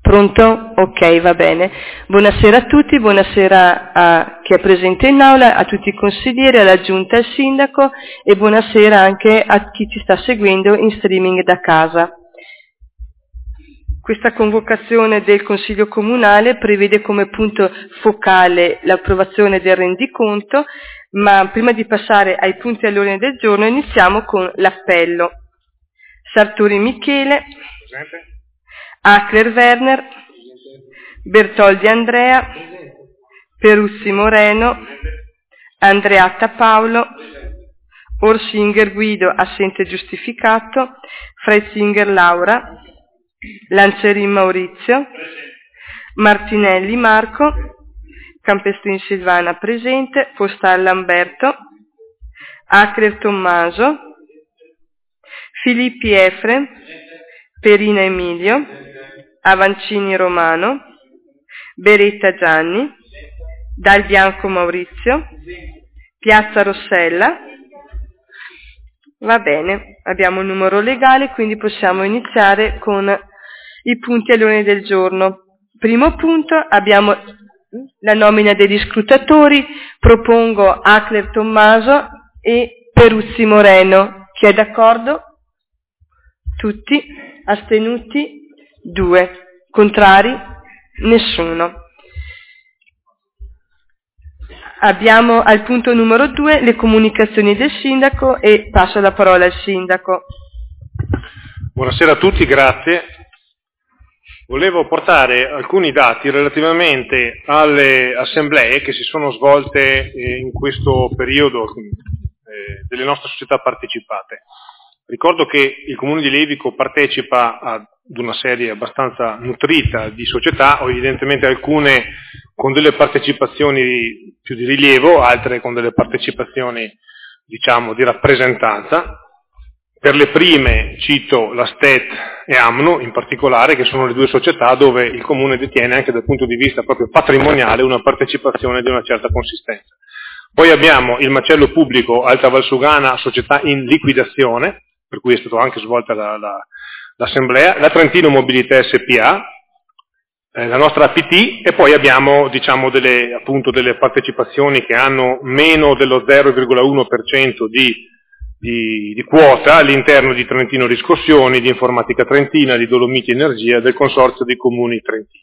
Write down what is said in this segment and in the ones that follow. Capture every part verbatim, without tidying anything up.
Pronto? Ok, va bene. Buonasera a tutti, buonasera a chi è presente in aula, a tutti i consiglieri, alla giunta e al sindaco e buonasera anche a chi ci sta seguendo in streaming da casa. Questa convocazione del Consiglio Comunale prevede come punto focale l'approvazione del rendiconto, ma prima di passare ai punti all'ordine del giorno iniziamo con l'appello. Sartori Michele. Presente. Ackler Werner, Bertoldi Andrea, Peruzzi Moreno, Andreatta Paolo, Orsinger Guido, assente giustificato, Freitzinger Laura, Lancerin Maurizio, Martinelli Marco, Campestrin Silvana presente, Postal Lamberto, Ackler Tommaso, Filippi Efrem, Perina Emilio, Avancini Romano, Beretta Gianni, Dal Bianco Maurizio, Piazza Rossella. Va bene, abbiamo il numero legale, quindi possiamo iniziare con i punti all'ordine del giorno. Primo punto, abbiamo la nomina degli scrutatori, propongo Ackler Tommaso e Peruzzi Moreno. Chi è d'accordo? Tutti? Astenuti? Due. Contrari? Nessuno. Abbiamo al punto numero due le comunicazioni del sindaco e passo la parola al sindaco. Buonasera a tutti, grazie. Volevo portare alcuni dati relativamente alle assemblee che si sono svolte in questo periodo delle nostre società partecipate. Ricordo che il Comune di Levico partecipa ad una serie abbastanza nutrita di società, evidentemente alcune con delle partecipazioni più di rilievo, altre con delle partecipazioni, diciamo, di rappresentanza. Per le prime cito la Stet e Amno in particolare, che sono le due società dove il Comune detiene anche dal punto di vista proprio patrimoniale una partecipazione di una certa consistenza. Poi abbiamo il Macello Pubblico Alta Valsugana, società in liquidazione, per cui è stata anche svolta la, la, l'assemblea, la Trentino Mobilità S P A, eh, la nostra A P T e poi abbiamo diciamo delle, appunto, delle partecipazioni che hanno meno dello zero virgola uno per cento di, di, di quota all'interno di Trentino Riscossioni, di Informatica Trentina, di Dolomiti Energia, del Consorzio dei Comuni Trentini.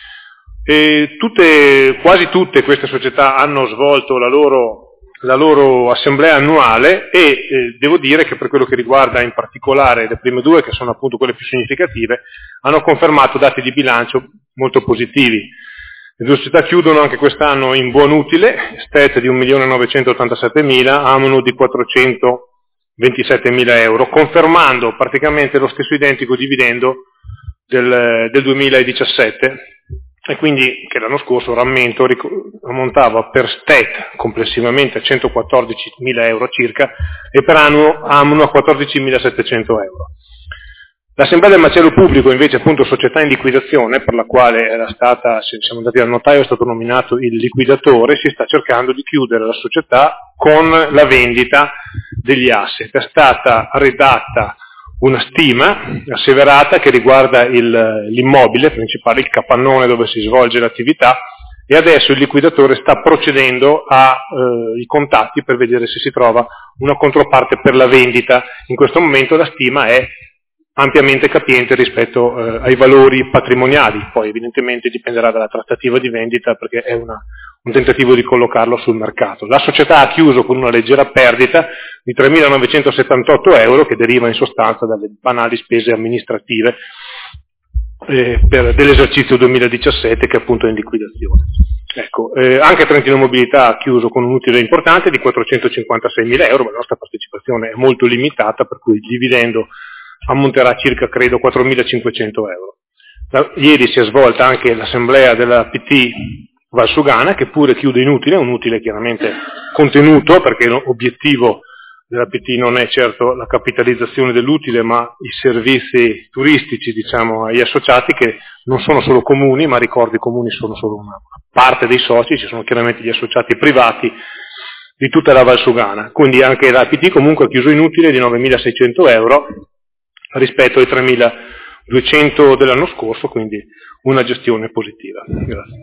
E tutte, quasi tutte queste società hanno svolto la loro la loro assemblea annuale e eh, devo dire che per quello che riguarda in particolare le prime due, che sono appunto quelle più significative, hanno confermato dati di bilancio molto positivi. Le due società chiudono anche quest'anno in buon utile, Stet di un milione novecentottantasettemila, Amno di quattrocentoventisettemila euro, confermando praticamente lo stesso identico dividendo del, del duemiladiciassette. E quindi che l'anno scorso, rammento, ammontava per Stet complessivamente a centoquattordicimila euro circa e per anno Amno a quattordicimilasettecento euro. L'Assemblea del Macello Pubblico invece appunto società in liquidazione, per la quale era stata, se siamo andati al notaio, è stato nominato il liquidatore, si sta cercando di chiudere la società con la vendita degli asset. È stata redatta una stima asseverata che riguarda il, l'immobile principale, il capannone dove si svolge l'attività, e adesso il liquidatore sta procedendo ai eh, contatti per vedere se si trova una controparte per la vendita. In questo momento la stima è ampiamente capiente rispetto eh, ai valori patrimoniali, poi evidentemente dipenderà dalla trattativa di vendita perché è una, un tentativo di collocarlo sul mercato. La società ha chiuso con una leggera perdita di tremilanovecentosettantotto euro che deriva in sostanza dalle banali spese amministrative eh, per, dell'esercizio duemiladiciassette che appunto è in liquidazione. Ecco, eh, anche Trentino Mobilità ha chiuso con un utile importante di quattrocentocinquantaseimila euro, ma la nostra partecipazione è molto limitata, per cui il dividendo ammonterà circa, credo, quattromilacinquecento euro. Da, ieri si è svolta anche l'assemblea della P T Valsugana, che pure chiude in utile, un utile chiaramente contenuto, perché l'obiettivo della P T non è certo la capitalizzazione dell'utile, ma i servizi turistici, diciamo, agli associati, che non sono solo comuni, ma ricordo i comuni sono solo una parte dei soci, ci sono chiaramente gli associati privati di tutta la Valsugana. Quindi anche la P T comunque ha chiuso in utile di novemilaseicento euro, rispetto ai tremila duecento dell'anno scorso, quindi una gestione positiva. Grazie.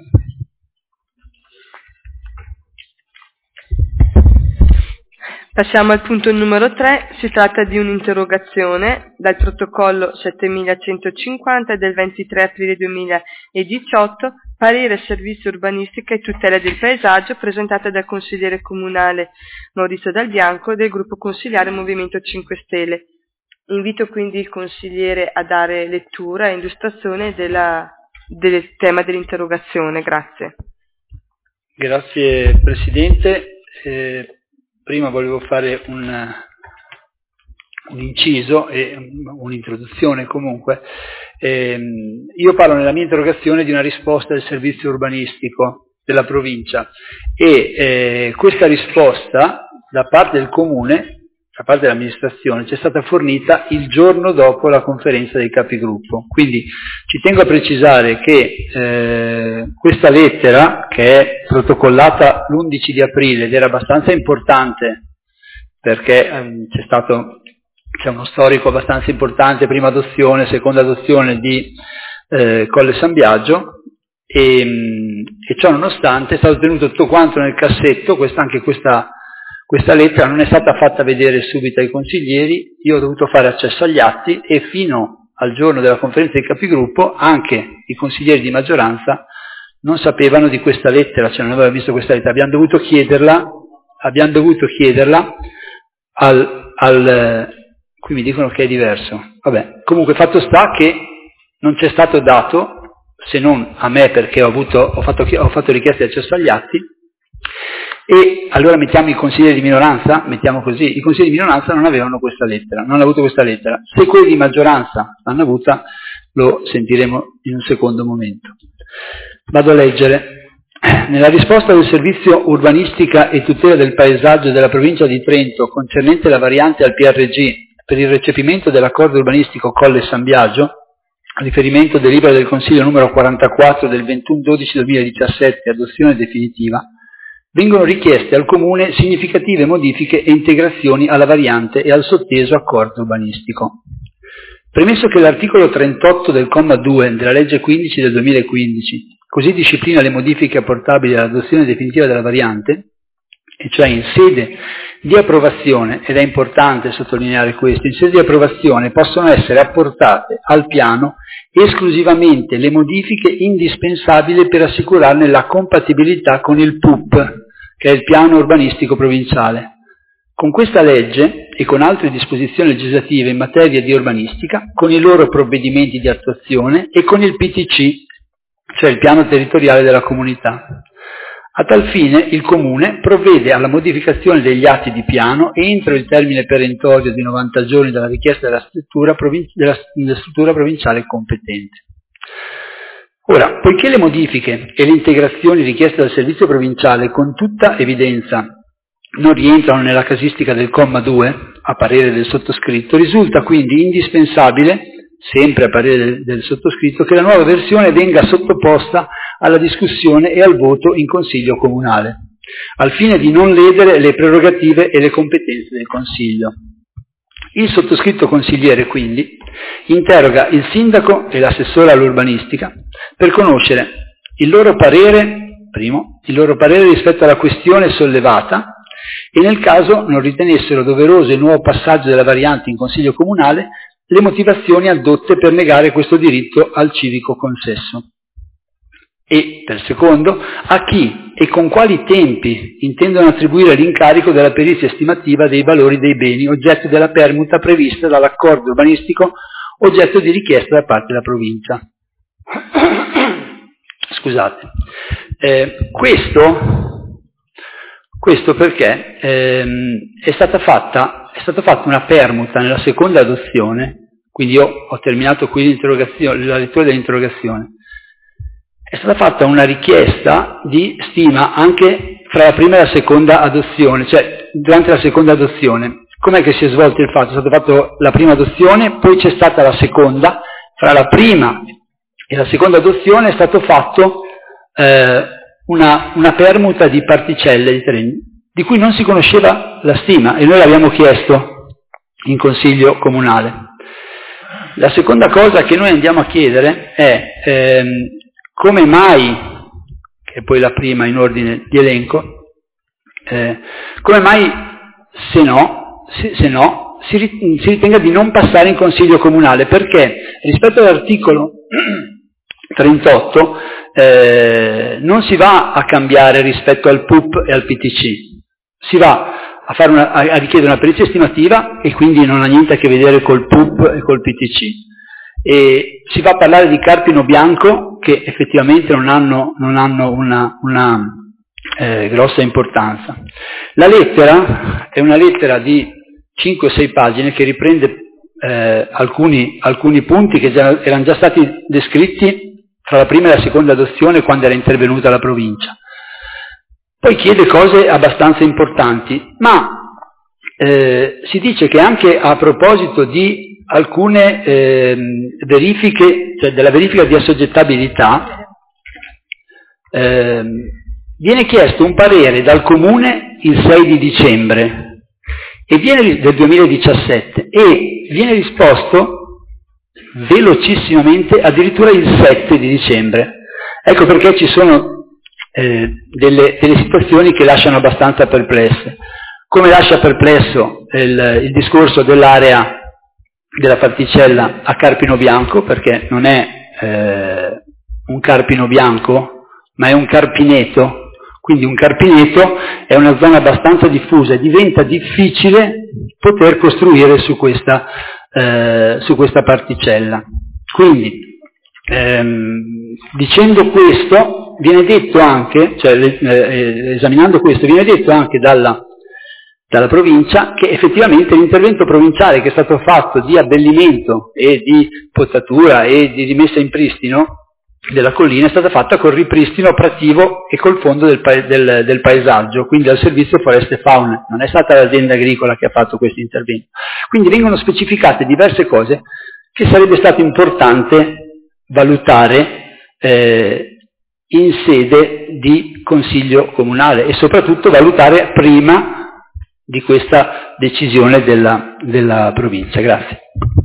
Passiamo al punto numero tre, si tratta di un'interrogazione dal protocollo settemilacentocinquanta del ventitré aprile duemiladiciotto, parere servizio urbanistica e tutela del paesaggio, presentata dal consigliere comunale Maurizio Dal Bianco del gruppo consigliare Movimento cinque Stelle. Invito quindi il consigliere a dare lettura e illustrazione della, del tema dell'interrogazione. Grazie. Grazie Presidente. Eh, Prima volevo fare un, un inciso e un'introduzione comunque. Eh, io parlo nella mia interrogazione di una risposta del servizio urbanistico della provincia e eh, questa risposta da parte del Comune, da parte dell'amministrazione, ci è stata fornita il giorno dopo la conferenza dei capigruppo. Quindi ci tengo a precisare che eh, questa lettera, che è protocollata l'undici di aprile ed era abbastanza importante perché ehm, c'è stato c'è uno storico abbastanza importante, prima adozione, seconda adozione di eh, Colle San Biagio, e, e ciò nonostante è stato tenuto tutto quanto nel cassetto. Questa, anche questa Questa lettera non è stata fatta vedere subito ai consiglieri, io ho dovuto fare accesso agli atti e fino al giorno della conferenza dei capigruppo anche i consiglieri di maggioranza non sapevano di questa lettera, cioè non avevano visto questa lettera. Abbiamo dovuto chiederla, abbiamo dovuto chiederla al, al, qui mi dicono che è diverso, vabbè, comunque fatto sta che non c'è stato dato, se non a me perché ho, avuto, ho, fatto, ho fatto richiesta di accesso agli atti. E allora mettiamo i consiglieri di minoranza, mettiamo così, i consiglieri di minoranza non avevano questa lettera, non hanno avuto questa lettera. Se quelli di maggioranza l'hanno avuta, lo sentiremo in un secondo momento. Vado a leggere. Nella risposta del Servizio Urbanistica e Tutela del Paesaggio della Provincia di Trento concernente la variante al P R G per il recepimento dell'accordo urbanistico Colle San Biagio, a riferimento delibera del Consiglio numero quarantaquattro del ventuno dodici duemiladiciassette, adozione definitiva, vengono richieste al Comune significative modifiche e integrazioni alla variante e al sotteso accordo urbanistico. Premesso che l'articolo trentotto del comma due della legge quindici del duemilaquindici così disciplina le modifiche apportabili all'adozione definitiva della variante, e cioè in sede di approvazione, ed è importante sottolineare questo, in sede di approvazione possono essere apportate al piano esclusivamente le modifiche indispensabili per assicurarne la compatibilità con il P U P, che è il piano urbanistico provinciale. Con questa legge e con altre disposizioni legislative in materia di urbanistica, con i loro provvedimenti di attuazione e con il P T C, cioè il piano territoriale della comunità. A tal fine il Comune provvede alla modificazione degli atti di piano entro il termine perentorio di novanta giorni dalla richiesta della struttura, provin- della, della struttura provinciale competente. Ora, poiché le modifiche e le integrazioni richieste dal servizio provinciale con tutta evidenza non rientrano nella casistica del comma due, a parere del sottoscritto, risulta quindi indispensabile, sempre a parere del, del sottoscritto, che la nuova versione venga sottoposta alla discussione e al voto in Consiglio Comunale, al fine di non ledere le prerogative e le competenze del Consiglio. Il sottoscritto consigliere, quindi, interroga il sindaco e l'assessore all'urbanistica per conoscere il loro parere, primo, il loro parere rispetto alla questione sollevata e nel caso non ritenessero doveroso il nuovo passaggio della variante in Consiglio Comunale, le motivazioni addotte per negare questo diritto al civico consesso. E, per secondo, a chi e con quali tempi intendono attribuire l'incarico della perizia estimativa dei valori dei beni oggetto della permuta prevista dall'accordo urbanistico oggetto di richiesta da parte della provincia. Scusate. Eh, questo, questo perché ehm, è stata fatta, è stata fatta una permuta nella seconda adozione, quindi io ho terminato qui l'interrogazione, la lettura dell'interrogazione. È stata fatta una richiesta di stima anche fra la prima e la seconda adozione, cioè durante la seconda adozione. Com'è che si è svolto il fatto? È stata fatta la prima adozione, poi c'è stata la seconda, fra la prima e la seconda adozione è stato fatto eh, una, una permuta di particelle di terreni, di cui non si conosceva la stima e noi l'abbiamo chiesto in Consiglio Comunale. La seconda cosa che noi andiamo a chiedere è ehm, come mai, che è poi la prima in ordine di elenco, eh, come mai se no, se, se no si, rit- si ritenga di non passare in Consiglio Comunale, perché rispetto all'articolo trentotto eh, non si va a cambiare rispetto al P U P e al P T C, si va a, fare una, a richiedere una perizia estimativa e quindi non ha niente a che vedere col P U P e col P T C. E si va a parlare di carpino bianco che effettivamente non hanno, non hanno una, una eh, grossa importanza. La lettera è una lettera di cinque o sei pagine che riprende eh, alcuni, alcuni punti che già, erano già stati descritti tra la prima e la seconda adozione quando era intervenuta la provincia. Poi chiede cose abbastanza importanti, ma eh, si dice che anche a proposito di alcune eh, verifiche, cioè della verifica di assoggettabilità, eh, viene chiesto un parere dal Comune il sei di dicembre e viene, del duemiladiciassette e viene risposto velocissimamente addirittura il sette di dicembre. Ecco perché ci sono eh, delle, delle situazioni che lasciano abbastanza perplesse. Come lascia perplesso il, il discorso dell'area della particella a carpino bianco, perché non è eh, un carpino bianco, ma è un carpineto, quindi un carpineto è una zona abbastanza diffusa e diventa difficile poter costruire su questa, eh, su questa particella. Quindi, ehm, dicendo questo, viene detto anche, cioè eh, esaminando questo, viene detto anche dalla dalla provincia che effettivamente l'intervento provinciale che è stato fatto di abbellimento e di potatura e di rimessa in pristino della collina è stata fatta col ripristino operativo e col fondo del, pa- del, del paesaggio, quindi dal servizio foreste e fauna, non è stata l'azienda agricola che ha fatto questo intervento. Quindi vengono specificate diverse cose che sarebbe stato importante valutare eh, in sede di Consiglio Comunale e soprattutto valutare prima di questa decisione della, della provincia. Grazie.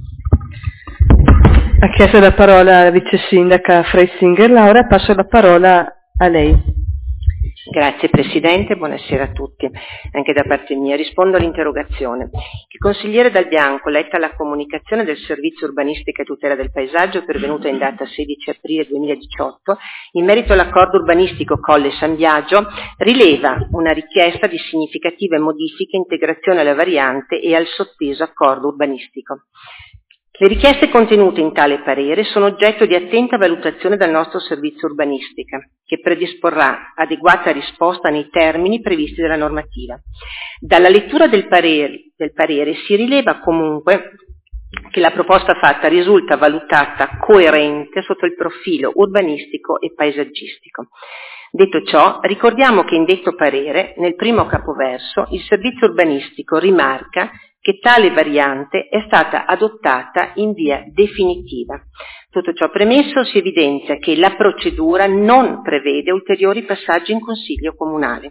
Ha chiesto la parola la vice sindaca Freisinger. Laura, passo la parola a lei. Grazie Presidente, buonasera a tutti. Anche da parte mia rispondo all'interrogazione. Il consigliere Dal Bianco, letta la comunicazione del Servizio Urbanistica e Tutela del Paesaggio pervenuta in data sedici aprile duemiladiciotto, in merito all'accordo urbanistico Colle San Biagio, rileva una richiesta di significative modifiche, integrazione alla variante e al sotteso accordo urbanistico. Le richieste contenute in tale parere sono oggetto di attenta valutazione dal nostro servizio urbanistica, che predisporrà adeguata risposta nei termini previsti dalla normativa. Dalla lettura del parere, del parere si rileva comunque che la proposta fatta risulta valutata coerente sotto il profilo urbanistico e paesaggistico. Detto ciò, ricordiamo che in detto parere, nel primo capoverso, il servizio urbanistico rimarca che tale variante è stata adottata in via definitiva. Tutto ciò premesso, si evidenzia che la procedura non prevede ulteriori passaggi in Consiglio Comunale.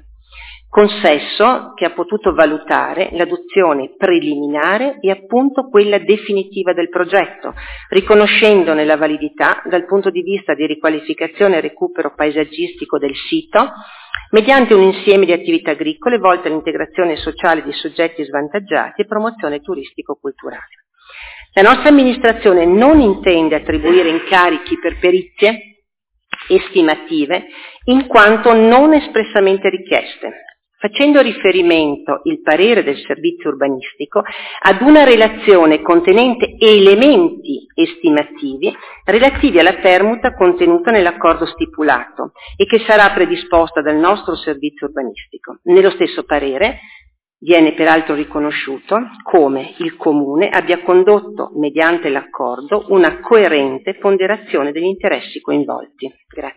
Consesso che ha potuto valutare l'adozione preliminare e appunto quella definitiva del progetto, riconoscendone la validità dal punto di vista di riqualificazione e recupero paesaggistico del sito, mediante un insieme di attività agricole volte all'integrazione sociale di soggetti svantaggiati e promozione turistico-culturale. La nostra amministrazione non intende attribuire incarichi per perizie estimative in quanto non espressamente richieste, facendo riferimento il parere del servizio urbanistico ad una relazione contenente elementi estimativi relativi alla permuta contenuta nell'accordo stipulato e che sarà predisposta dal nostro servizio urbanistico. Nello stesso parere viene peraltro riconosciuto come il Comune abbia condotto, mediante l'accordo, una coerente ponderazione degli interessi coinvolti. Grazie.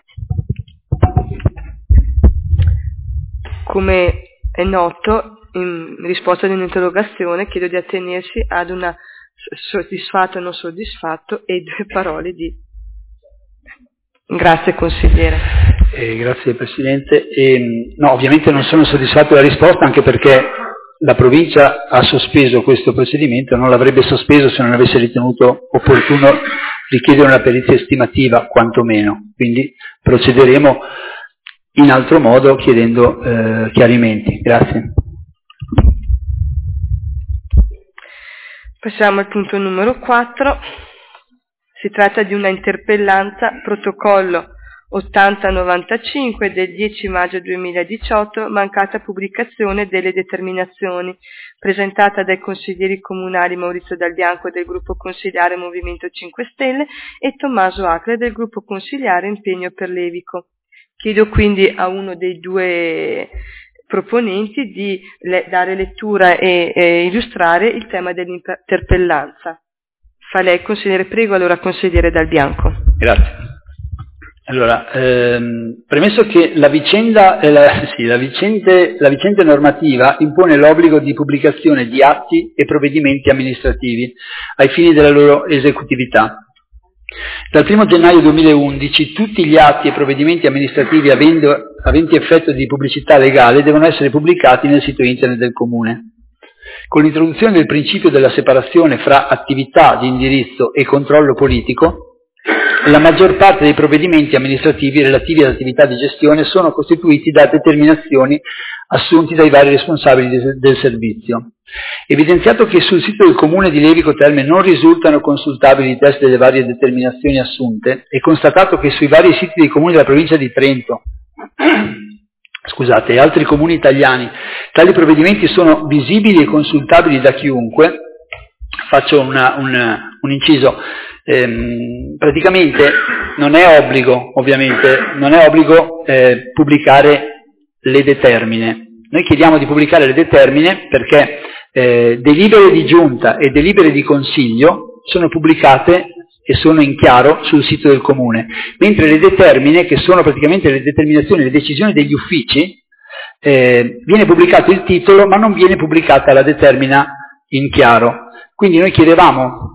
Come è noto, in risposta ad un'interrogazione chiedo di attenersi ad una soddisfatto o non soddisfatto e due parole di... Grazie consigliere. Eh, grazie Presidente. E, no, ovviamente non sono soddisfatto della risposta anche perché la provincia ha sospeso questo procedimento, non l'avrebbe sospeso se non avesse ritenuto opportuno richiedere una perizia estimativa, quantomeno. Quindi procederemo in altro modo chiedendo eh, chiarimenti. Grazie. Passiamo al punto numero quattro. Si tratta di una interpellanza protocollo ottanta novantacinque del dieci maggio duemiladiciotto, mancata pubblicazione delle determinazioni, presentata dai consiglieri comunali Maurizio Dal Bianco del gruppo consigliare Movimento cinque Stelle e Tommaso Acle del gruppo consigliare Impegno per Levico. Chiedo quindi a uno dei due proponenti di le- dare lettura e, e illustrare il tema dell'interpellanza. Fa lei, consigliere, prego, allora consigliere Dal Bianco. Grazie. Allora, ehm, premesso che la vicenda, eh, la, sì, la, vicente, la vicenda normativa impone l'obbligo di pubblicazione di atti e provvedimenti amministrativi ai fini della loro esecutività. Dal primo gennaio duemilaundici tutti gli atti e provvedimenti amministrativi avendo, aventi effetto di pubblicità legale devono essere pubblicati nel sito internet del Comune. Con l'introduzione del principio della separazione fra attività di indirizzo e controllo politico, la maggior parte dei provvedimenti amministrativi relativi all'attività di gestione sono costituiti da determinazioni assunti dai vari responsabili de- del servizio. Evidenziato che sul sito del Comune di Levico Terme non risultano consultabili i testi delle varie determinazioni assunte e constatato che sui vari siti dei comuni della provincia di Trento scusate, e altri comuni italiani tali provvedimenti sono visibili e consultabili da chiunque, faccio una, un, un inciso. Ehm, praticamente non è obbligo, ovviamente, non è obbligo eh, pubblicare le determine. Noi chiediamo di pubblicare le determine perché eh, delibere di giunta e delibere di consiglio sono pubblicate e sono in chiaro sul sito del Comune, mentre le determine, che sono praticamente le determinazioni, le decisioni degli uffici, eh, viene pubblicato il titolo ma non viene pubblicata la determina in chiaro. Quindi noi chiedevamo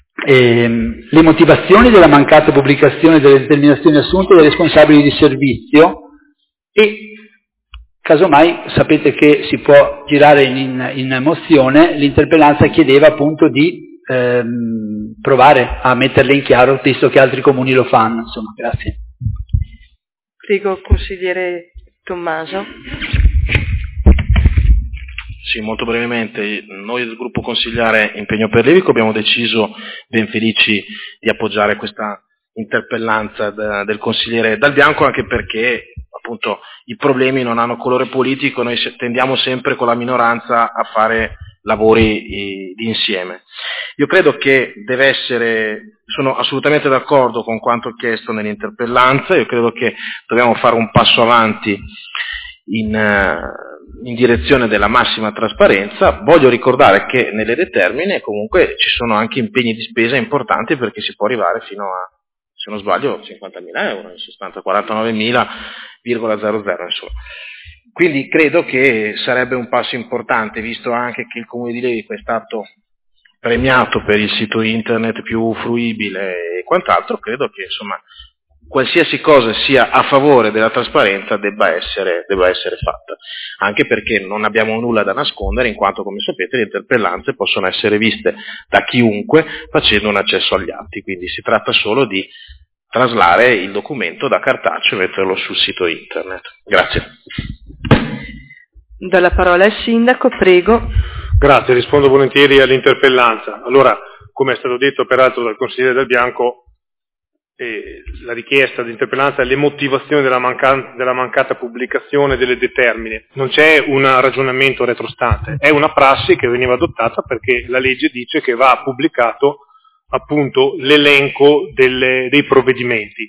ehm, le motivazioni della mancata pubblicazione delle determinazioni assunte dai responsabili di servizio e casomai sapete che si può girare in, in, in mozione, l'interpellanza chiedeva appunto di ehm, provare a metterle in chiaro visto che altri comuni lo fanno, insomma, grazie. Prego, consigliere Tommaso. Sì, molto brevemente, noi del gruppo consigliare Impegno per Levico abbiamo deciso, ben felici, di appoggiare questa interpellanza de, del consigliere Dal Bianco, anche perché appunto i problemi non hanno colore politico, noi tendiamo sempre con la minoranza a fare lavori eh, di insieme. Io credo che deve essere, sono assolutamente d'accordo con quanto chiesto nell'interpellanza, io credo che dobbiamo fare un passo avanti in, in direzione della massima trasparenza. Voglio ricordare che nelle determine comunque ci sono anche impegni di spesa importanti, perché si può arrivare fino a, se non sbaglio, cinquantamila euro, in sostanza quarantanovemila virgola zero zero, insomma. Quindi credo che sarebbe un passo importante, visto anche che il Comune di Levico è stato premiato per il sito internet più fruibile e quant'altro, credo che insomma qualsiasi cosa sia a favore della trasparenza debba essere, debba essere fatta, anche perché non abbiamo nulla da nascondere, in quanto, come sapete, le interpellanze possono essere viste da chiunque facendo un accesso agli atti, quindi si tratta solo di traslare il documento da cartaceo e metterlo sul sito internet. Grazie. Do la parola al sindaco, prego. Grazie, rispondo volentieri all'interpellanza. Allora, come è stato detto peraltro dal consigliere Dal Bianco, eh, la richiesta di interpellanza è le motivazioni della, mancan- della mancata pubblicazione delle determine. Non c'è un ragionamento retrostante, è una prassi che veniva adottata perché la legge dice che va pubblicato appunto l'elenco delle, dei provvedimenti.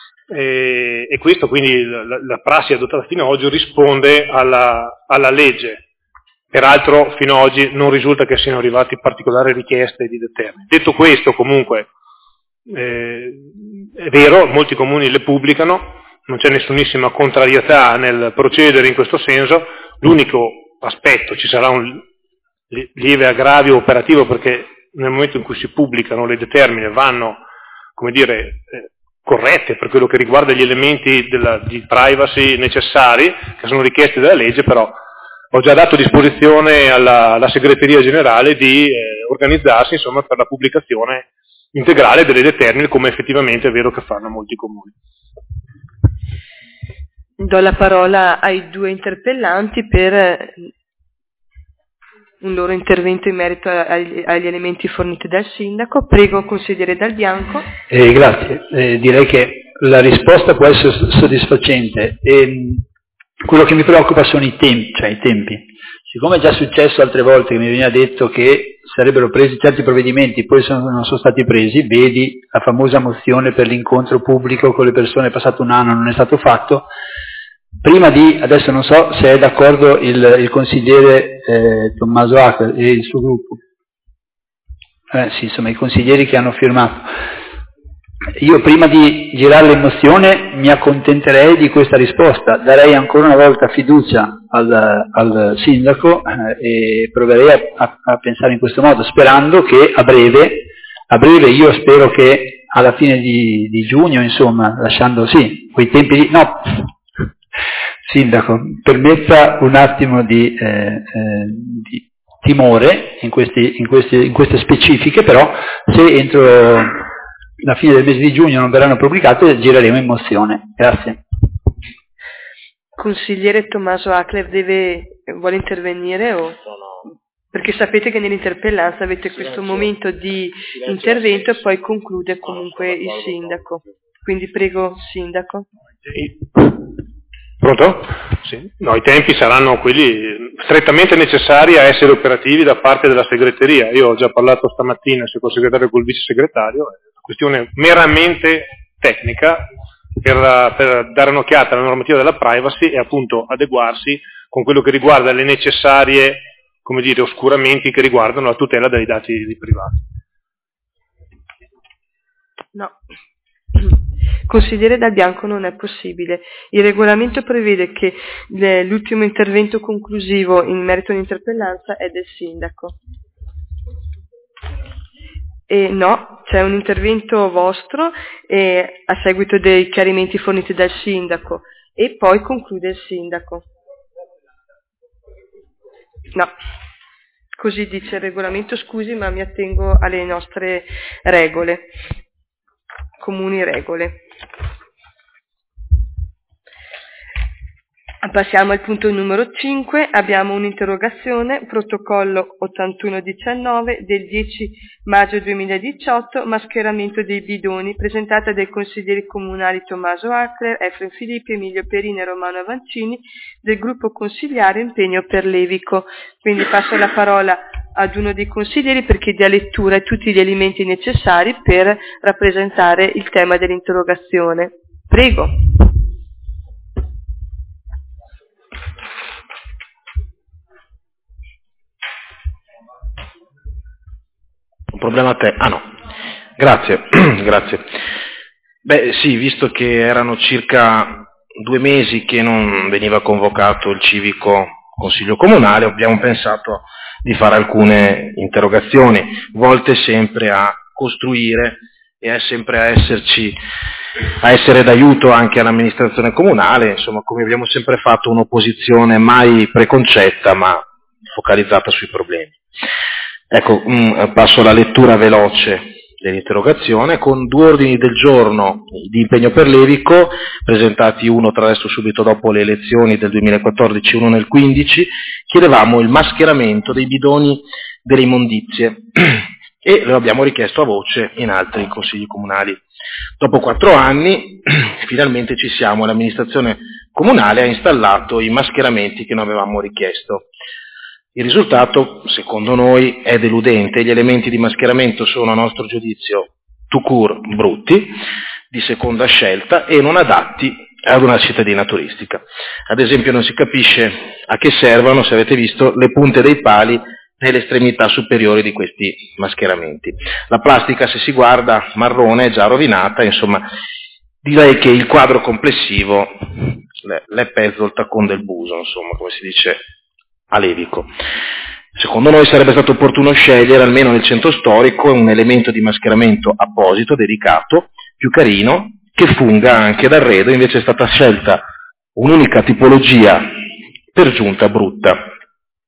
E, e questo quindi la, la prassi adottata fino ad oggi risponde alla, alla legge. Peraltro fino ad oggi non risulta che siano arrivate particolari richieste di determine. Detto questo, comunque eh, è vero, molti comuni le pubblicano, non c'è nessunissima contrarietà nel procedere in questo senso. L'unico aspetto, ci sarà un lieve aggravio operativo, perché nel momento in cui si pubblicano le determine vanno, come dire, eh, corrette per quello che riguarda gli elementi della, di privacy necessari, che sono richiesti dalla legge, però ho già dato disposizione alla, alla segreteria generale di eh, organizzarsi insomma, per la pubblicazione integrale delle determine, come effettivamente è vero che fanno molti comuni. Do la parola ai due interpellanti per un loro intervento in merito agli, agli elementi forniti dal sindaco. Prego, consigliere Dal Bianco. Eh, grazie. Eh, direi che la risposta può essere soddisfacente. E quello che mi preoccupa sono i tempi, cioè i tempi. Siccome è già successo altre volte che mi veniva detto che sarebbero presi certi provvedimenti, poi sono, non sono stati presi, vedi la famosa mozione per l'incontro pubblico con le persone, è passato un anno, non è stato fatto. Prima di, adesso non so se è d'accordo il, il consigliere eh, Tommaso Acler e il suo gruppo, eh, sì, insomma i consiglieri che hanno firmato. Io prima di girare l'emozione mi accontenterei di questa risposta, darei ancora una volta fiducia al, al sindaco eh, e proverei a, a pensare in questo modo, sperando che a breve, a breve io spero che alla fine di, di giugno, insomma, lasciando sì, quei tempi di... no, sindaco, permetta un attimo di, eh, eh, di timore in, questi, in, questi, in queste specifiche, però se entro la fine del mese di giugno non verranno pubblicate gireremo in mozione. Grazie. Consigliere Tommaso Acler deve, vuole intervenire o? Perché sapete che nell'interpellanza avete questo momento di intervento e poi conclude comunque il sindaco. Quindi prego, sindaco. Pronto? Sì. No, i tempi saranno quelli strettamente necessari a essere operativi da parte della segreteria. Io ho già parlato stamattina sia col segretario che col vice segretario, è una questione meramente tecnica per, per dare un'occhiata alla normativa della privacy e appunto adeguarsi con quello che riguarda le necessarie, come dire, oscuramenti che riguardano la tutela dei dati privati. No. Consigliere Dal Bianco, non è possibile. Il regolamento prevede che l'ultimo intervento conclusivo in merito all'interpellanza è del sindaco. E no, c'è un intervento vostro e, a seguito dei chiarimenti forniti dal sindaco e poi conclude il sindaco. No, così dice il regolamento, scusi, ma mi attengo alle nostre regole, comuni regole. Passiamo al punto numero cinque, abbiamo un'interrogazione, protocollo ottantuno diciannove del dieci maggio duemiladiciotto, mascheramento dei bidoni, presentata dai consiglieri comunali Tommaso Acler, Efrem Filippi, Emilio Perini e Romano Avancini, del gruppo consigliare Impegno per Levico. Quindi passo la parola ad uno dei consiglieri perché dia lettura a tutti gli elementi necessari per rappresentare il tema dell'interrogazione. Prego. Un problema a te? Ah no, grazie, grazie. Beh sì, visto che erano circa due mesi che non veniva convocato il civico consiglio comunale, abbiamo pensato di fare alcune interrogazioni, volte sempre a costruire e a sempre a esserci, a essere d'aiuto anche all'amministrazione comunale, insomma come abbiamo sempre fatto un'opposizione mai preconcetta ma focalizzata sui problemi. Ecco, mh, passo alla lettura veloce dell'interrogazione con due ordini del giorno di impegno per Levico, presentati uno tra l'altro subito dopo le elezioni del duemilaquattordici e uno nel quindici, chiedevamo il mascheramento dei bidoni delle immondizie e lo abbiamo richiesto a voce in altri consigli comunali. Dopo quattro anni finalmente ci siamo, l'amministrazione comunale ha installato i mascheramenti che noi avevamo richiesto. Il risultato, secondo noi, è deludente. Gli elementi di mascheramento sono, a nostro giudizio, tout court brutti, di seconda scelta e non adatti ad una cittadina turistica. Ad esempio non si capisce a che servono, se avete visto, le punte dei pali nelle estremità superiori di questi mascheramenti. La plastica, se si guarda, marrone, è già rovinata, insomma, direi che il quadro complessivo l'è pezzo il taccon del buso, insomma, come si dice a Levico. Secondo noi sarebbe stato opportuno scegliere, almeno nel centro storico, un elemento di mascheramento apposito, dedicato, più carino, che funga anche d'arredo, invece è stata scelta un'unica tipologia, per giunta brutta,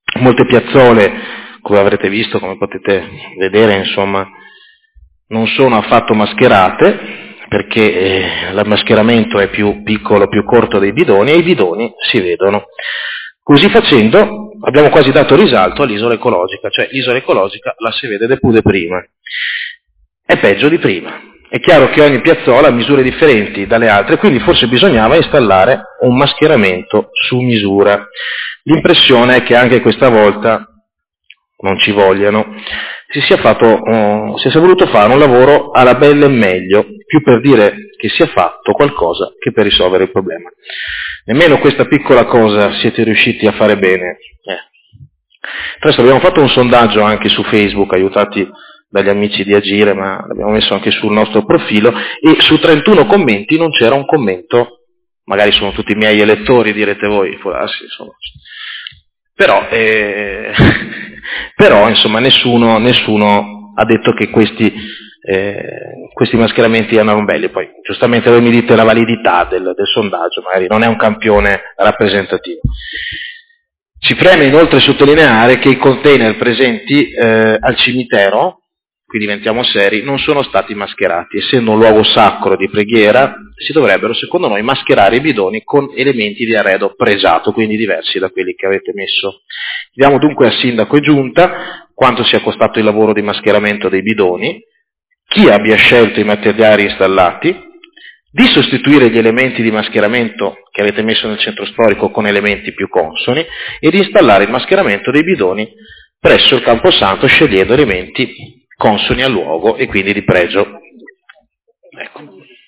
Molte piazzole, come avrete visto, come potete vedere, insomma, non sono affatto mascherate, perché eh, il mascheramento è più piccolo, più corto dei bidoni, e i bidoni si vedono. Così facendo abbiamo quasi dato risalto all'isola ecologica, cioè l'isola ecologica la si vede pure prima. È peggio di prima. È chiaro che ogni piazzola ha misure differenti dalle altre, quindi forse bisognava installare un mascheramento su misura. L'impressione è che anche questa volta non ci vogliano. Si sia, fatto, uh, si sia voluto fare un lavoro alla bella e meglio, più per dire che sia fatto qualcosa che per risolvere il problema. Nemmeno questa piccola cosa siete riusciti a fare bene. Eh. Adesso abbiamo fatto un sondaggio anche su Facebook, aiutati dagli amici di Agire, ma l'abbiamo messo anche sul nostro profilo, e su trentuno commenti non c'era un commento, magari sono tutti i miei elettori, direte voi, ah, sì, sono... però, eh, però insomma nessuno, nessuno ha detto che questi, eh, questi mascheramenti erano belli. Poi giustamente voi mi dite la validità del, del sondaggio, magari non è un campione rappresentativo. Ci preme inoltre sottolineare che i container presenti eh, al cimitero, qui diventiamo seri, non sono stati mascherati. Essendo un luogo sacro di preghiera, si dovrebbero, secondo noi, mascherare i bidoni con elementi di arredo pregiato, quindi diversi da quelli che avete messo. Chiediamo dunque al sindaco e giunta quanto sia costato il lavoro di mascheramento dei bidoni, chi abbia scelto i materiali installati, di sostituire gli elementi di mascheramento che avete messo nel centro storico con elementi più consoni e di installare il mascheramento dei bidoni presso il Camposanto scegliendo elementi consoni al luogo e quindi di pregio. Ecco.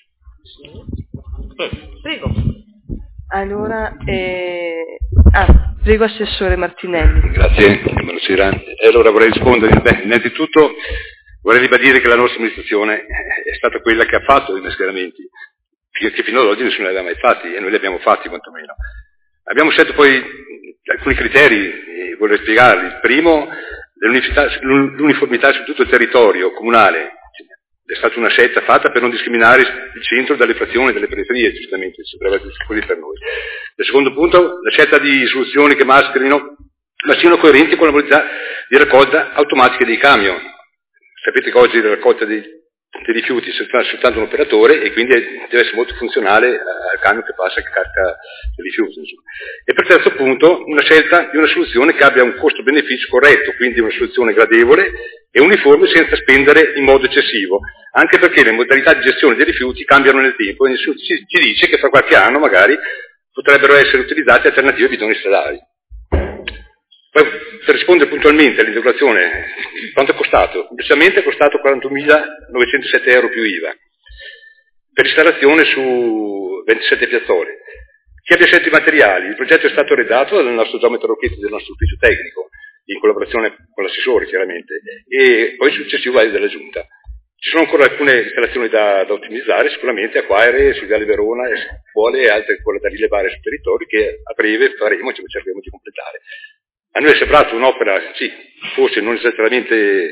Prego. Allora, eh... ah, prego Assessore Martinelli. Grazie, buonasera. Allora vorrei rispondere, beh, innanzitutto vorrei ribadire che la nostra amministrazione è stata quella che ha fatto i mascheramenti, che fino ad oggi nessuno li aveva mai fatti, e noi li abbiamo fatti quantomeno. Abbiamo scelto poi alcuni criteri, e vorrei spiegarli. Il primo, l'uniformità su tutto il territorio comunale. È stata una scelta fatta per non discriminare il centro dalle frazioni e dalle periferie, giustamente, sembrava così per noi. Il secondo punto, la scelta di soluzioni che mascherino, ma siano coerenti con la modalità di raccolta automatica dei camion. Sapete che oggi la raccolta dei, dei rifiuti è soltanto un operatore e quindi deve essere molto funzionale al camion che passa e che carica i rifiuti. Insomma. E per terzo punto, una scelta di una soluzione che abbia un costo-beneficio corretto, quindi una soluzione gradevole e uniforme senza spendere in modo eccessivo, anche perché le modalità di gestione dei rifiuti cambiano nel tempo e nessuno ci, ci dice che fra qualche anno magari potrebbero essere utilizzate alternative ai bidoni stradali. Poi, per rispondere puntualmente all'integrazione, quanto è costato? Complessivamente è costato quarantunomilanovecentosette euro più I V A, per installazione su ventisette piazzole. Chi abbia scelto i materiali? Il progetto è stato redatto dal nostro geometra Rocchetti del nostro ufficio tecnico, in collaborazione con l'assessore chiaramente, e poi successivo ai della Giunta. Ci sono ancora alcune installazioni da, da ottimizzare, sicuramente Acquaere, sul Viale Verona, scuole e altre ancora da rilevare sul territorio che a breve faremo e cercheremo di completare. A noi è sembrato un'opera, sì, forse non esattamente,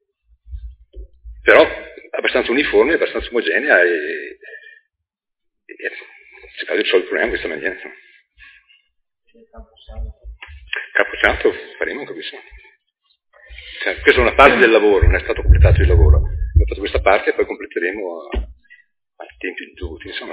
però abbastanza uniforme, abbastanza omogenea e, e si fa risolvere il problema in questa maniera. Camposanto faremo anche questo. Cioè, questa è una parte del lavoro, non è stato completato il lavoro. Abbiamo fatto questa parte e poi completeremo a, a tempi dovuti, insomma.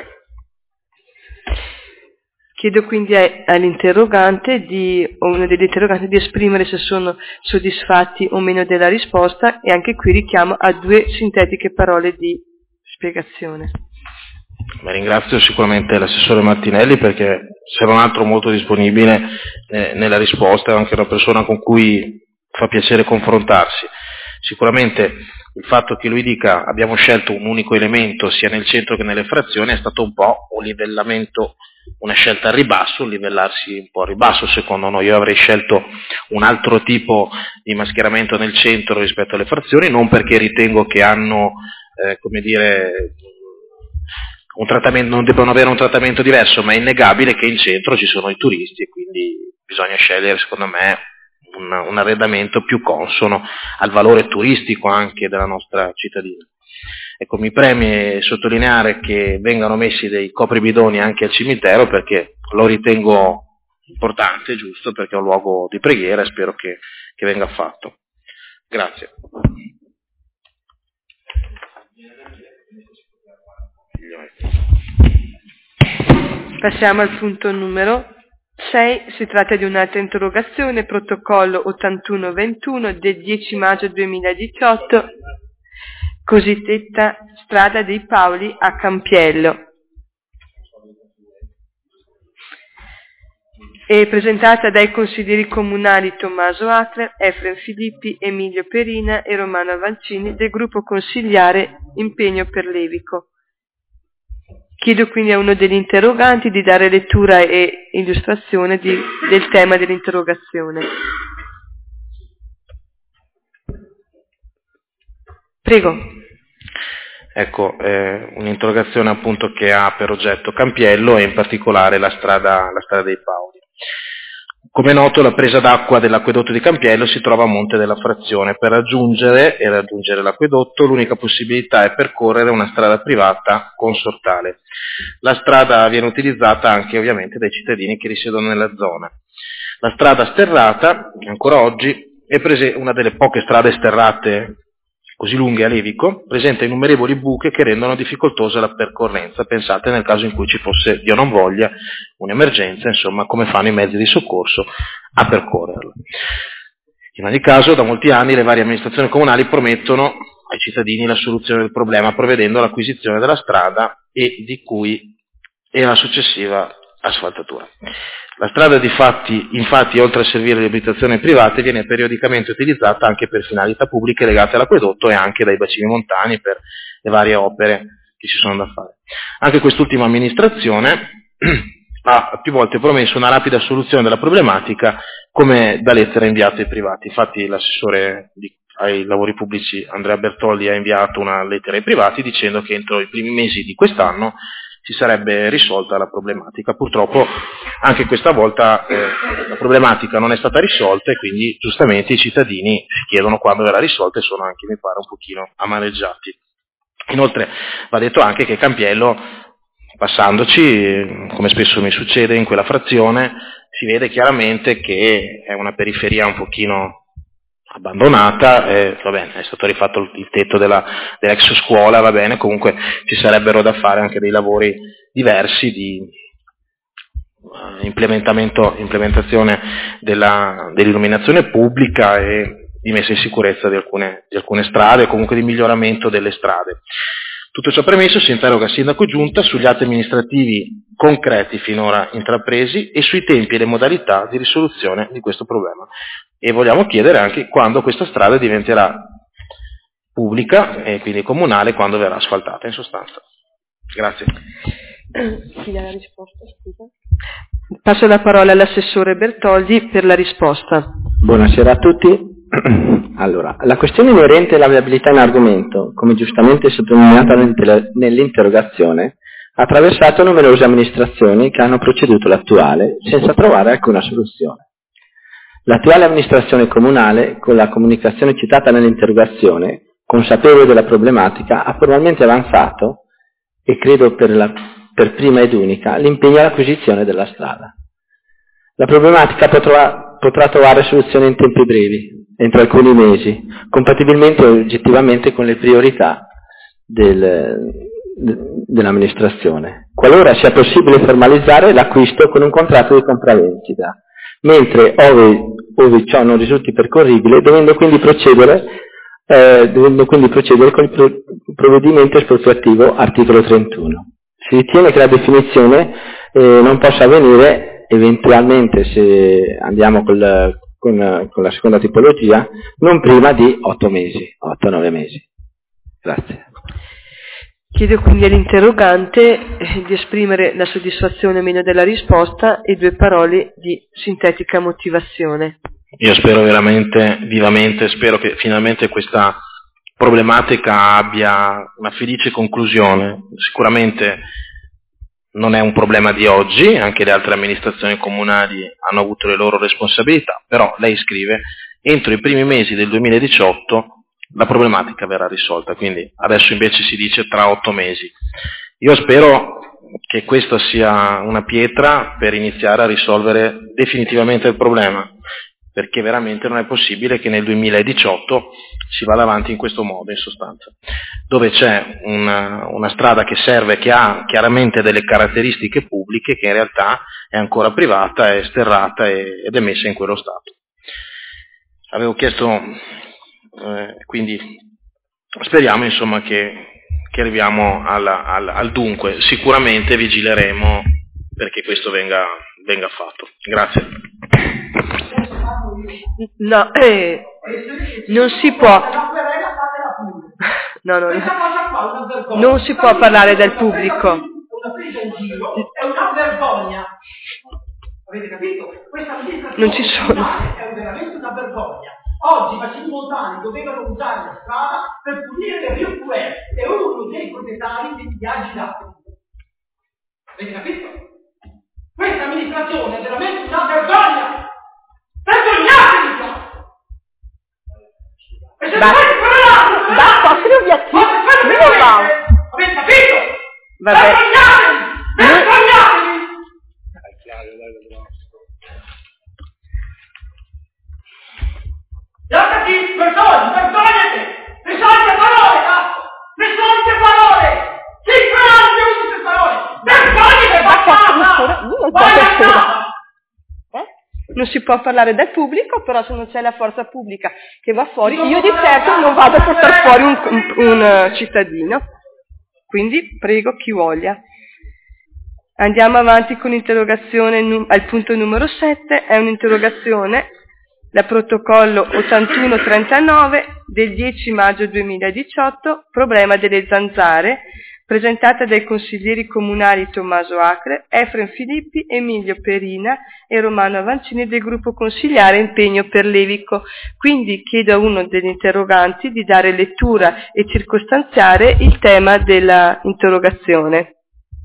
Chiedo quindi all'interrogante di, o uno degli interroganti di esprimere se sono soddisfatti o meno della risposta e anche qui richiamo a due sintetiche parole di spiegazione. Beh, ringrazio sicuramente l'assessore Martinelli perché se non altro molto disponibile eh, nella risposta, è anche una persona con cui fa piacere confrontarsi. Sicuramente il fatto che lui dica abbiamo scelto un unico elemento sia nel centro che nelle frazioni è stato un po' un livellamento, una scelta a ribasso, un livellarsi un po' a ribasso secondo noi. Io avrei scelto un altro tipo di mascheramento nel centro rispetto alle frazioni, non perché ritengo che hanno, eh, come dire, un trattamento, non debbano avere un trattamento diverso, ma è innegabile che in centro ci sono i turisti e quindi bisogna scegliere, secondo me, un, un arredamento più consono al valore turistico anche della nostra cittadina. Ecco, mi preme sottolineare che vengano messi dei copribidoni anche al cimitero perché lo ritengo importante e giusto, perché è un luogo di preghiera e spero che, che venga fatto. Grazie. Passiamo al punto numero sei, si tratta di un'altra interrogazione, protocollo ottantuno ventuno del dieci maggio duemiladiciotto, cosiddetta strada dei Paoli a Campiello. È presentata dai consiglieri comunali Tommaso Acler, Efrem Filippi, Emilio Perina e Romano Vancini del gruppo consigliare Impegno per Levico. Chiedo quindi a uno degli interroganti di dare lettura e illustrazione di, del tema dell'interrogazione. Prego. Ecco, eh, un'interrogazione appunto che ha per oggetto Campiello e in particolare la strada, la strada dei Paoli. Come è noto, la presa d'acqua dell'acquedotto di Campiello si trova a monte della frazione. Per raggiungere e raggiungere l'acquedotto l'unica possibilità è percorrere una strada privata consortale. La strada viene utilizzata anche ovviamente dai cittadini che risiedono nella zona. La strada sterrata, ancora oggi, è prese- una delle poche strade sterrate così lunghe a Levico, presenta innumerevoli buche che rendono difficoltosa la percorrenza. Pensate nel caso in cui ci fosse, Dio non voglia, un'emergenza, insomma, come fanno i mezzi di soccorso a percorrerla. In ogni caso, da molti anni le varie amministrazioni comunali promettono ai cittadini la soluzione del problema, prevedendo l'acquisizione della strada e di cui e la successiva asfaltatura. La strada di fatti, infatti, oltre a servire le abitazioni private, viene periodicamente utilizzata anche per finalità pubbliche legate all'acquedotto e anche dai bacini montani per le varie opere che ci sono da fare. Anche quest'ultima amministrazione ha più volte promesso una rapida soluzione della problematica, come da lettera inviata ai privati. Infatti l'assessore di, ai lavori pubblici Andrea Bertoldi ha inviato una lettera ai privati dicendo che entro i primi mesi di quest'anno si sarebbe risolta la problematica. Purtroppo anche questa volta eh, la problematica non è stata risolta e quindi giustamente i cittadini si chiedono quando verrà risolta e sono anche, mi pare, un pochino amareggiati. Inoltre va detto anche che Campiello, passandoci, come spesso mi succede in quella frazione, si vede chiaramente che è una periferia un pochino abbandonata, eh, va bene, è stato rifatto il, il tetto della, dell'ex scuola, va bene, comunque ci sarebbero da fare anche dei lavori diversi di uh, implementamento, implementazione della, dell'illuminazione pubblica e di messa in sicurezza di alcune, di alcune strade o comunque di miglioramento delle strade. Tutto ciò premesso, si interroga il sindaco giunta sugli atti amministrativi concreti finora intrapresi e sui tempi e le modalità di risoluzione di questo problema. E vogliamo chiedere anche quando questa strada diventerà pubblica e quindi comunale, quando verrà asfaltata in sostanza. Grazie. Chi dà la risposta, scusa? Passo la parola all'assessore Bertoldi per la risposta. Buonasera a tutti. Allora, la questione inerente alla viabilità in argomento, come giustamente sottolineato nell'interrogazione, ha attraversato numerose amministrazioni che hanno proceduto l'attuale senza trovare alcuna soluzione. L'attuale amministrazione comunale, con la comunicazione citata nell'interrogazione, consapevole della problematica, ha formalmente avanzato, e credo per, la, per prima ed unica, l'impegno all'acquisizione della strada. La problematica potrà, potrà trovare soluzione in tempi brevi, entro alcuni mesi, compatibilmente e oggettivamente con le priorità del, dell'amministrazione, qualora sia possibile formalizzare l'acquisto con un contratto di compravendita, mentre ove, ove ciò non risulti percorribile, dovendo quindi procedere, eh, dovendo quindi procedere con il pro, provvedimento espropriativo articolo trentuno. Si ritiene che la definizione eh, non possa avvenire eventualmente, se andiamo col, con, con la seconda tipologia, non prima di otto mesi, otto nove mesi. Grazie. Chiedo quindi all'interrogante di esprimere la soddisfazione o meno della risposta e due parole di sintetica motivazione. Io spero veramente, vivamente, spero che finalmente questa problematica abbia una felice conclusione. Sicuramente non è un problema di oggi, anche le altre amministrazioni comunali hanno avuto le loro responsabilità, però lei scrive, entro i primi mesi del duemiladiciotto la problematica verrà risolta, quindi adesso invece si dice tra otto mesi. Io spero che questa sia una pietra per iniziare a risolvere definitivamente il problema, perché veramente non è possibile che nel duemiladiciotto si vada avanti in questo modo, in sostanza, dove c'è una, una strada che serve, che ha chiaramente delle caratteristiche pubbliche, che in realtà è ancora privata, è sterrata ed è messa in quello stato. Avevo chiesto, eh, quindi speriamo insomma che, che arriviamo alla, al, al dunque. Sicuramente vigileremo perché questo venga, venga fatto. Grazie. No, eh, non si può. No, no, no. Non si può parlare del pubblico. Una presa in giro, è una vergogna. Avete capito? Questa non ci sono. È veramente una vergogna. Oggi i bacini montani dovevano usare la strada per punire le Rio Puer e uno dei proprietari degli viaggi d'acqua. Avete capito? Questa amministrazione è veramente una vergogna! Vergognatevi qua! E se dovete parlare! Basta, Silvia, avete capito? Vabbè. Vergognatevi! Vergognatevi! Guardati, persone, vergognate! Le solite parole, cazzo! Le solite parole! Cinque anni che usi queste parole! Vergognate, vai a casa! Vai a casa! Non si può parlare del pubblico, però se non c'è la forza pubblica che va fuori, io di certo non vado a portare fuori un, un, un cittadino. Quindi prego chi voglia. Andiamo avanti con l'interrogazione num- al punto numero sette, è un'interrogazione da protocollo ottantuno trentanove del dieci maggio duemiladiciotto, problema delle zanzare, presentata dai consiglieri comunali Tommaso Acre, Efrem Filippi, Emilio Perina e Romano Avancini del gruppo consigliare Impegno per Levico. Quindi chiedo a uno degli interroganti di dare lettura e circostanziare il tema della interrogazione.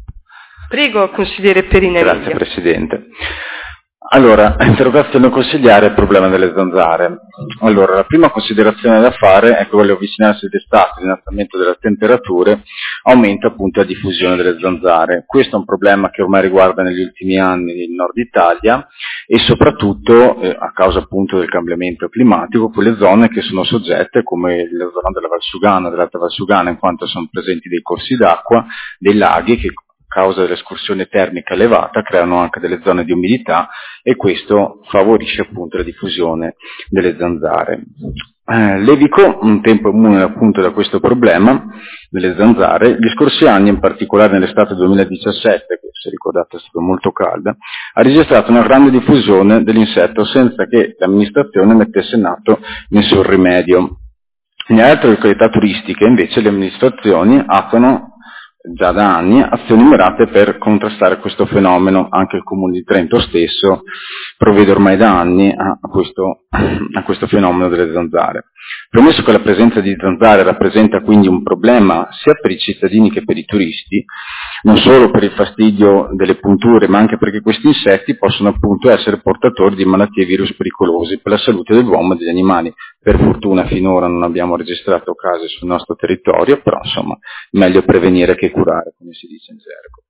Prego, consigliere Perina. Grazie Emilio. Presidente. Allora, interrogazione consigliare il problema delle zanzare. Allora, la prima considerazione da fare è che con l'avvicinarsi d'estate e l'innalzamento delle temperature aumenta appunto la diffusione delle zanzare. Questo è un problema che ormai riguarda negli ultimi anni il nord Italia e soprattutto eh, a causa appunto del cambiamento climatico, quelle zone che sono soggette come la zona della Valsugana, dell'Alta Valsugana, in quanto sono presenti dei corsi d'acqua, dei laghi che a causa dell'escursione termica elevata creano anche delle zone di umidità e questo favorisce appunto la diffusione delle zanzare. Eh, Levico, un tempo immune appunto da questo problema delle zanzare, gli scorsi anni, in particolare nell'estate duemiladiciassette, che se ricordate è stata molto calda, ha registrato una grande diffusione dell'insetto senza che l'amministrazione mettesse in atto nessun rimedio. Nelle altre località turistiche invece le amministrazioni attuano già da anni azioni mirate per contrastare questo fenomeno. Anche il Comune di Trento stesso provvede ormai da anni a questo, a questo fenomeno delle zanzare. Premesso che la presenza di zanzare rappresenta quindi un problema sia per i cittadini che per i turisti, non solo per il fastidio delle punture, ma anche perché questi insetti possono appunto essere portatori di malattie e virus pericolosi per la salute dell'uomo e degli animali. Per fortuna finora non abbiamo registrato casi sul nostro territorio, però insomma meglio prevenire che curare, come si dice in gergo.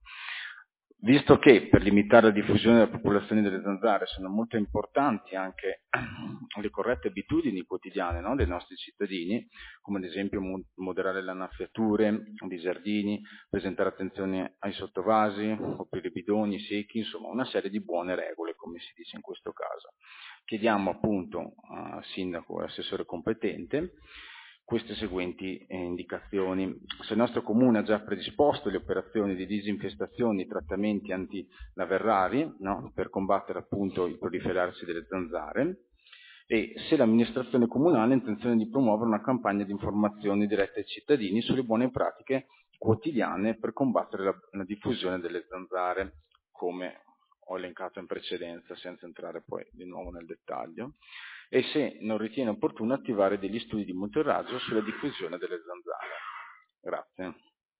Visto che per limitare la diffusione della popolazione delle zanzare sono molto importanti anche le corrette abitudini quotidiane, no, dei nostri cittadini, come ad esempio moderare le annaffiature dei giardini, presentare attenzione ai sottovasi, aprire i bidoni secchi, insomma una serie di buone regole, come si dice in questo caso. Chiediamo appunto al sindaco e all'assessore competente queste seguenti eh, indicazioni. Se il nostro comune ha già predisposto le operazioni di disinfestazione e trattamenti antilaverrari, no, per combattere appunto il proliferarsi delle zanzare, e se l'amministrazione comunale ha intenzione di promuovere una campagna di informazioni dirette ai cittadini sulle buone pratiche quotidiane per combattere la, la diffusione delle zanzare, come ho elencato in precedenza senza entrare poi di nuovo nel dettaglio, e se non ritiene opportuno attivare degli studi di monitoraggio sulla diffusione delle zanzare. Grazie.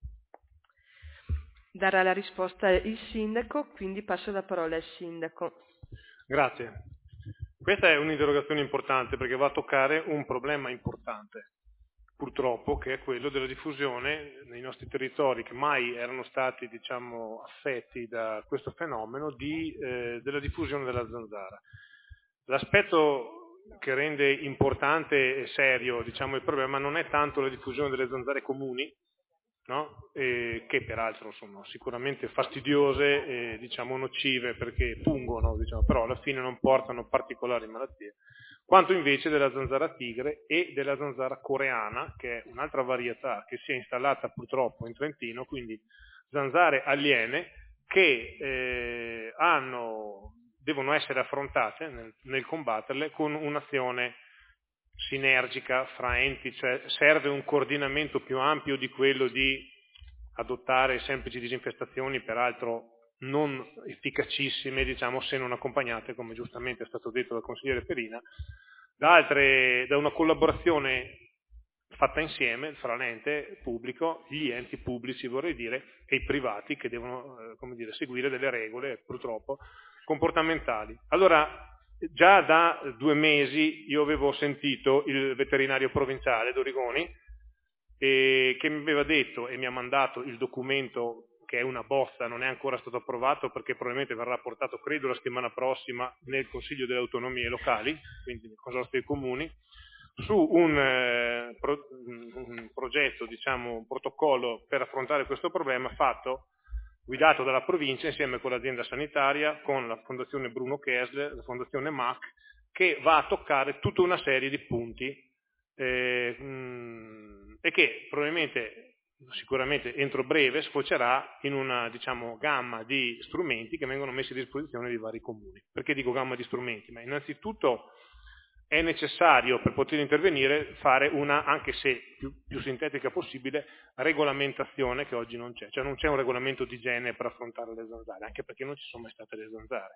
Darà la risposta il sindaco, quindi passo la parola al sindaco. Grazie. Questa è un'interrogazione importante perché va a toccare un problema importante. purtroppo, che è quello della diffusione nei nostri territori, che mai erano stati, diciamo, affetti da questo fenomeno, di, eh, della diffusione della zanzara. L'aspetto che rende importante e serio, diciamo, il problema non è tanto la diffusione delle zanzare comuni, no? E che peraltro sono sicuramente fastidiose e, diciamo, nocive perché pungono, diciamo, però alla fine non portano particolari malattie, quanto invece della zanzara tigre e della zanzara coreana, che è un'altra varietà che si è installata purtroppo in Trentino, quindi zanzare aliene che eh, hanno, devono essere affrontate nel, nel combatterle con un'azione sinergica fra enti, cioè serve un coordinamento più ampio di quello di adottare semplici disinfestazioni, peraltro non efficacissime, diciamo, se non accompagnate, come giustamente è stato detto dal consigliere Perina, da, altre, da una collaborazione fatta insieme fra l'ente pubblico, gli enti pubblici vorrei dire, e i privati che devono eh, come dire, seguire delle regole purtroppo comportamentali. Allora, già da due mesi io avevo sentito il veterinario provinciale d'Origoni eh, che mi aveva detto e mi ha mandato il documento, che è una bozza, non è ancora stato approvato perché probabilmente verrà portato credo la settimana prossima nel Consiglio delle Autonomie Locali, quindi nel Consorzio dei Comuni, su un, eh, pro, un progetto, diciamo un protocollo per affrontare questo problema fatto guidato dalla provincia insieme con l'azienda sanitaria, con la Fondazione Bruno Kessler, la Fondazione M A C, che va a toccare tutta una serie di punti eh, mh, e che probabilmente, sicuramente entro breve, sfocerà in una, diciamo, gamma di strumenti che vengono messi a disposizione di vari comuni. Perché dico gamma di strumenti? Ma innanzitutto è necessario, per poter intervenire, fare una, anche se più, più sintetica possibile, regolamentazione che oggi non c'è. Cioè non c'è un regolamento di igiene per affrontare le zanzare, anche perché non ci sono mai state le zanzare.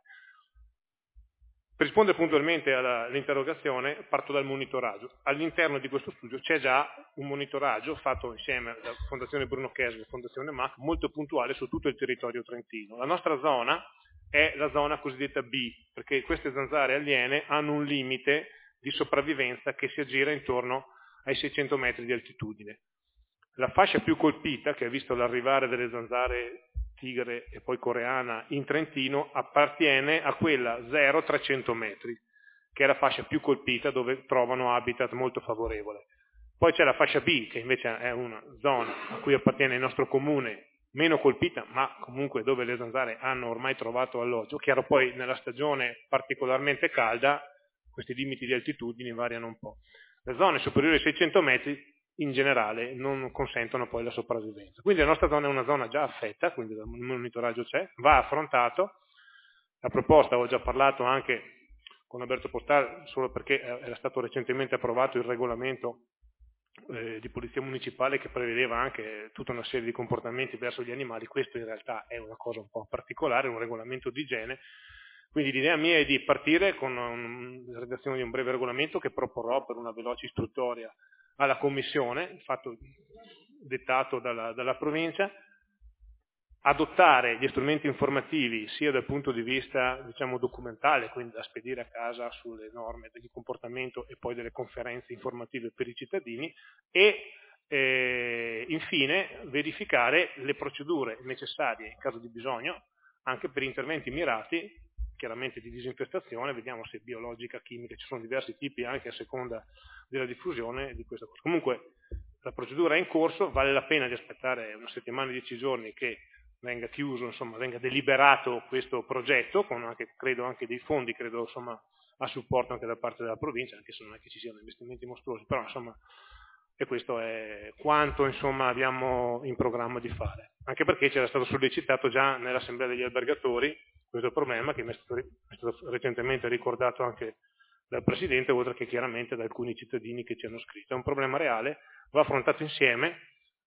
Per rispondere puntualmente alla, all'interrogazione, parto dal monitoraggio. All'interno di questo studio c'è già un monitoraggio fatto insieme alla Fondazione Bruno Kessler e Fondazione M A C, molto puntuale su tutto il territorio trentino. La nostra zona è la zona cosiddetta B, perché queste zanzare aliene hanno un limite di sopravvivenza che si aggira intorno ai seicento metri di altitudine. La fascia più colpita, che ha visto l'arrivare delle zanzare tigre e poi coreana in Trentino, appartiene a quella zero trecento metri, che è la fascia più colpita dove trovano habitat molto favorevole. Poi c'è la fascia B, che invece è una zona a cui appartiene il nostro comune, meno colpita, ma comunque dove le zanzare hanno ormai trovato alloggio. Chiaro, poi nella stagione particolarmente calda questi limiti di altitudine variano un po'. Le zone superiori ai seicento metri in generale non consentono poi la sopravvivenza. Quindi la nostra zona è una zona già affetta, quindi il monitoraggio c'è, va affrontato. La proposta, ho già parlato anche con Alberto Postal, solo perché era stato recentemente approvato il regolamento eh, di polizia municipale che prevedeva anche tutta una serie di comportamenti verso gli animali. Questo in realtà è una cosa un po' particolare, un regolamento di igiene. Quindi l'idea mia è di partire con un, la redazione di un breve regolamento che proporrò per una veloce istruttoria alla Commissione, fatto, dettato dalla, dalla provincia, adottare gli strumenti informativi sia dal punto di vista, diciamo, documentale, quindi da spedire a casa sulle norme di comportamento e poi delle conferenze informative per i cittadini e eh, infine verificare le procedure necessarie in caso di bisogno anche per interventi mirati, chiaramente di disinfestazione, vediamo se biologica, chimica, ci sono diversi tipi anche a seconda della diffusione di questa cosa. Comunque la procedura è in corso, vale la pena di aspettare una settimana, dieci giorni che venga chiuso, insomma, venga deliberato questo progetto, con anche, credo anche dei fondi, credo insomma, a supporto anche da parte della provincia, anche se non è che ci siano investimenti mostruosi, però insomma, e questo è quanto insomma abbiamo in programma di fare. Anche perché c'era stato sollecitato già nell'assemblea degli albergatori questo problema che mi è stato, è stato recentemente ricordato anche dal Presidente, oltre che chiaramente da alcuni cittadini che ci hanno scritto. È un problema reale, va affrontato insieme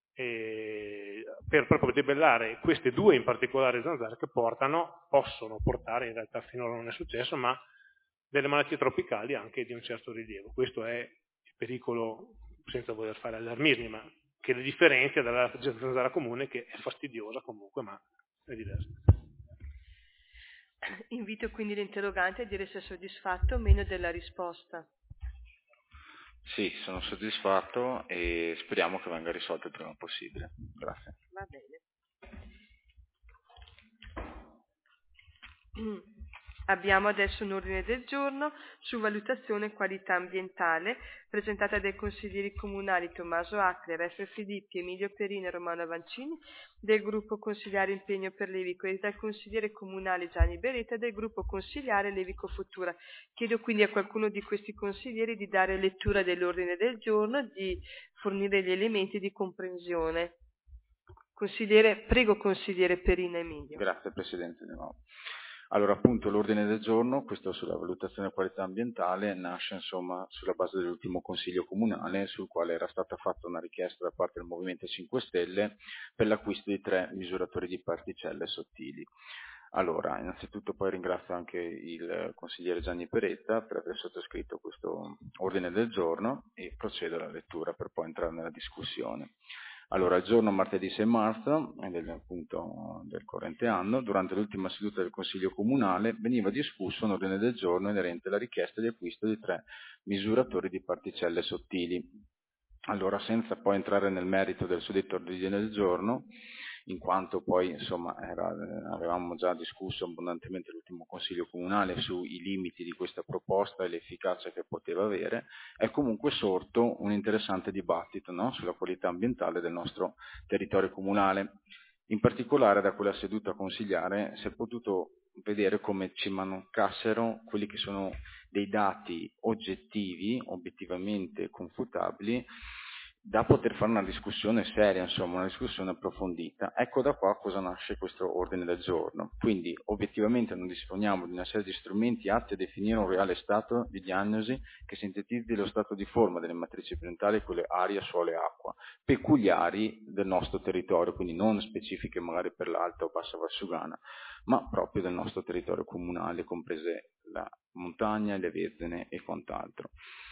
eh, per proprio debellare queste due in particolare zanzare che portano, possono portare, in realtà finora non è successo, ma delle malattie tropicali anche di un certo rilievo. Questo è il pericolo, senza voler fare allarmismi, ma che le differenzia dalla zanzara comune, che è fastidiosa comunque, ma è diversa. Invito quindi l'interrogante a dire se è soddisfatto o meno della risposta. Sì, sono soddisfatto e speriamo che venga risolto il prima possibile. Grazie. Va bene. Abbiamo adesso un ordine del giorno su valutazione e qualità ambientale, presentata dai consiglieri comunali Tommaso Acler, F. Filippi, Emilio Perino e Romano Avancini, del gruppo consigliare Impegno per Levico e dal consigliere comunale Gianni Beretta e del gruppo consigliare Levico Futura. Chiedo quindi a qualcuno di questi consiglieri di dare lettura dell'ordine del giorno, di fornire gli elementi di comprensione. Consigliere, prego consigliere Perino Emilio. Grazie Presidente di nuovo. Allora, appunto, l'ordine del giorno, questo sulla valutazione e qualità ambientale, nasce insomma sulla base dell'ultimo Consiglio Comunale, sul quale era stata fatta una richiesta da parte del Movimento cinque Stelle per l'acquisto di tre misuratori di particelle sottili. Allora, innanzitutto poi ringrazio anche il consigliere Gianni Beretta per aver sottoscritto questo ordine del giorno e procedo alla lettura per poi entrare nella discussione. Allora, il giorno martedì sei marzo, del, appunto, del corrente anno, durante l'ultima seduta del Consiglio Comunale, veniva discusso un ordine del giorno inerente alla richiesta di acquisto di tre misuratori di particelle sottili. Allora, senza poi entrare nel merito del suddetto ordine del giorno, in quanto poi insomma era, avevamo già discusso abbondantemente l'ultimo Consiglio Comunale sui limiti di questa proposta e l'efficacia che poteva avere, è comunque sorto un interessante dibattito, no? Sulla qualità ambientale del nostro territorio comunale. In particolare da quella seduta consigliare si è potuto vedere come ci mancassero quelli che sono dei dati oggettivi, obiettivamente confutabili, da poter fare una discussione seria, insomma, una discussione approfondita. Ecco da qua cosa nasce questo ordine del giorno. Quindi, obiettivamente non disponiamo di una serie di strumenti atti a definire un reale stato di diagnosi che sintetizzi lo stato di forma delle matrici ambientali, quelle aria, suolo e acqua, peculiari del nostro territorio, quindi non specifiche magari per l'Alta o Bassa Valsugana, ma proprio del nostro territorio comunale, comprese la montagna, le vezzene e quant'altro.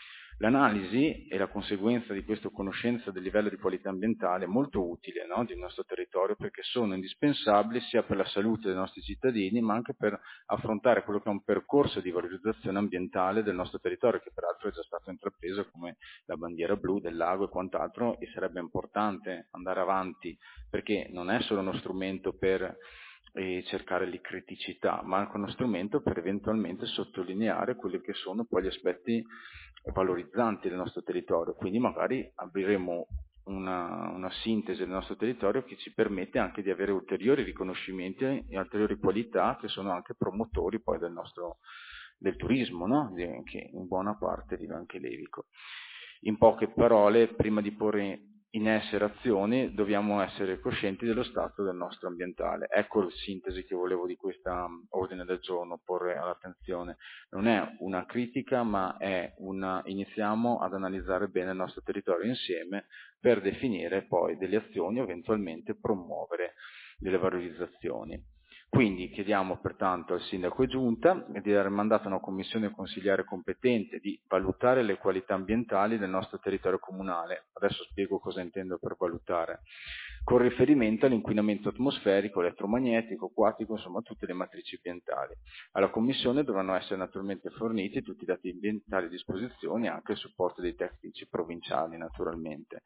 L'analisi e la conseguenza di questa conoscenza del livello di qualità ambientale è molto utile, no, del nostro territorio, perché sono indispensabili sia per la salute dei nostri cittadini, ma anche per affrontare quello che è un percorso di valorizzazione ambientale del nostro territorio, che peraltro è già stato intrapreso come la bandiera blu del lago e quant'altro, e sarebbe importante andare avanti, perché non è solo uno strumento per e cercare le criticità, ma anche uno strumento per eventualmente sottolineare quelli che sono poi gli aspetti valorizzanti del nostro territorio. Quindi magari apriremo una, una sintesi del nostro territorio che ci permette anche di avere ulteriori riconoscimenti e ulteriori qualità che sono anche promotori poi del nostro del turismo, no? Che in buona parte vive anche Levico. In poche parole, prima di porre in essere azioni dobbiamo essere coscienti dello stato del nostro ambientale. Ecco la sintesi che volevo di questa ordine del giorno porre all'attenzione. Non è una critica, ma è una iniziamo ad analizzare bene il nostro territorio insieme per definire poi delle azioni o eventualmente promuovere delle valorizzazioni. Quindi chiediamo pertanto al Sindaco e Giunta di dare mandato a una commissione consigliare competente di valutare le qualità ambientali del nostro territorio comunale. Adesso spiego cosa intendo per valutare. Con riferimento all'inquinamento atmosferico, elettromagnetico, acquatico, insomma tutte le matrici ambientali. Alla commissione dovranno essere naturalmente forniti tutti i dati ambientali a disposizione e anche il supporto dei tecnici provinciali naturalmente.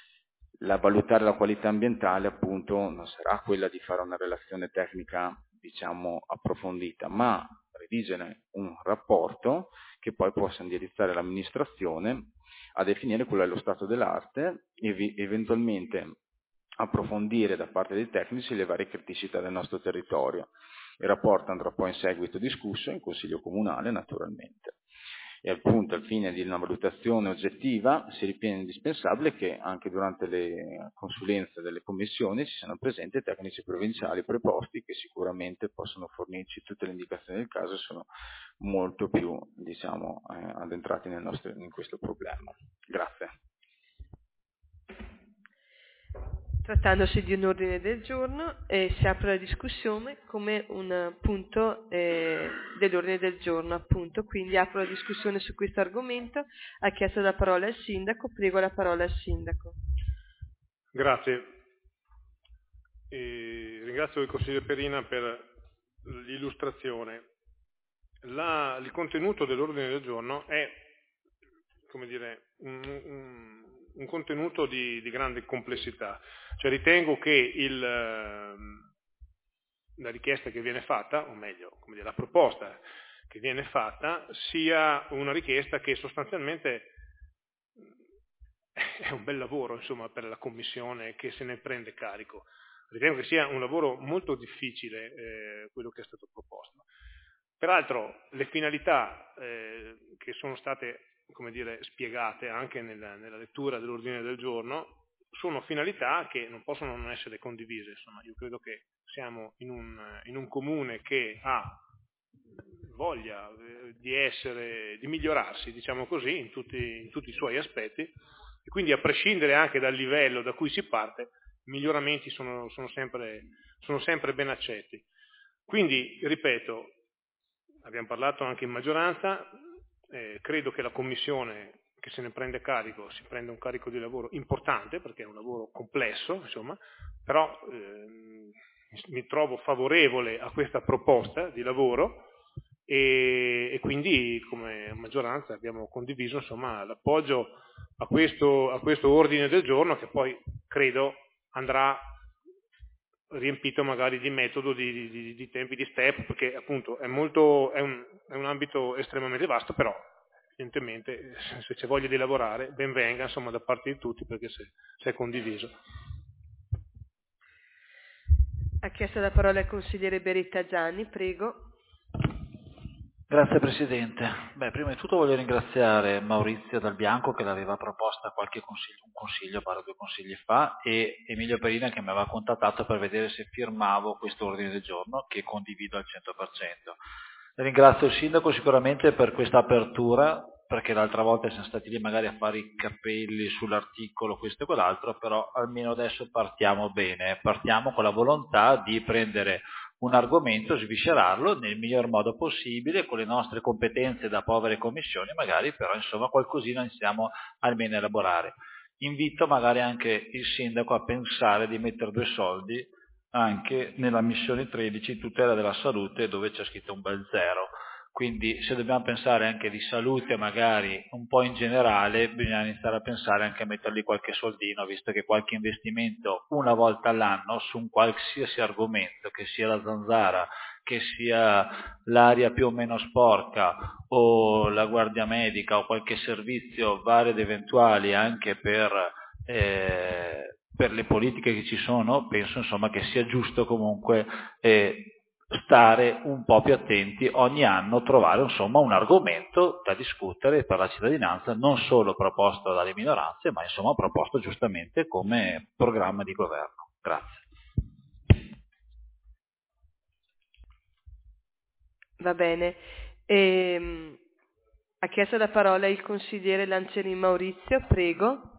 La valutare la qualità ambientale appunto non sarà quella di fare una relazione tecnica diciamo approfondita, ma redigere un rapporto che poi possa indirizzare l'amministrazione a definire quello è lo stato dell'arte e eventualmente approfondire da parte dei tecnici le varie criticità del nostro territorio. Il rapporto andrà poi in seguito discusso in Consiglio Comunale naturalmente. E appunto al fine di una valutazione oggettiva si ritiene indispensabile che anche durante le consulenze delle commissioni ci siano presenti tecnici provinciali preposti che sicuramente possono fornirci tutte le indicazioni del caso e sono molto più diciamo eh, addentrati nel nostro, in questo problema. Grazie. Trattandosi di un ordine del giorno, eh, si apre la discussione come un punto eh, dell'ordine del giorno, appunto. Quindi apro la discussione su questo argomento. Ha chiesto la parola il Sindaco, prego la parola al Sindaco. Grazie. E ringrazio il consigliere Perina per l'illustrazione. La, il contenuto dell'ordine del giorno è come dire, un, un, un contenuto di, di grande complessità. Cioè ritengo che il, la richiesta che viene fatta, o meglio, come dire, la proposta che viene fatta, sia una richiesta che sostanzialmente è un bel lavoro, insomma, per la Commissione che se ne prende carico. Ritengo che sia un lavoro molto difficile eh, quello che è stato proposto. Peraltro le finalità eh, che sono state, come dire, spiegate anche nella, nella lettura dell'ordine del giorno sono finalità che non possono non essere condivise. Insomma, io credo che siamo in un, in un comune che ha voglia eh, di essere, di migliorarsi, diciamo così, in tutti, in tutti i suoi aspetti, e quindi a prescindere anche dal livello da cui si parte, i miglioramenti sono, sono, sempre, sono sempre ben accetti. Quindi, ripeto, abbiamo parlato anche in maggioranza, eh, credo che la Commissione che se ne prende carico si prenda un carico di lavoro importante, perché è un lavoro complesso, insomma, però eh, mi trovo favorevole a questa proposta di lavoro e, e quindi come maggioranza abbiamo condiviso, insomma, l'appoggio a questo, a questo ordine del giorno, che poi credo andrà riempito magari di metodo, di, di, di tempi, di step, perché appunto è, molto, è, un, è un ambito estremamente vasto, però evidentemente se c'è voglia di lavorare ben venga, insomma, da parte di tutti, perché se, se è condiviso. Ha chiesto la parola il consigliere Beretta Gianni, prego. Grazie Presidente. Beh, prima di tutto voglio ringraziare Maurizio Dal Bianco che l'aveva proposta qualche consiglio, un consiglio, parlo due consigli fa, e Emilio Perina che mi aveva contattato per vedere se firmavo questo ordine del giorno, che condivido al cento per cento. Ringrazio il Sindaco sicuramente per questa apertura, perché l'altra volta siamo stati lì magari a fare i capelli sull'articolo, questo e quell'altro, però almeno adesso partiamo bene, partiamo con la volontà di prendere un argomento, sviscerarlo nel miglior modo possibile, con le nostre competenze da povere commissioni magari, però insomma qualcosina iniziamo almeno a elaborare. Invito magari anche il Sindaco a pensare di mettere due soldi anche nella missione tredici, tutela della salute, dove c'è scritto un bel zero. Quindi se dobbiamo pensare anche di salute magari un po' in generale, bisogna iniziare a pensare anche a mettergli qualche soldino, visto che qualche investimento una volta all'anno su un qualsiasi argomento, che sia la zanzara, che sia l'aria più o meno sporca o la guardia medica o qualche servizio vari ed eventuali anche per, eh, per le politiche che ci sono, penso insomma che sia giusto comunque eh, stare un po' più attenti ogni anno, trovare insomma un argomento da discutere per la cittadinanza, non solo proposto dalle minoranze, ma insomma proposto giustamente come programma di governo. Grazie. Va bene. Ehm, ha chiesto la parola il consigliere Lancerin Maurizio, prego.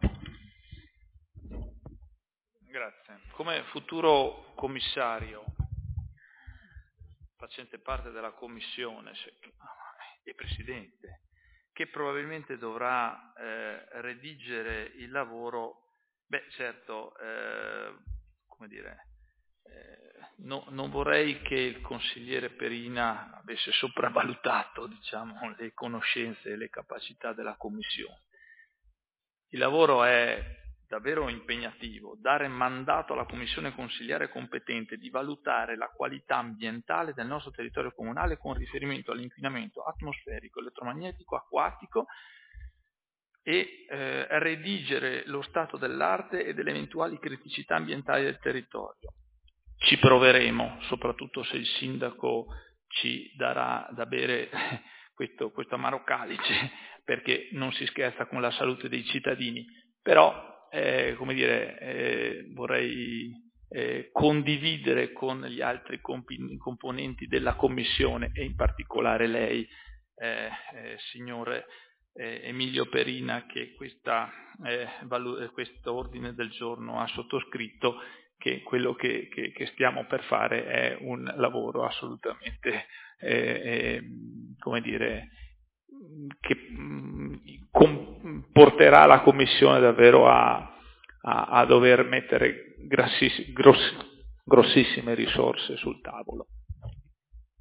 Grazie. Come futuro commissario facente parte della commissione e presidente, che probabilmente dovrà eh, redigere il lavoro, beh certo, eh, come dire, eh, no, non vorrei che il consigliere Perina avesse sopravvalutato, diciamo, le conoscenze e le capacità della commissione. Il lavoro è davvero impegnativo, dare mandato alla commissione consigliare competente di valutare la qualità ambientale del nostro territorio comunale con riferimento all'inquinamento atmosferico, elettromagnetico, acquatico e eh, redigere lo stato dell'arte e delle eventuali criticità ambientali del territorio. Ci proveremo, soprattutto se il sindaco ci darà da bere questo, questo amaro calice, perché non si scherza con la salute dei cittadini, però Eh, come dire, eh, vorrei eh, condividere con gli altri comp- componenti della Commissione e in particolare lei, eh, eh, signore eh, Emilio Perina, che questa, eh, valu- questo ordine del giorno ha sottoscritto, che quello che, che, che stiamo per fare è un lavoro assolutamente, eh, eh, come dire, che com- porterà la Commissione davvero a, a, a dover mettere grassis- gross- grossissime risorse sul tavolo.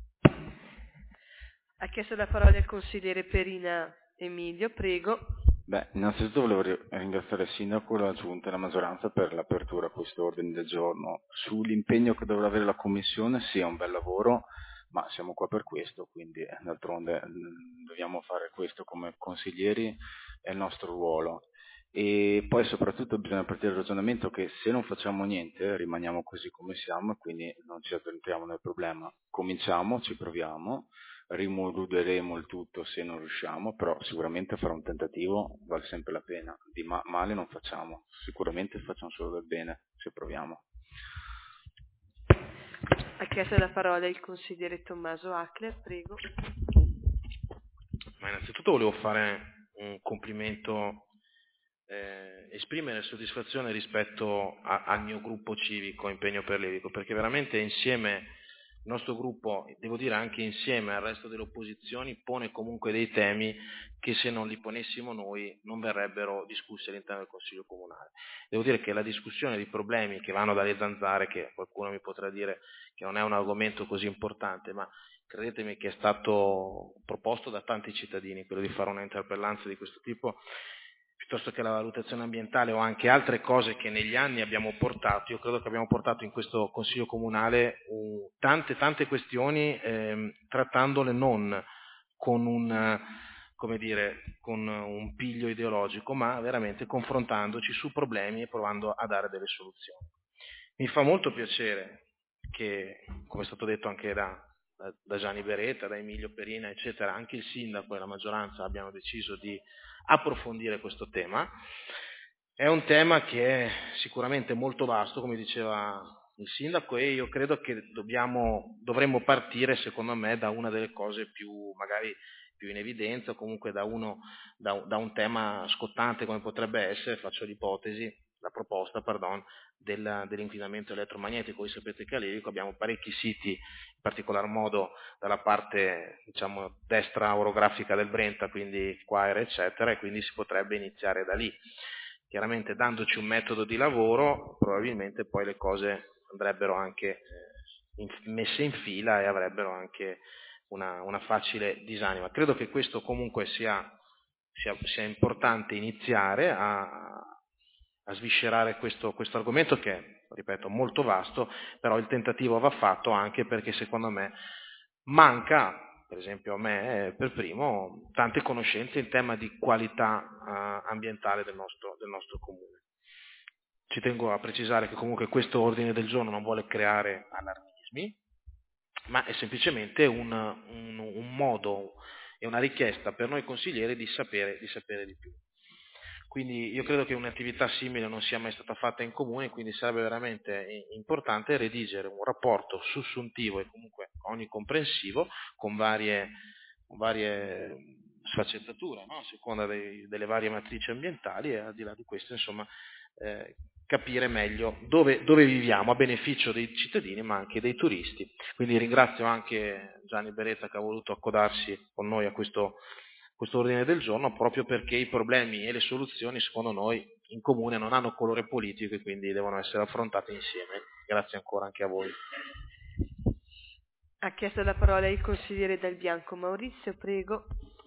Ha chiesto la parola il consigliere Perina Emilio, prego. Beh, innanzitutto volevo ri- ringraziare il Sindaco, la Giunta e la maggioranza per l'apertura a questo ordine del giorno. Sull'impegno che dovrà avere la Commissione, sì, è un bel lavoro, ma siamo qua per questo, quindi eh, d'altronde mh, dobbiamo fare questo come consiglieri, è il nostro ruolo. E poi soprattutto bisogna partire dal ragionamento che se non facciamo niente rimaniamo così come siamo e quindi non ci addentriamo nel problema. Cominciamo, ci proviamo, rimodulleremo il tutto se non riusciamo, però sicuramente fare un tentativo vale sempre la pena. Di ma- male non facciamo, sicuramente facciamo solo del bene se proviamo. Ha chiesto la parola il consigliere Tommaso Ackler, prego. Ma innanzitutto volevo fare un complimento, eh, esprimere soddisfazione rispetto a, al mio gruppo civico Impegno per Levico, perché veramente insieme il nostro gruppo, devo dire anche insieme al resto delle opposizioni, pone comunque dei temi che se non li ponessimo noi non verrebbero discussi all'interno del Consiglio Comunale. Devo dire che la discussione di problemi che vanno dalle zanzare, che qualcuno mi potrà dire che non è un argomento così importante, ma credetemi che è stato proposto da tanti cittadini, quello di fare una interpellanza di questo tipo, piuttosto che la valutazione ambientale o anche altre cose che negli anni abbiamo portato. Io credo che abbiamo portato in questo Consiglio Comunale uh, tante tante questioni, ehm, trattandole non con un, come dire, con un piglio ideologico, ma veramente confrontandoci su problemi e provando a dare delle soluzioni. Mi fa molto piacere che, come è stato detto anche da, da, da Gianni Beretta, da Emilio Perina, eccetera, anche il sindaco e la maggioranza abbiano deciso di approfondire questo tema. È un tema che è sicuramente molto vasto, come diceva il sindaco, e io credo che dobbiamo, dovremmo partire, secondo me, da una delle cose più, magari più in evidenza, o comunque da, uno, da, da un tema scottante come potrebbe essere, faccio l'ipotesi, la proposta, pardon, del, dell'inquinamento elettromagnetico. Voi sapete che a Levico abbiamo parecchi siti, in particolar modo dalla parte, diciamo, destra orografica del Brenta, quindi Quaere, eccetera, e quindi si potrebbe iniziare da lì. Chiaramente dandoci un metodo di lavoro, probabilmente poi le cose andrebbero anche eh, in, messe in fila e avrebbero anche una, una facile disanima. Credo che questo comunque sia, sia, sia importante iniziare a, a sviscerare questo, questo argomento che è, ripeto, molto vasto, però il tentativo va fatto anche perché secondo me manca, per esempio a me eh, per primo, tante conoscenze in tema di qualità eh, ambientale del nostro, del nostro comune. Ci tengo a precisare che comunque questo ordine del giorno non vuole creare allarmismi, ma è semplicemente un, un, un modo e una richiesta per noi consiglieri di sapere, di sapere di più. Quindi io credo che un'attività simile non sia mai stata fatta in comune, quindi sarebbe veramente importante redigere un rapporto sussuntivo e comunque onnicomprensivo con varie, con varie sfaccettature, no? A seconda dei, delle varie matrici ambientali, e al di là di questo, insomma, eh, capire meglio dove, dove viviamo a beneficio dei cittadini ma anche dei turisti. Quindi ringrazio anche Gianni Beretta che ha voluto accodarsi con noi a questo questo ordine del giorno, proprio perché i problemi e le soluzioni, secondo noi, in comune non hanno colore politico e quindi devono essere affrontate insieme. Grazie ancora anche a voi. Ha chiesto la parola il consigliere Dal Bianco. Maurizio, prego.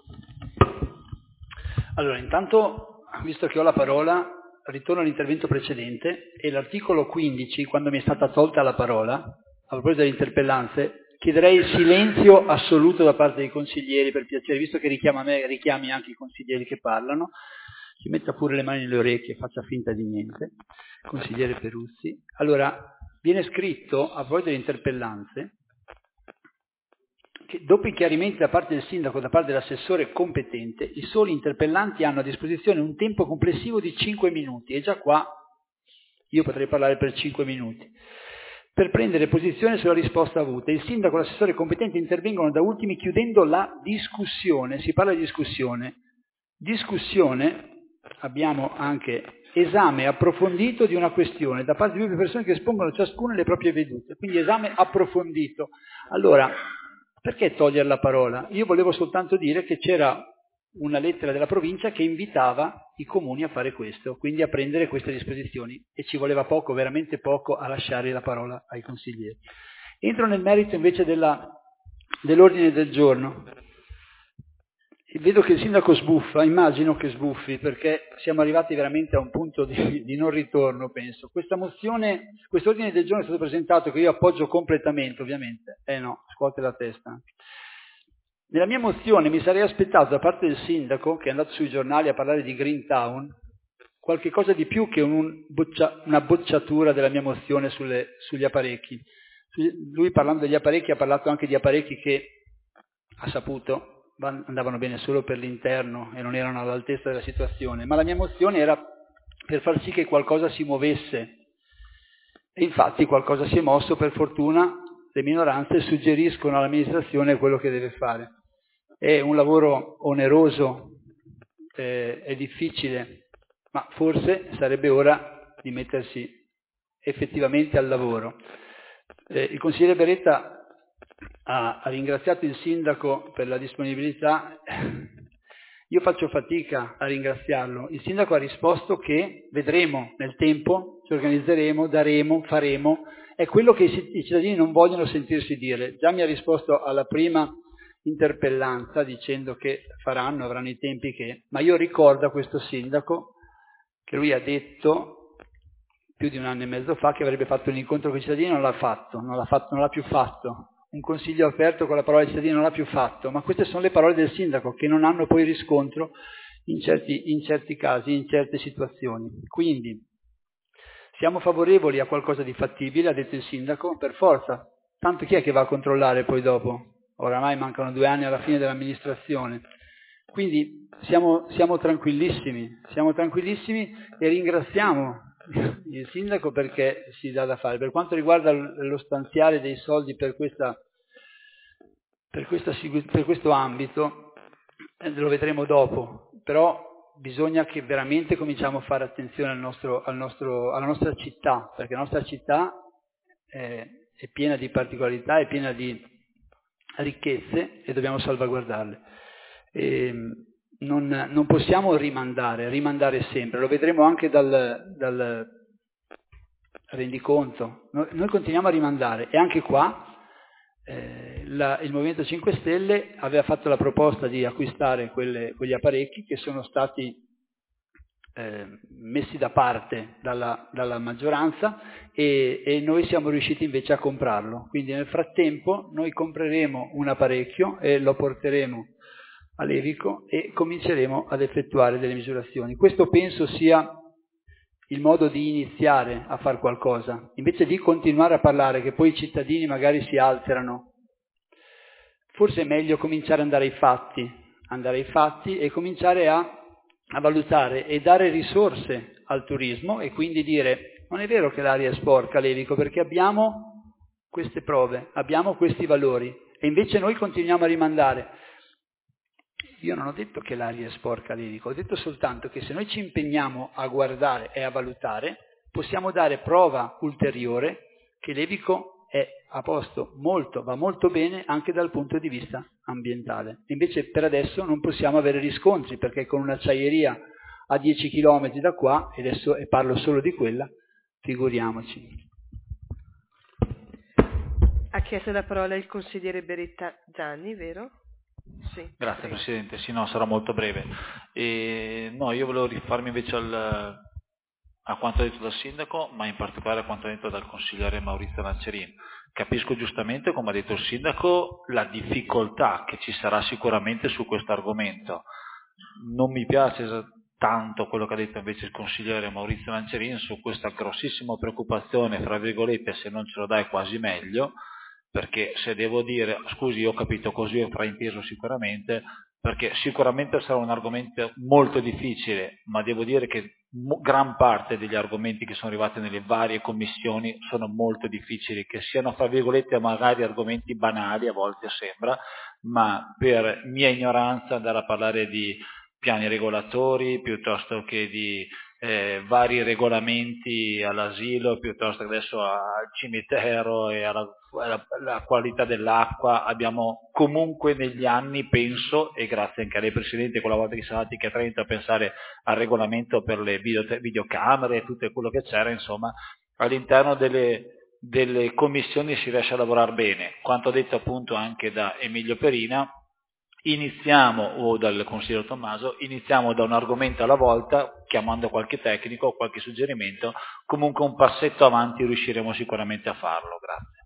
Allora, intanto, visto che ho la parola, ritorno all'intervento precedente e l'articolo quindici, quando mi è stata tolta la parola, a proposito delle interpellanze, chiederei il silenzio assoluto da parte dei consiglieri, per piacere, visto che richiama me, richiami anche i consiglieri che parlano, si metta pure le mani nelle orecchie e faccia finta di niente. Consigliere Peruzzi. Allora, viene scritto, a proposito delle interpellanze, che dopo i chiarimenti da parte del sindaco e da parte dell'assessore competente, i soli interpellanti hanno a disposizione un tempo complessivo di cinque minuti, e già qua io potrei parlare per cinque minuti. Per prendere posizione sulla risposta avuta. Il sindaco e l'assessore competente intervengono da ultimi chiudendo la discussione. Si parla di discussione. Discussione, abbiamo anche esame approfondito di una questione da parte di due persone che espongono ciascuna le proprie vedute. Quindi esame approfondito. Allora, perché togliere la parola? Io volevo soltanto dire che c'era una lettera della provincia che invitava i comuni a fare questo, quindi a prendere queste disposizioni, e ci voleva poco, veramente poco, a lasciare la parola ai consiglieri. Entro nel merito invece della, dell'ordine del giorno. vedo che il sindaco sbuffa, immagino che sbuffi, perché siamo arrivati veramente a un punto di, di non ritorno, penso. Questa mozione, quest'ordine del giorno è stato presentato, che io appoggio completamente, ovviamente. Eh no, scuote la testa. Nella mia mozione mi sarei aspettato da parte del sindaco, che è andato sui giornali a parlare di Green Town, qualche cosa di più che un boccia, una bocciatura della mia mozione sulle, sugli apparecchi. Lui, parlando degli apparecchi, ha parlato anche di apparecchi che, ha saputo, andavano bene solo per l'interno e non erano all'altezza della situazione, ma la mia mozione era per far sì che qualcosa si muovesse. E infatti qualcosa si è mosso, per fortuna le minoranze suggeriscono all'amministrazione quello che deve fare. È un lavoro oneroso, eh, è difficile, ma forse sarebbe ora di mettersi effettivamente al lavoro. Eh, il consigliere Beretta ha, ha ringraziato il sindaco per la disponibilità. Io faccio fatica a ringraziarlo. Il sindaco ha risposto che vedremo nel tempo, ci organizzeremo, daremo, faremo. È quello che i cittadini non vogliono sentirsi dire. Già mi ha risposto alla prima interpellanza dicendo che faranno, avranno i tempi che... Ma io ricordo a questo sindaco che lui ha detto più di un anno e mezzo fa che avrebbe fatto un incontro con i cittadini, non l'ha fatto, non l'ha fatto, non l'ha più fatto. Un consiglio aperto con la parola cittadini non l'ha più fatto, ma queste sono le parole del sindaco che non hanno poi riscontro in certi, in certi casi, in certe situazioni. Quindi siamo favorevoli a qualcosa di fattibile, ha detto il sindaco, per forza. Tanto chi è che va a controllare poi dopo? Oramai mancano due anni alla fine dell'amministrazione. Quindi siamo, siamo tranquillissimi, siamo tranquillissimi e ringraziamo il sindaco perché si dà da fare. Per quanto riguarda lo stanziare dei soldi per, questa, per, questa, per questo ambito, eh, lo vedremo dopo, però bisogna che veramente cominciamo a fare attenzione al nostro, al nostro, alla nostra città, perché la nostra città è, è piena di particolarità, è piena di ricchezze e dobbiamo salvaguardarle. E, Non, non possiamo rimandare, rimandare sempre, lo vedremo anche dal, dal rendiconto. Noi, noi continuiamo a rimandare e anche qua eh, la, il Movimento cinque Stelle aveva fatto la proposta di acquistare quelle, quegli apparecchi che sono stati eh, messi da parte dalla, dalla maggioranza e, e noi siamo riusciti invece a comprarlo. Quindi nel frattempo noi compreremo un apparecchio e lo porteremo a Levico e cominceremo ad effettuare delle misurazioni. Questo penso sia il modo di iniziare a fare qualcosa, invece di continuare a parlare che poi i cittadini magari si alterano. Forse è meglio cominciare ad andare ai fatti, andare ai fatti e cominciare a, a valutare e dare risorse al turismo e quindi dire non è vero che l'aria è sporca a Levico perché abbiamo queste prove, abbiamo questi valori e invece noi continuiamo a rimandare. Io non ho detto che l'aria è sporca a Levico, ho detto soltanto che se noi ci impegniamo a guardare e a valutare, possiamo dare prova ulteriore che Levico è a posto molto, va molto bene anche dal punto di vista ambientale. Invece per adesso non possiamo avere riscontri, perché con un'acciaieria a dieci chilometri da qua, e adesso e parlo solo di quella, figuriamoci. Ha chiesto la parola il consigliere Beretta Gianni, vero? Sì, Grazie prego. Presidente, sì no, sarò molto breve. E, no, io volevo rifarmi invece al, a quanto detto dal Sindaco, ma in particolare a quanto detto dal consigliere Maurizio Lancerin. Capisco giustamente, come ha detto il Sindaco, la difficoltà che ci sarà sicuramente su questo argomento. Non mi piace tanto quello che ha detto invece il consigliere Maurizio Lancerin su questa grossissima preoccupazione, fra virgolette, se non ce lo dai quasi meglio, perché se devo dire, scusi, io ho capito così, ho frainteso sicuramente, perché sicuramente sarà un argomento molto difficile, ma devo dire che gran parte degli argomenti che sono arrivati nelle varie commissioni sono molto difficili, che siano, fra virgolette, magari argomenti banali, a volte sembra, ma per mia ignoranza andare a parlare di piani regolatori, piuttosto che di eh, vari regolamenti all'asilo, piuttosto che adesso al cimitero e alla, alla, alla qualità dell'acqua, abbiamo comunque negli anni, penso, e grazie anche a lei Presidente, con la volta che siamo andati che a Trento a pensare al regolamento per le video, videocamere e tutto quello che c'era, insomma, all'interno delle, delle commissioni si riesce a lavorare bene. Quanto detto appunto anche da Emilio Perina, iniziamo, o dal consigliere Tommaso, iniziamo da un argomento alla volta, chiamando qualche tecnico o qualche suggerimento, comunque un passetto avanti riusciremo sicuramente a farlo. Grazie.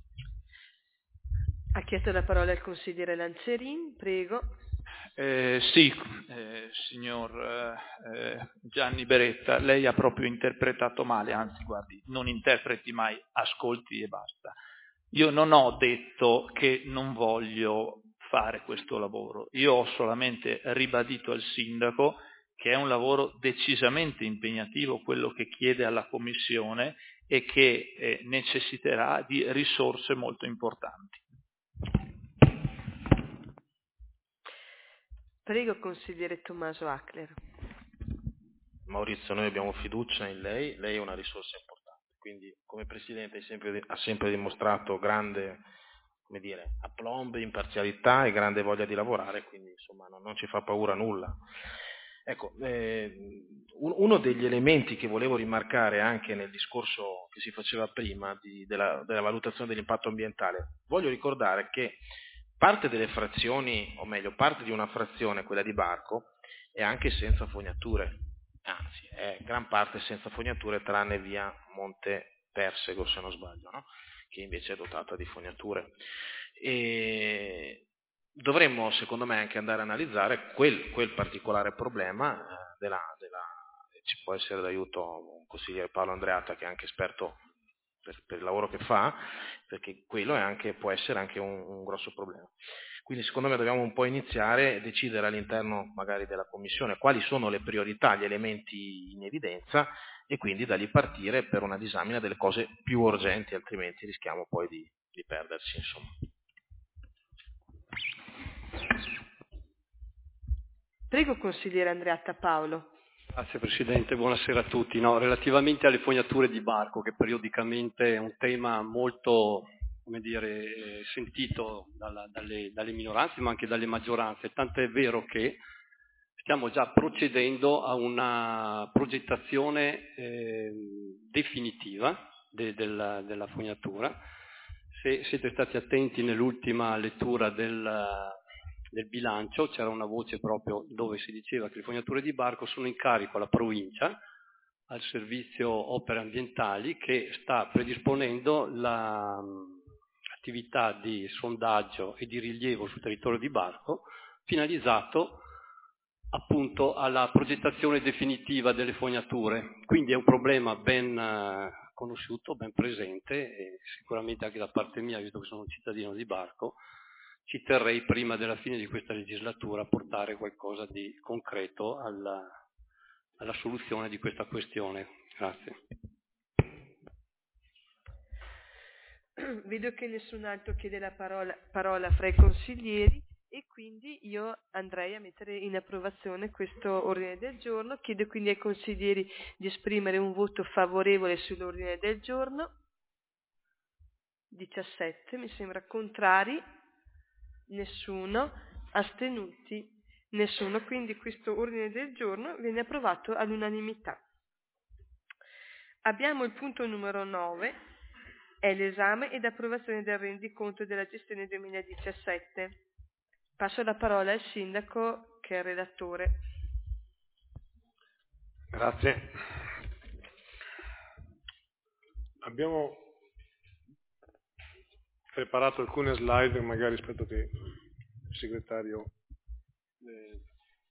Ha chiesto la parola il consigliere Lancerin, prego. Eh, sì, eh, signor eh, Gianni Beretta, lei ha proprio interpretato male, anzi guardi, non interpreti mai, ascolti e basta. Io non ho detto che non voglio fare questo lavoro, io ho solamente ribadito al sindaco che è un lavoro decisamente impegnativo quello che chiede alla Commissione e che eh, necessiterà di risorse molto importanti. Prego, consigliere Tommaso Ackler. Maurizio, noi abbiamo fiducia in lei, lei è una risorsa importante, quindi come Presidente ha sempre, ha sempre dimostrato grande, come dire, aplomb, imparzialità e grande voglia di lavorare, quindi insomma non, non ci fa paura nulla. Ecco, eh, uno degli elementi che volevo rimarcare anche nel discorso che si faceva prima di, della, della valutazione dell'impatto ambientale, voglio ricordare che parte delle frazioni, o meglio, parte di una frazione, quella di Barco, è anche senza fognature, anzi, è gran parte senza fognature, tranne via Monte Persego, se non sbaglio, no? Che invece è dotata di fognature. E dovremmo, secondo me, anche andare a analizzare quel, quel particolare problema eh, della, della, ci può essere d'aiuto un consigliere Paolo Andreatta, che è anche esperto Per, per il lavoro che fa, perché quello è anche, può essere anche un, un grosso problema. Quindi secondo me dobbiamo un po' iniziare a decidere all'interno magari della Commissione quali sono le priorità, gli elementi in evidenza e quindi da lì partire per una disamina delle cose più urgenti, altrimenti rischiamo poi di, di perderci, insomma. Prego, consigliere Andreatta Paolo. Grazie Presidente, buonasera a tutti. No, relativamente alle fognature di Barco, che periodicamente è un tema molto, come dire, sentito dalla, dalle, dalle minoranze ma anche dalle maggioranze, tanto è vero che stiamo già procedendo a una progettazione eh, definitiva de, della, della fognatura. Se siete stati attenti nell'ultima lettura del del bilancio c'era una voce proprio dove si diceva che le fognature di Barco sono in carico alla provincia, al servizio opere ambientali, che sta predisponendo l'attività di sondaggio e di rilievo sul territorio di Barco, finalizzato appunto alla progettazione definitiva delle fognature. Quindi è un problema ben eh, conosciuto, ben presente, e sicuramente anche da parte mia, visto che sono un cittadino di Barco, ci terrei prima della fine di questa legislatura a portare qualcosa di concreto alla, alla soluzione di questa questione. Grazie. Vedo che nessun altro chiede la parola, parola fra i consiglieri e quindi io andrei a mettere in approvazione questo ordine del giorno. Chiedo quindi ai consiglieri di esprimere un voto favorevole sull'ordine del giorno. diciassette, mi sembra, contrari. Nessuno, astenuti, nessuno, quindi questo ordine del giorno viene approvato all'unanimità. Abbiamo il punto numero nove, è l'esame ed approvazione del rendiconto della gestione duemiladiciassette. Passo la parola al sindaco che è il relatore. Grazie. Abbiamo preparato alcune slide, magari aspetto che il segretario eh,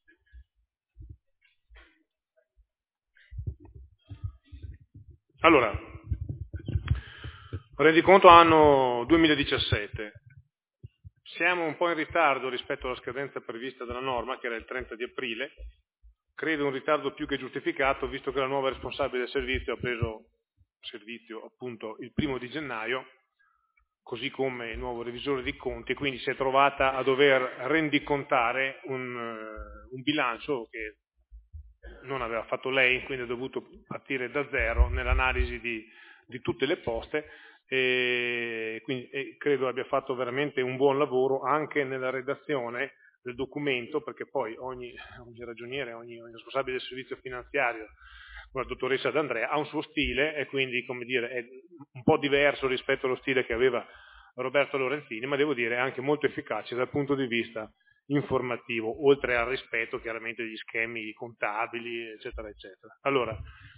allora rendiconto anno duemiladiciassette. Siamo un po' in ritardo rispetto alla scadenza prevista dalla norma, che era il trenta di aprile. Credo un ritardo più che giustificato, visto che la nuova responsabile del servizio ha preso servizio appunto il primo di gennaio, così come il nuovo revisore di conti, quindi si è trovata a dover rendicontare un, un bilancio che non aveva fatto lei, quindi ha dovuto partire da zero nell'analisi di, di tutte le poste e, quindi, e credo abbia fatto veramente un buon lavoro anche nella redazione del documento, perché poi ogni, ogni ragioniere, ogni, ogni responsabile del servizio finanziario, la dottoressa D'Andrea, ha un suo stile e quindi, come dire, è un po' diverso rispetto allo stile che aveva Roberto Lorenzini, ma devo dire anche molto efficace dal punto di vista informativo, oltre al rispetto chiaramente degli schemi contabili, eccetera, eccetera. Allora,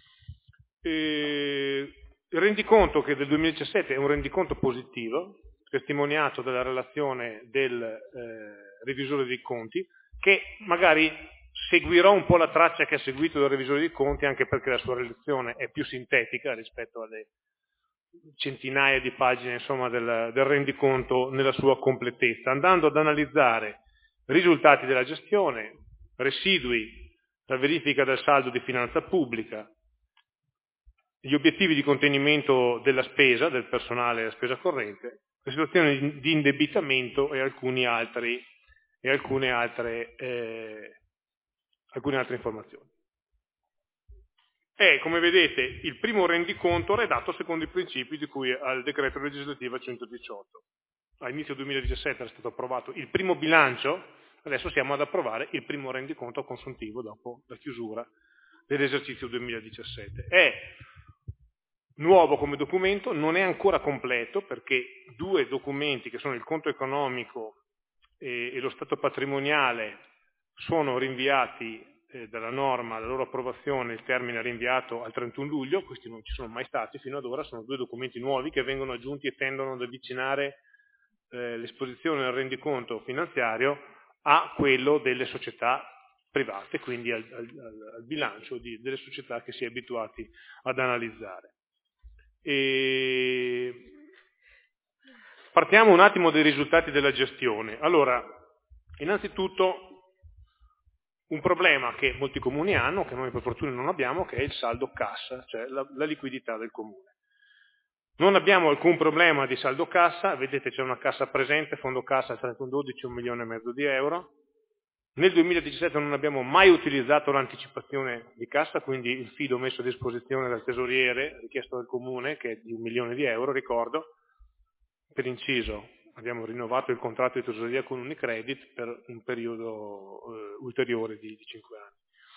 eh, il rendiconto che del duemiladiciassette è un rendiconto positivo, testimoniato dalla relazione del eh, revisore dei conti, che magari seguirò un po' la traccia che ha seguito dal revisore dei conti, anche perché la sua relazione è più sintetica rispetto alle centinaia di pagine, insomma, del, del rendiconto nella sua completezza, andando ad analizzare risultati della gestione, residui, la verifica del saldo di finanza pubblica, gli obiettivi di contenimento della spesa, del personale e della spesa corrente, la situazione di indebitamento e alcuni altri, e alcune altre, eh, alcune altre informazioni. È, come vedete, il primo rendiconto redatto secondo i principi di cui al decreto legislativo centodiciotto. A inizio duemiladiciassette era stato approvato il primo bilancio, adesso siamo ad approvare il primo rendiconto consuntivo dopo la chiusura dell'esercizio duemiladiciassette. È nuovo come documento, non è ancora completo perché due documenti che sono il conto economico e, e lo stato patrimoniale sono rinviati eh, dalla norma, la loro approvazione, il termine è rinviato al trentuno luglio, questi non ci sono mai stati fino ad ora, sono due documenti nuovi che vengono aggiunti e tendono ad avvicinare eh, l'esposizione del rendiconto finanziario a quello delle società private, quindi al, al, al bilancio di, delle società che si è abituati ad analizzare. E partiamo un attimo dai risultati della gestione. Allora, innanzitutto un problema che molti comuni hanno, che noi per fortuna non abbiamo, che è il saldo cassa, cioè la, la liquidità del comune. Non abbiamo alcun problema di saldo cassa, vedete c'è una cassa presente, fondo cassa trentuno dodici, un milione e mezzo di euro. Nel duemiladiciassette non abbiamo mai utilizzato l'anticipazione di cassa, quindi il fido messo a disposizione dal tesoriere, richiesto dal comune, che è di un milione di euro, ricordo. Per inciso, abbiamo rinnovato il contratto di tesoreria con Unicredit per un periodo eh, ulteriore di, di cinque anni.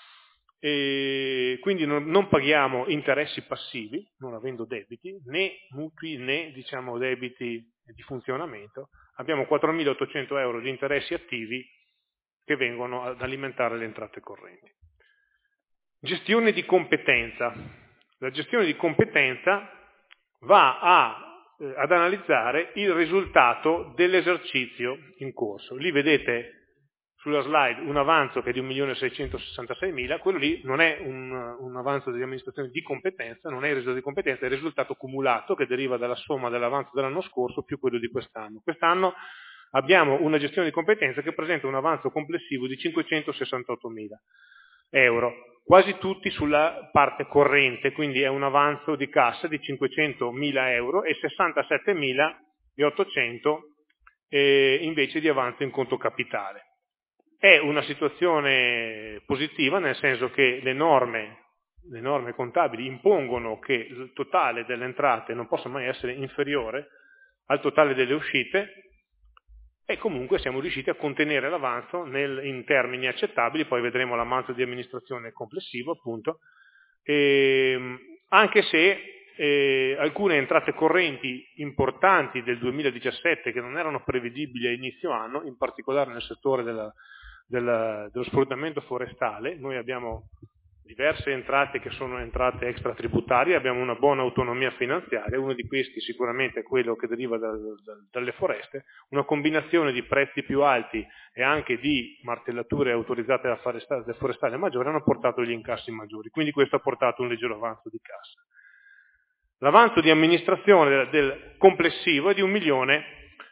E quindi non, non paghiamo interessi passivi, non avendo debiti, né mutui né diciamo, debiti di funzionamento. Abbiamo quattromilaottocento euro di interessi attivi che vengono ad alimentare le entrate correnti. Gestione di competenza. La gestione di competenza va a, eh, ad analizzare il risultato dell'esercizio in corso. Lì vedete sulla slide un avanzo che è di un milione seicentosessantaseimila, quello lì non è un, un avanzo di amministrazione di competenza, non è il risultato di competenza, è il risultato cumulato che deriva dalla somma dell'avanzo dell'anno scorso più quello di quest'anno. Quest'anno abbiamo una gestione di competenza che presenta un avanzo complessivo di cinquecentosessantottomila euro, quasi tutti sulla parte corrente, quindi è un avanzo di cassa di cinquecentomila euro e sessantasettemilaottocento eh, invece di avanzo in conto capitale. È una situazione positiva, nel senso che le norme, le norme contabili impongono che il totale delle entrate non possa mai essere inferiore al totale delle uscite, e comunque siamo riusciti a contenere l'avanzo nel, in termini accettabili, poi vedremo l'avanzo di amministrazione complessivo appunto, e, anche se eh, alcune entrate correnti importanti del duemiladiciassette che non erano prevedibili a inizio anno, in particolare nel settore della, della, dello sfruttamento forestale, noi abbiamo diverse entrate che sono entrate extratributarie, abbiamo una buona autonomia finanziaria, uno di questi sicuramente è quello che deriva dal, dal, dalle foreste, una combinazione di prezzi più alti e anche di martellature autorizzate da forestale, da forestale maggiore hanno portato degli incassi maggiori, quindi questo ha portato un leggero avanzo di cassa. L'avanzo di amministrazione del, del complessivo è di un milione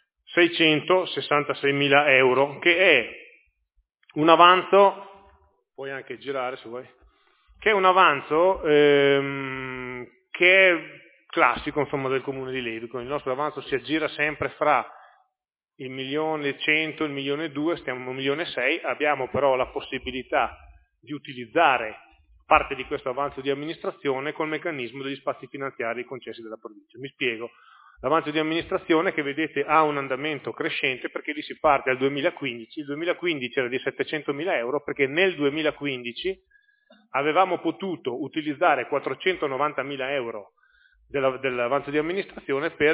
seicentosessantaseimila euro, che è un avanzo, puoi anche girare se vuoi, che è un avanzo ehm, che è classico insomma, del comune di Levico. Il nostro avanzo si aggira sempre fra il milione cento e il milione due, stiamo a un milione sei, abbiamo però la possibilità di utilizzare parte di questo avanzo di amministrazione col meccanismo degli spazi finanziari concessi dalla provincia. Mi spiego. L'avanzo di amministrazione che vedete ha un andamento crescente perché lì si parte dal duemilaquindici, il duemilaquindici era di settecentomila euro perché nel duemilaquindici avevamo potuto utilizzare quattrocentonovantamila euro dell'avanzo di amministrazione per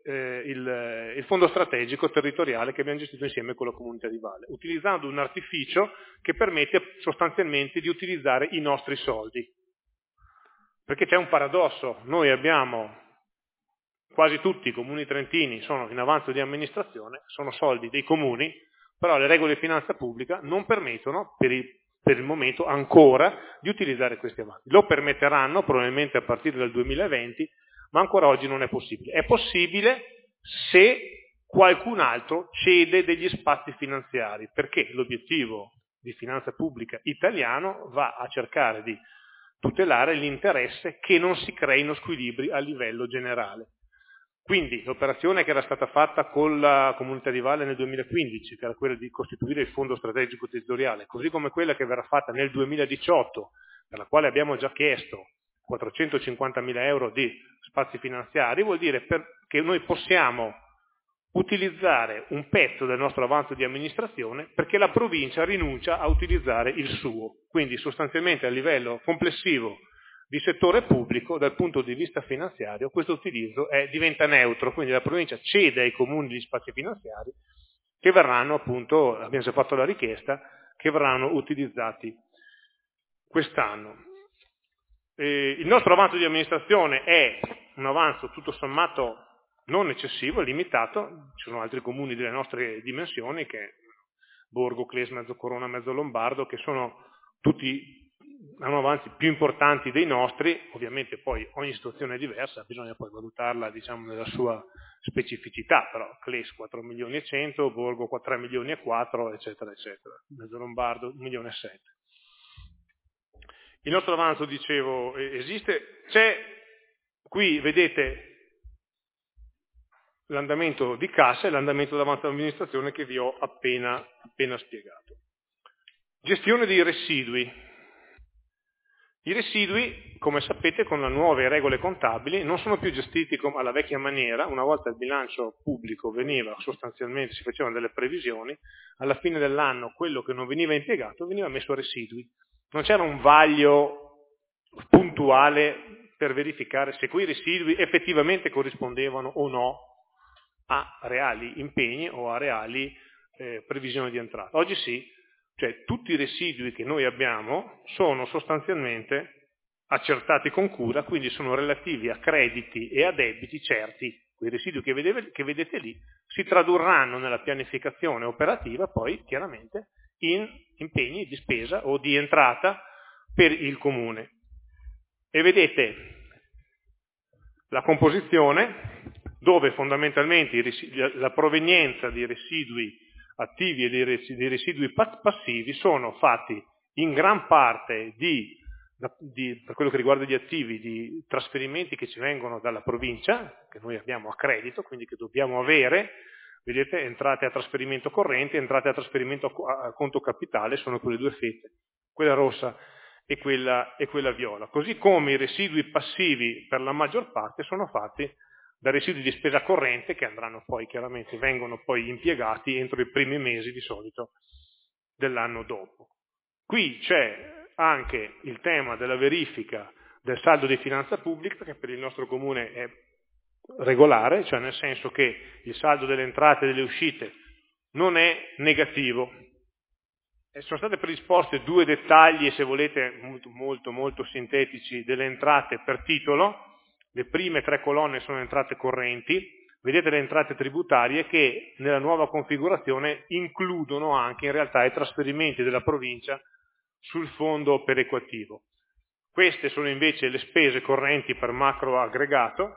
eh, il, il fondo strategico territoriale che abbiamo gestito insieme con la comunità di valle, utilizzando un artificio che permette sostanzialmente di utilizzare i nostri soldi. Perché c'è un paradosso, noi abbiamo, quasi tutti i comuni trentini sono in avanzo di amministrazione, sono soldi dei comuni, però le regole di finanza pubblica non permettono per il, per il momento ancora di utilizzare questi avanzi. Lo permetteranno probabilmente a partire dal duemilaventi, ma ancora oggi non è possibile. È possibile se qualcun altro cede degli spazi finanziari, perché l'obiettivo di finanza pubblica italiano va a cercare di tutelare l'interesse che non si creino squilibri a livello generale. Quindi l'operazione che era stata fatta con la comunità di valle nel duemilaquindici, che era quella di costituire il fondo strategico territoriale, così come quella che verrà fatta nel duemiladiciotto, per la quale abbiamo già chiesto quattrocentocinquantamila euro di spazi finanziari, vuol dire per, che noi possiamo utilizzare un pezzo del nostro avanzo di amministrazione perché la provincia rinuncia a utilizzare il suo. Quindi sostanzialmente a livello complessivo di settore pubblico, dal punto di vista finanziario, questo utilizzo è, diventa neutro, quindi la provincia cede ai comuni gli spazi finanziari che verranno appunto, abbiamo già fatto la richiesta, che verranno utilizzati quest'anno. Eh, il nostro avanzo di amministrazione è un avanzo tutto sommato non eccessivo, limitato, ci sono altri comuni delle nostre dimensioni, che Borgo, Cles, Mezzo Corona, Mezzo Lombardo, che sono tutti, hanno avanzi più importanti dei nostri, ovviamente poi ogni situazione è diversa, bisogna poi valutarla diciamo nella sua specificità, però Cles quattro milioni e cento, Borgo tre milioni e quattro, eccetera, eccetera, Mezzo Lombardo un milione e sette. Il nostro avanzo, dicevo, esiste, c'è qui, vedete, l'andamento di cassa e l'andamento dell'avanzo dell'amministrazione che vi ho appena, appena spiegato. Gestione dei residui. I residui, come sapete, con le nuove regole contabili non sono più gestiti come alla vecchia maniera. Una volta il bilancio pubblico veniva sostanzialmente, si facevano delle previsioni, alla fine dell'anno quello che non veniva impiegato veniva messo a residui. Non c'era un vaglio puntuale per verificare se quei residui effettivamente corrispondevano o no a reali impegni o a reali eh, previsioni di entrata. Oggi sì, cioè tutti i residui che noi abbiamo sono sostanzialmente accertati con cura, quindi sono relativi a crediti e a debiti certi. Quei residui che vedete, che vedete lì si tradurranno nella pianificazione operativa poi chiaramente in impegni di spesa o di entrata per il comune. E vedete la composizione dove fondamentalmente la provenienza dei residui attivi e dei residui passivi sono fatti in gran parte di, di, per quello che riguarda gli attivi, di trasferimenti che ci vengono dalla provincia, che noi abbiamo a credito, quindi che dobbiamo avere, vedete, entrate a trasferimento corrente, entrate a trasferimento a conto capitale, sono quelle due fette, quella rossa e quella, e quella viola. Così come i residui passivi per la maggior parte sono fatti da residui di spesa corrente che andranno poi chiaramente, vengono poi impiegati entro i primi mesi di solito dell'anno dopo. Qui c'è anche il tema della verifica del saldo di finanza pubblica, che per il nostro comune è regolare, cioè nel senso che il saldo delle entrate e delle uscite non è negativo. E sono state predisposte due dettagli, se volete, molto, molto, molto sintetici delle entrate per titolo. Le prime tre colonne sono entrate correnti, vedete le entrate tributarie che nella nuova configurazione includono anche in realtà i trasferimenti della provincia sul fondo perequativo. Queste sono invece le spese correnti per macro aggregato,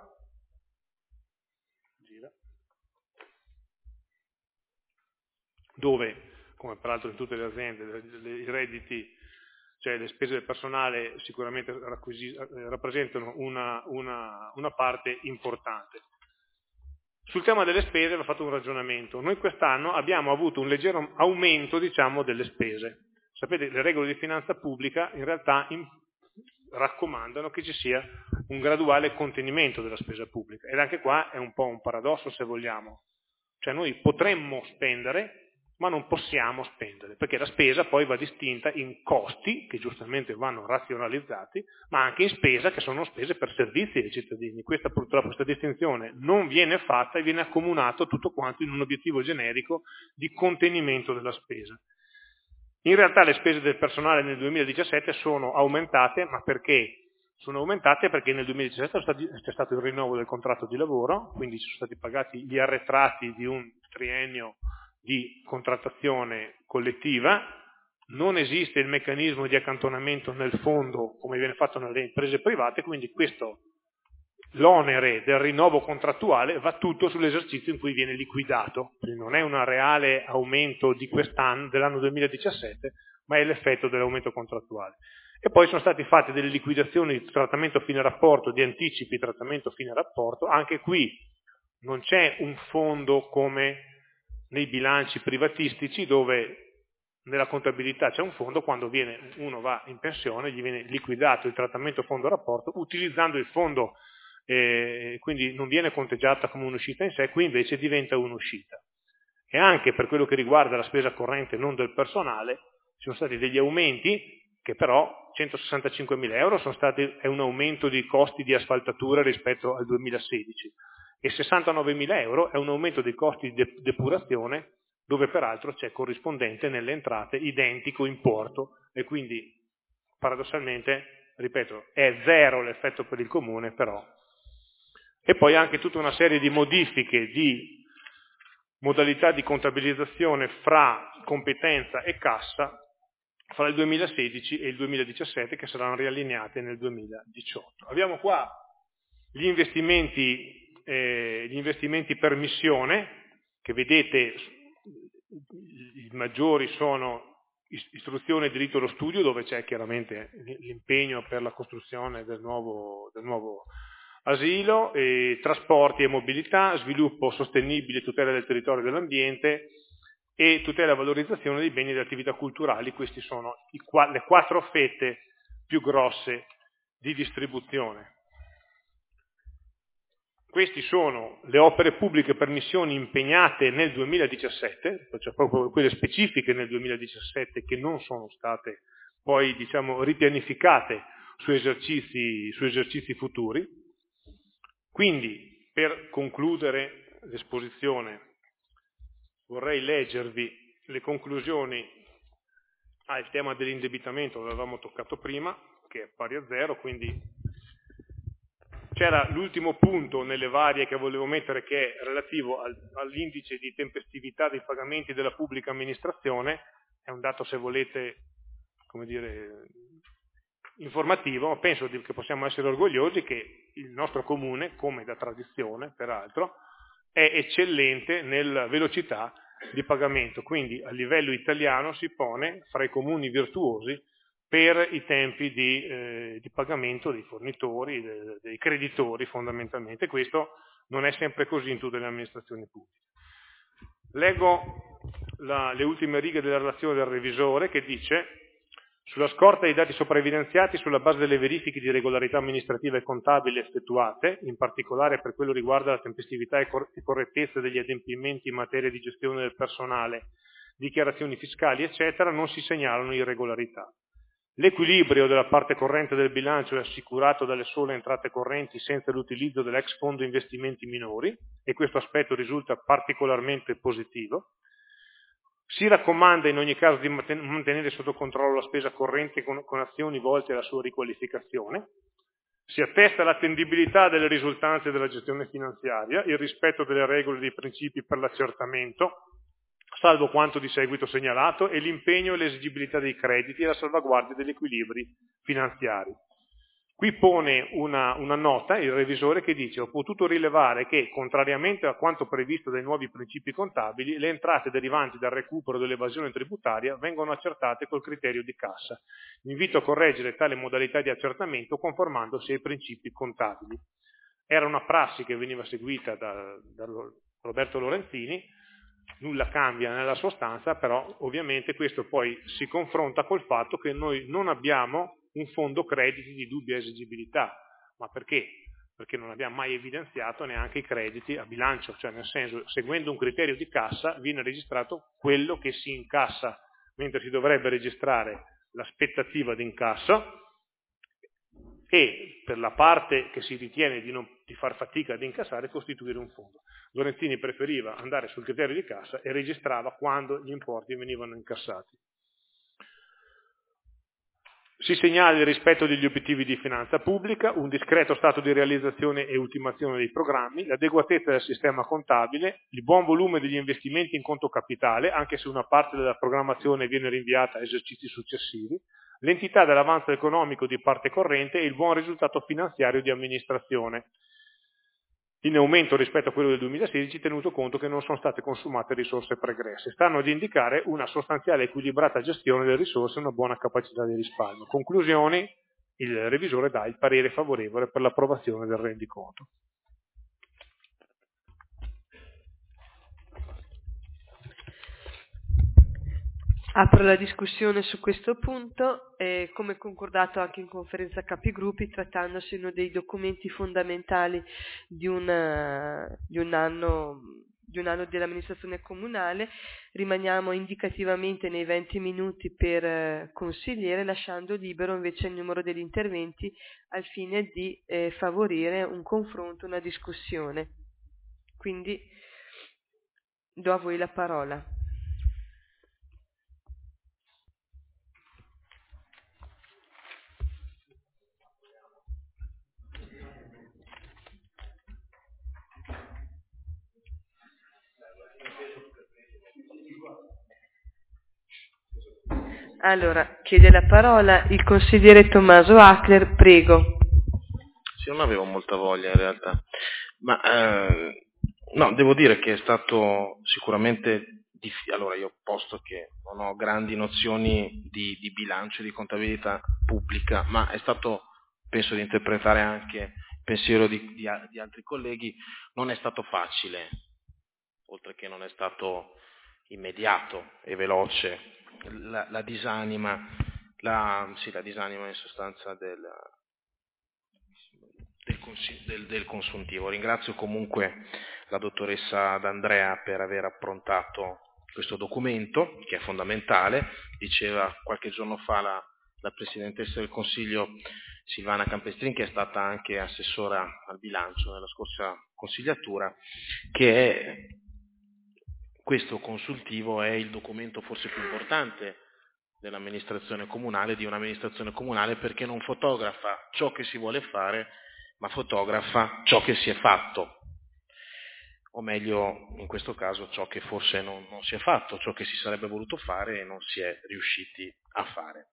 dove, come peraltro in tutte le aziende, i redditi, cioè le spese del personale sicuramente rappresentano una, una, una parte importante. Sul tema delle spese va fatto un ragionamento. Noi quest'anno abbiamo avuto un leggero aumento, diciamo, delle spese. Sapete, le regole di finanza pubblica in realtà in, raccomandano che ci sia un graduale contenimento della spesa pubblica. Ed anche qua è un po' un paradosso, se vogliamo. Cioè noi potremmo spendere ma non possiamo spenderle, perché la spesa poi va distinta in costi, che giustamente vanno razionalizzati, ma anche in spesa, che sono spese per servizi ai cittadini. Questa purtroppo, questa distinzione non viene fatta e viene accomunato tutto quanto in un obiettivo generico di contenimento della spesa. In realtà le spese del personale nel duemiladiciassette sono aumentate, ma perché? Sono aumentate perché nel duemiladiciassette c'è stato il rinnovo del contratto di lavoro, quindi ci sono stati pagati gli arretrati di un triennio di contrattazione collettiva, non esiste il meccanismo di accantonamento nel fondo come viene fatto nelle imprese private, quindi questo, l'onere del rinnovo contrattuale va tutto sull'esercizio in cui viene liquidato, quindi non è un reale aumento di quest'anno, dell'anno duemiladiciassette, ma è l'effetto dell'aumento contrattuale. E poi sono stati fatti delle liquidazioni di trattamento fine rapporto, di anticipi trattamento fine rapporto, anche qui non c'è un fondo come nei bilanci privatistici dove nella contabilità c'è un fondo, quando viene, uno va in pensione gli viene liquidato il trattamento fondo rapporto utilizzando il fondo, eh, quindi non viene conteggiata come un'uscita in sé, qui invece diventa un'uscita. E anche per quello che riguarda la spesa corrente non del personale ci sono stati degli aumenti che però centosessantacinquemila euro sono stati, è un aumento di costi di asfaltatura rispetto al duemilasedici e sessantanovemila euro è un aumento dei costi di depurazione dove peraltro c'è corrispondente nelle entrate identico importo e quindi paradossalmente, ripeto, è zero l'effetto per il comune però. E poi anche tutta una serie di modifiche di modalità di contabilizzazione fra competenza e cassa fra il duemilasedici e il duemiladiciassette che saranno riallineate nel duemiladiciotto. Abbiamo qua gli investimenti, eh, gli investimenti per missione, che vedete i maggiori sono istruzione e diritto allo studio, dove c'è chiaramente l'impegno per la costruzione del nuovo, del nuovo asilo, e trasporti e mobilità, sviluppo sostenibile, tutela del territorio e dell'ambiente, e tutela e valorizzazione dei beni e delle attività culturali. Queste sono i, le quattro fette più grosse di distribuzione. Queste sono le opere pubbliche per missioni impegnate nel duemiladiciassette, cioè proprio quelle specifiche nel duemiladiciassette che non sono state poi diciamo ripianificate su esercizi, su esercizi futuri. Quindi, per concludere l'esposizione, vorrei leggervi le conclusioni. Ah, il tema dell'indebitamento l'avevamo toccato prima, che è pari a zero, quindi c'era l'ultimo punto nelle varie che volevo mettere, che è relativo al, all'indice di tempestività dei pagamenti della pubblica amministrazione. È un dato, se volete, come dire, informativo, ma penso che possiamo essere orgogliosi che il nostro comune, come da tradizione peraltro, è eccellente nella velocità di pagamento, quindi a livello italiano si pone fra i comuni virtuosi per i tempi di, eh, di pagamento dei fornitori, de, dei creditori fondamentalmente. Questo non è sempre così in tutte le amministrazioni pubbliche. Leggo la, le ultime righe della relazione del revisore che dice: sulla scorta dei dati sopra evidenziati, sulla base delle verifiche di regolarità amministrativa e contabile effettuate, in particolare per quello riguarda la tempestività e correttezza degli adempimenti in materia di gestione del personale, dichiarazioni fiscali, eccetera, non si segnalano irregolarità. L'equilibrio della parte corrente del bilancio è assicurato dalle sole entrate correnti senza l'utilizzo dell'ex fondo investimenti minori, e questo aspetto risulta particolarmente positivo. Si raccomanda in ogni caso di mantenere sotto controllo la spesa corrente con, con azioni volte alla sua riqualificazione. Si attesta l'attendibilità delle risultanze della gestione finanziaria, il rispetto delle regole e dei principi per l'accertamento, salvo quanto di seguito segnalato, e l'impegno e l'esigibilità dei crediti e la salvaguardia degli equilibri finanziari. Qui pone una, una nota il revisore che dice: ho potuto rilevare che, contrariamente a quanto previsto dai nuovi principi contabili, le entrate derivanti dal recupero dell'evasione tributaria vengono accertate col criterio di cassa. Invito a correggere tale modalità di accertamento conformandosi ai principi contabili. Era una prassi che veniva seguita da, da Roberto Lorenzini, nulla cambia nella sostanza, però ovviamente questo poi si confronta col fatto che noi non abbiamo un fondo crediti di dubbia esigibilità. Ma perché? perché non abbiamo mai evidenziato neanche i crediti a bilancio, cioè nel senso, seguendo un criterio di cassa viene registrato quello che si incassa, mentre si dovrebbe registrare l'aspettativa di incasso, e per la parte che si ritiene di, non, di far fatica ad incassare costituire un fondo. Lorenzini preferiva andare sul criterio di cassa e registrava quando gli importi venivano incassati. Si segnala il rispetto degli obiettivi di finanza pubblica, un discreto stato di realizzazione e ultimazione dei programmi, l'adeguatezza del sistema contabile, il buon volume degli investimenti in conto capitale, anche se una parte della programmazione viene rinviata a esercizi successivi, l'entità dell'avanzo economico di parte corrente e il buon risultato finanziario di amministrazione, in aumento rispetto a quello del duemilasedici, tenuto conto che non sono state consumate risorse pregresse. Stanno ad indicare una sostanziale e equilibrata gestione delle risorse e una buona capacità di risparmio. Conclusioni, il revisore dà il parere favorevole per l'approvazione del rendiconto. Apro la discussione su questo punto, eh, come concordato anche in conferenza capigruppi, trattandosi uno dei documenti fondamentali di, una, di, un anno, di un anno dell'amministrazione comunale. Rimaniamo indicativamente nei venti minuti per eh, consigliere, lasciando libero invece il numero degli interventi al fine di eh, favorire un confronto, una discussione. Quindi do a voi la parola. Allora, chiede la parola il consigliere Tommaso Ackler, prego. Sì, non avevo molta voglia in realtà, ma eh, no, devo dire che è stato sicuramente difficile. Allora, io posto che non ho grandi nozioni di, di bilancio e di contabilità pubblica, ma è stato, penso di interpretare anche il pensiero di, di, di altri colleghi, non è stato facile, oltre che non è stato immediato e veloce. La, la disanima, la, sì, la disanima in sostanza del, del, del, del consuntivo. Ringrazio comunque la dottoressa D'Andrea per aver approntato questo documento, che è fondamentale. Diceva qualche giorno fa la, la Presidentessa del Consiglio Silvana Campestrin, che è stata anche assessora al bilancio nella scorsa consigliatura, che è questo consultivo è il documento forse più importante dell'amministrazione comunale, di un'amministrazione comunale, perché non fotografa ciò che si vuole fare, ma fotografa ciò che si è fatto, o meglio, in questo caso, ciò che forse non, non si è fatto, ciò che si sarebbe voluto fare e non si è riusciti a fare.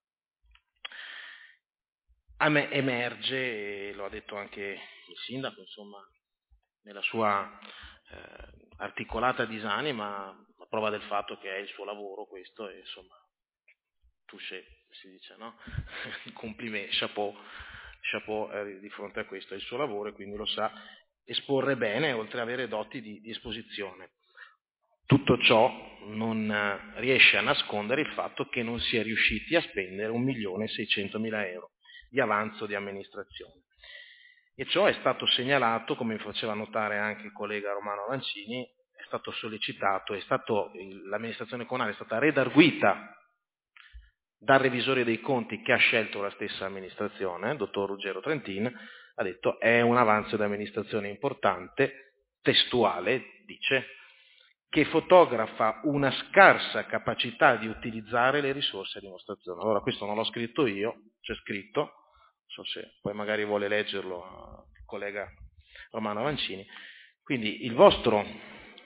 A me emerge, e lo ha detto anche il sindaco, insomma, nella sua eh, articolata disanima, a prova del fatto che è il suo lavoro questo, e insomma, touché, si dice, no? Complimenti, chapeau, chapeau eh, di fronte a questo, è il suo lavoro e quindi lo sa esporre bene, oltre ad avere doti di, di esposizione. Tutto ciò non eh, riesce a nascondere il fatto che non si è riusciti a spendere un milione e seicentomila euro di avanzo di amministrazione. E ciò è stato segnalato, come mi faceva notare anche il collega Romano Avancini, è stato sollecitato, è stato, l'amministrazione comunale è stata redarguita dal revisore dei conti che ha scelto la stessa amministrazione, il dottor Ruggero Trentin, ha detto è un avanzo di amministrazione importante, testuale, dice, che fotografa una scarsa capacità di utilizzare le risorse a dimostrazione. Allora questo non l'ho scritto io, c'è scritto, non so se poi magari vuole leggerlo il collega Romano Avancini. Quindi il vostro eh,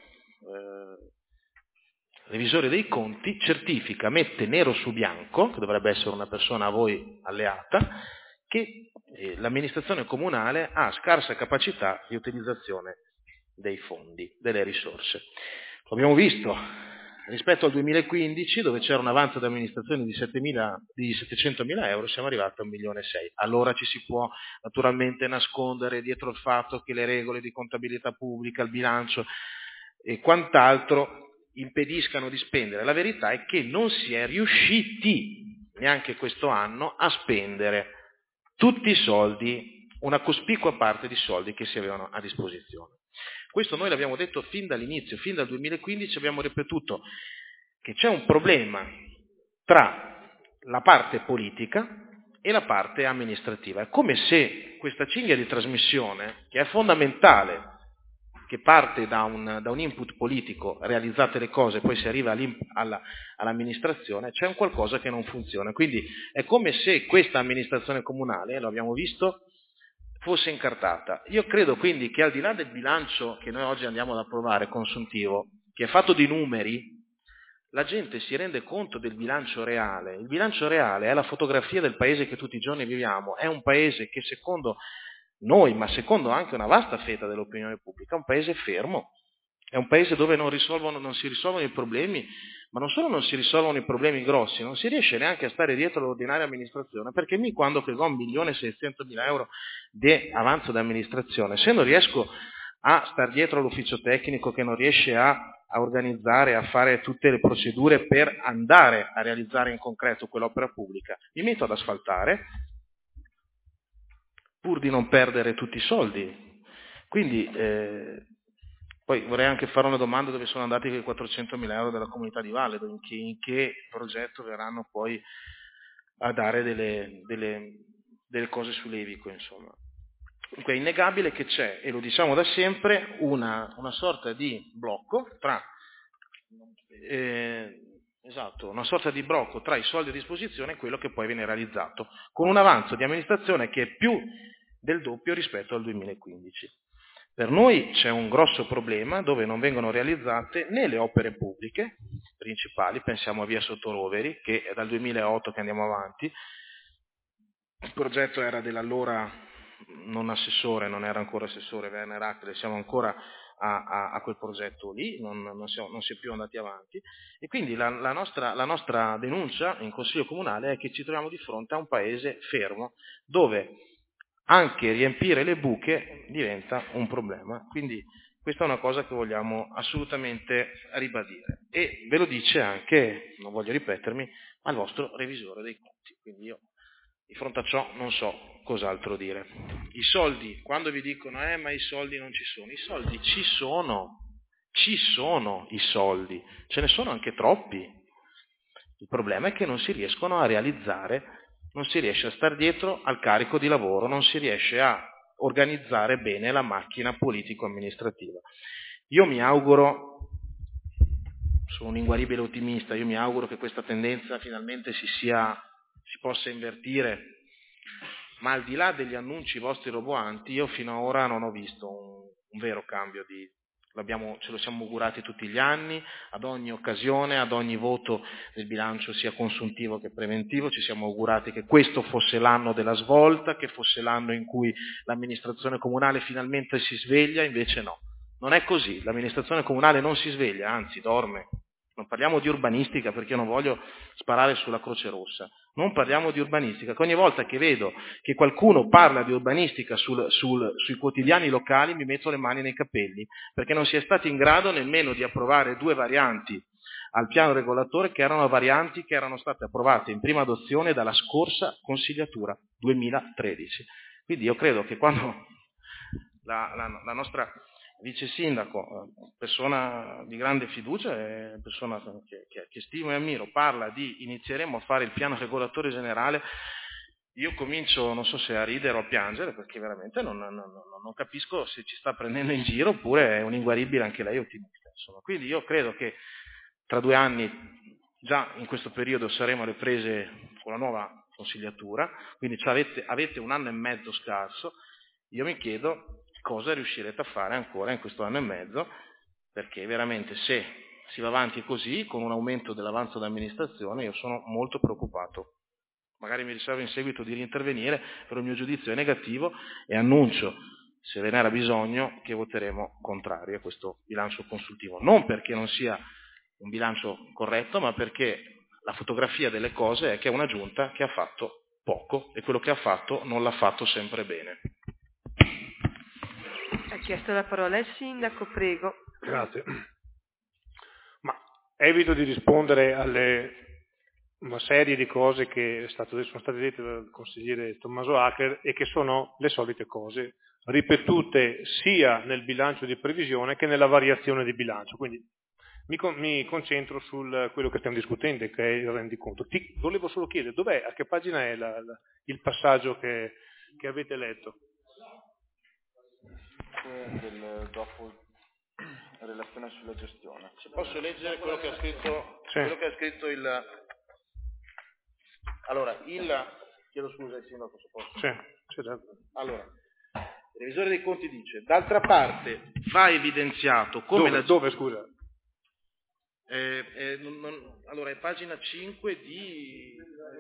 revisore dei conti certifica, mette nero su bianco, che dovrebbe essere una persona a voi alleata, che eh, l'amministrazione comunale ha scarsa capacità di utilizzazione dei fondi, delle risorse. Lo abbiamo visto rispetto al duemilaquindici, dove c'era un avanzo di amministrazione di, di settecentomila euro, siamo arrivati a un milione e sei. Allora ci si può naturalmente nascondere dietro il fatto che le regole di contabilità pubblica, il bilancio e quant'altro impediscano di spendere. La verità è che non si è riusciti neanche questo anno a spendere tutti i soldi una cospicua parte di soldi che si avevano a disposizione. Questo noi l'abbiamo detto fin dall'inizio, fin dal duemilaquindici abbiamo ripetuto che c'è un problema tra la parte politica e la parte amministrativa. È come se questa cinghia di trasmissione, che è fondamentale, che parte da un, da un input politico, realizzate le cose, poi si arriva alla, all'amministrazione, c'è un qualcosa che non funziona. Quindi è come se questa amministrazione comunale, lo abbiamo visto, fosse incartata. Io credo quindi che al di là del bilancio che noi oggi andiamo ad approvare, consuntivo, che è fatto di numeri, la gente si rende conto del bilancio reale. Il bilancio reale è la fotografia del paese che tutti i giorni viviamo, è un paese che secondo noi, ma secondo anche una vasta fetta dell'opinione pubblica, è un paese fermo, è un paese dove non, risolvono, non si risolvono i problemi, ma non solo non si risolvono i problemi grossi, non si riesce neanche a stare dietro l'ordinaria amministrazione, perché mi quando che ho un milione e seicentomila euro di avanzo di amministrazione, se non riesco a star dietro all'ufficio tecnico che non riesce a, a organizzare, a fare tutte le procedure per andare a realizzare in concreto quell'opera pubblica, mi metto ad asfaltare, pur di non perdere tutti i soldi. Quindi eh, poi vorrei anche fare una domanda: dove sono andati quei quattrocentomila euro della comunità di Valle, in che, in che progetto verranno poi a dare delle, delle, delle cose sull'Evico, insomma. Dunque è innegabile che c'è, e lo diciamo da sempre, una, una sorta di blocco tra eh, esatto, una sorta di blocco tra i soldi a disposizione e quello che poi viene realizzato, con un avanzo di amministrazione che è più del doppio rispetto al duemilaquindici. Per noi c'è un grosso problema dove non vengono realizzate né le opere pubbliche principali, pensiamo a via Sottoroveri, che è dal duemilaotto che andiamo avanti, il progetto era dell'allora non assessore, non era ancora assessore, Werner Acre, siamo ancora a, a, a quel progetto lì, non, non, siamo, non si è più andati avanti, e quindi la, la, nostra, la nostra denuncia in Consiglio Comunale è che ci troviamo di fronte a un paese fermo, dove anche riempire le buche diventa un problema. Quindi questa è una cosa che vogliamo assolutamente ribadire, e ve lo dice anche, non voglio ripetermi, ma il vostro revisore dei conti. Quindi io di fronte a ciò non so cos'altro dire. I soldi, quando vi dicono eh ma i soldi non ci sono, i soldi ci sono, ci sono i soldi, ce ne sono anche troppi. Il problema è che non si riescono a realizzare, non si riesce a star dietro al carico di lavoro, non si riesce a organizzare bene la macchina politico-amministrativa. Io mi auguro, sono un inguaribile ottimista, io mi auguro che questa tendenza finalmente si sia, si possa invertire, ma al di là degli annunci vostri roboanti, io fino ad ora non ho visto un, un vero cambio di... L'abbiamo, ce lo siamo augurati tutti gli anni, ad ogni occasione, ad ogni voto del bilancio sia consuntivo che preventivo, ci siamo augurati che questo fosse l'anno della svolta, che fosse l'anno in cui l'amministrazione comunale finalmente si sveglia, invece no. Non è così, l'amministrazione comunale non si sveglia, anzi dorme. Non parliamo di urbanistica perché io non voglio sparare sulla Croce Rossa, non parliamo di urbanistica, che ogni volta che vedo che qualcuno parla di urbanistica sul, sul, sui quotidiani locali mi metto le mani nei capelli, perché non si è stati in grado nemmeno di approvare due varianti al piano regolatore che erano varianti che erano state approvate in prima adozione dalla scorsa consigliatura duemilatredici. Quindi io credo che quando la, la, la nostra vice sindaco, persona di grande fiducia, persona che, che, che stimo e ammiro, parla di inizieremo a fare il piano regolatore generale, io comincio, non so se a ridere o a piangere, perché veramente non, non, non, non capisco se ci sta prendendo in giro oppure è un inguaribile anche lei ottimista. Insomma. Quindi io credo che tra due anni, già in questo periodo, saremo alle prese con la nuova consigliatura, quindi avete, avete un anno e mezzo scarso. Io mi chiedo cosa riuscirete a fare ancora in questo anno e mezzo, perché veramente se si va avanti così, con un aumento dell'avanzo d'amministrazione, io sono molto preoccupato. Magari mi riservo in seguito di riintervenire, però il mio giudizio è negativo e annuncio, se ve n'era bisogno, che voteremo contrario a questo bilancio consultivo. Non perché non sia un bilancio corretto, ma perché la fotografia delle cose è che è una giunta che ha fatto poco e quello che ha fatto non l'ha fatto sempre bene. Ha chiesto la parola il sindaco, prego. Grazie. Ma evito di rispondere alle una serie di cose che è stato, sono state dette dal consigliere Tommaso Acler e che sono le solite cose, ripetute sia nel bilancio di previsione che nella variazione di bilancio. Quindi mi, con, mi concentro su quello che stiamo discutendo, che è il rendiconto. Ti volevo solo chiedere, dov'è, a che pagina è la, la, il passaggio che, che avete letto? Del, dopo relazione sulla gestione. Se posso leggere quello che ha scritto, sì. quello che ha scritto il... Allora, il... Chiedo scusa ai sindaco se posso. Sì, certo. Allora, il revisore dei conti dice, d'altra parte va evidenziato come dove, la... Dove, scusa? Eh, eh, non, non, allora, è pagina cinque di...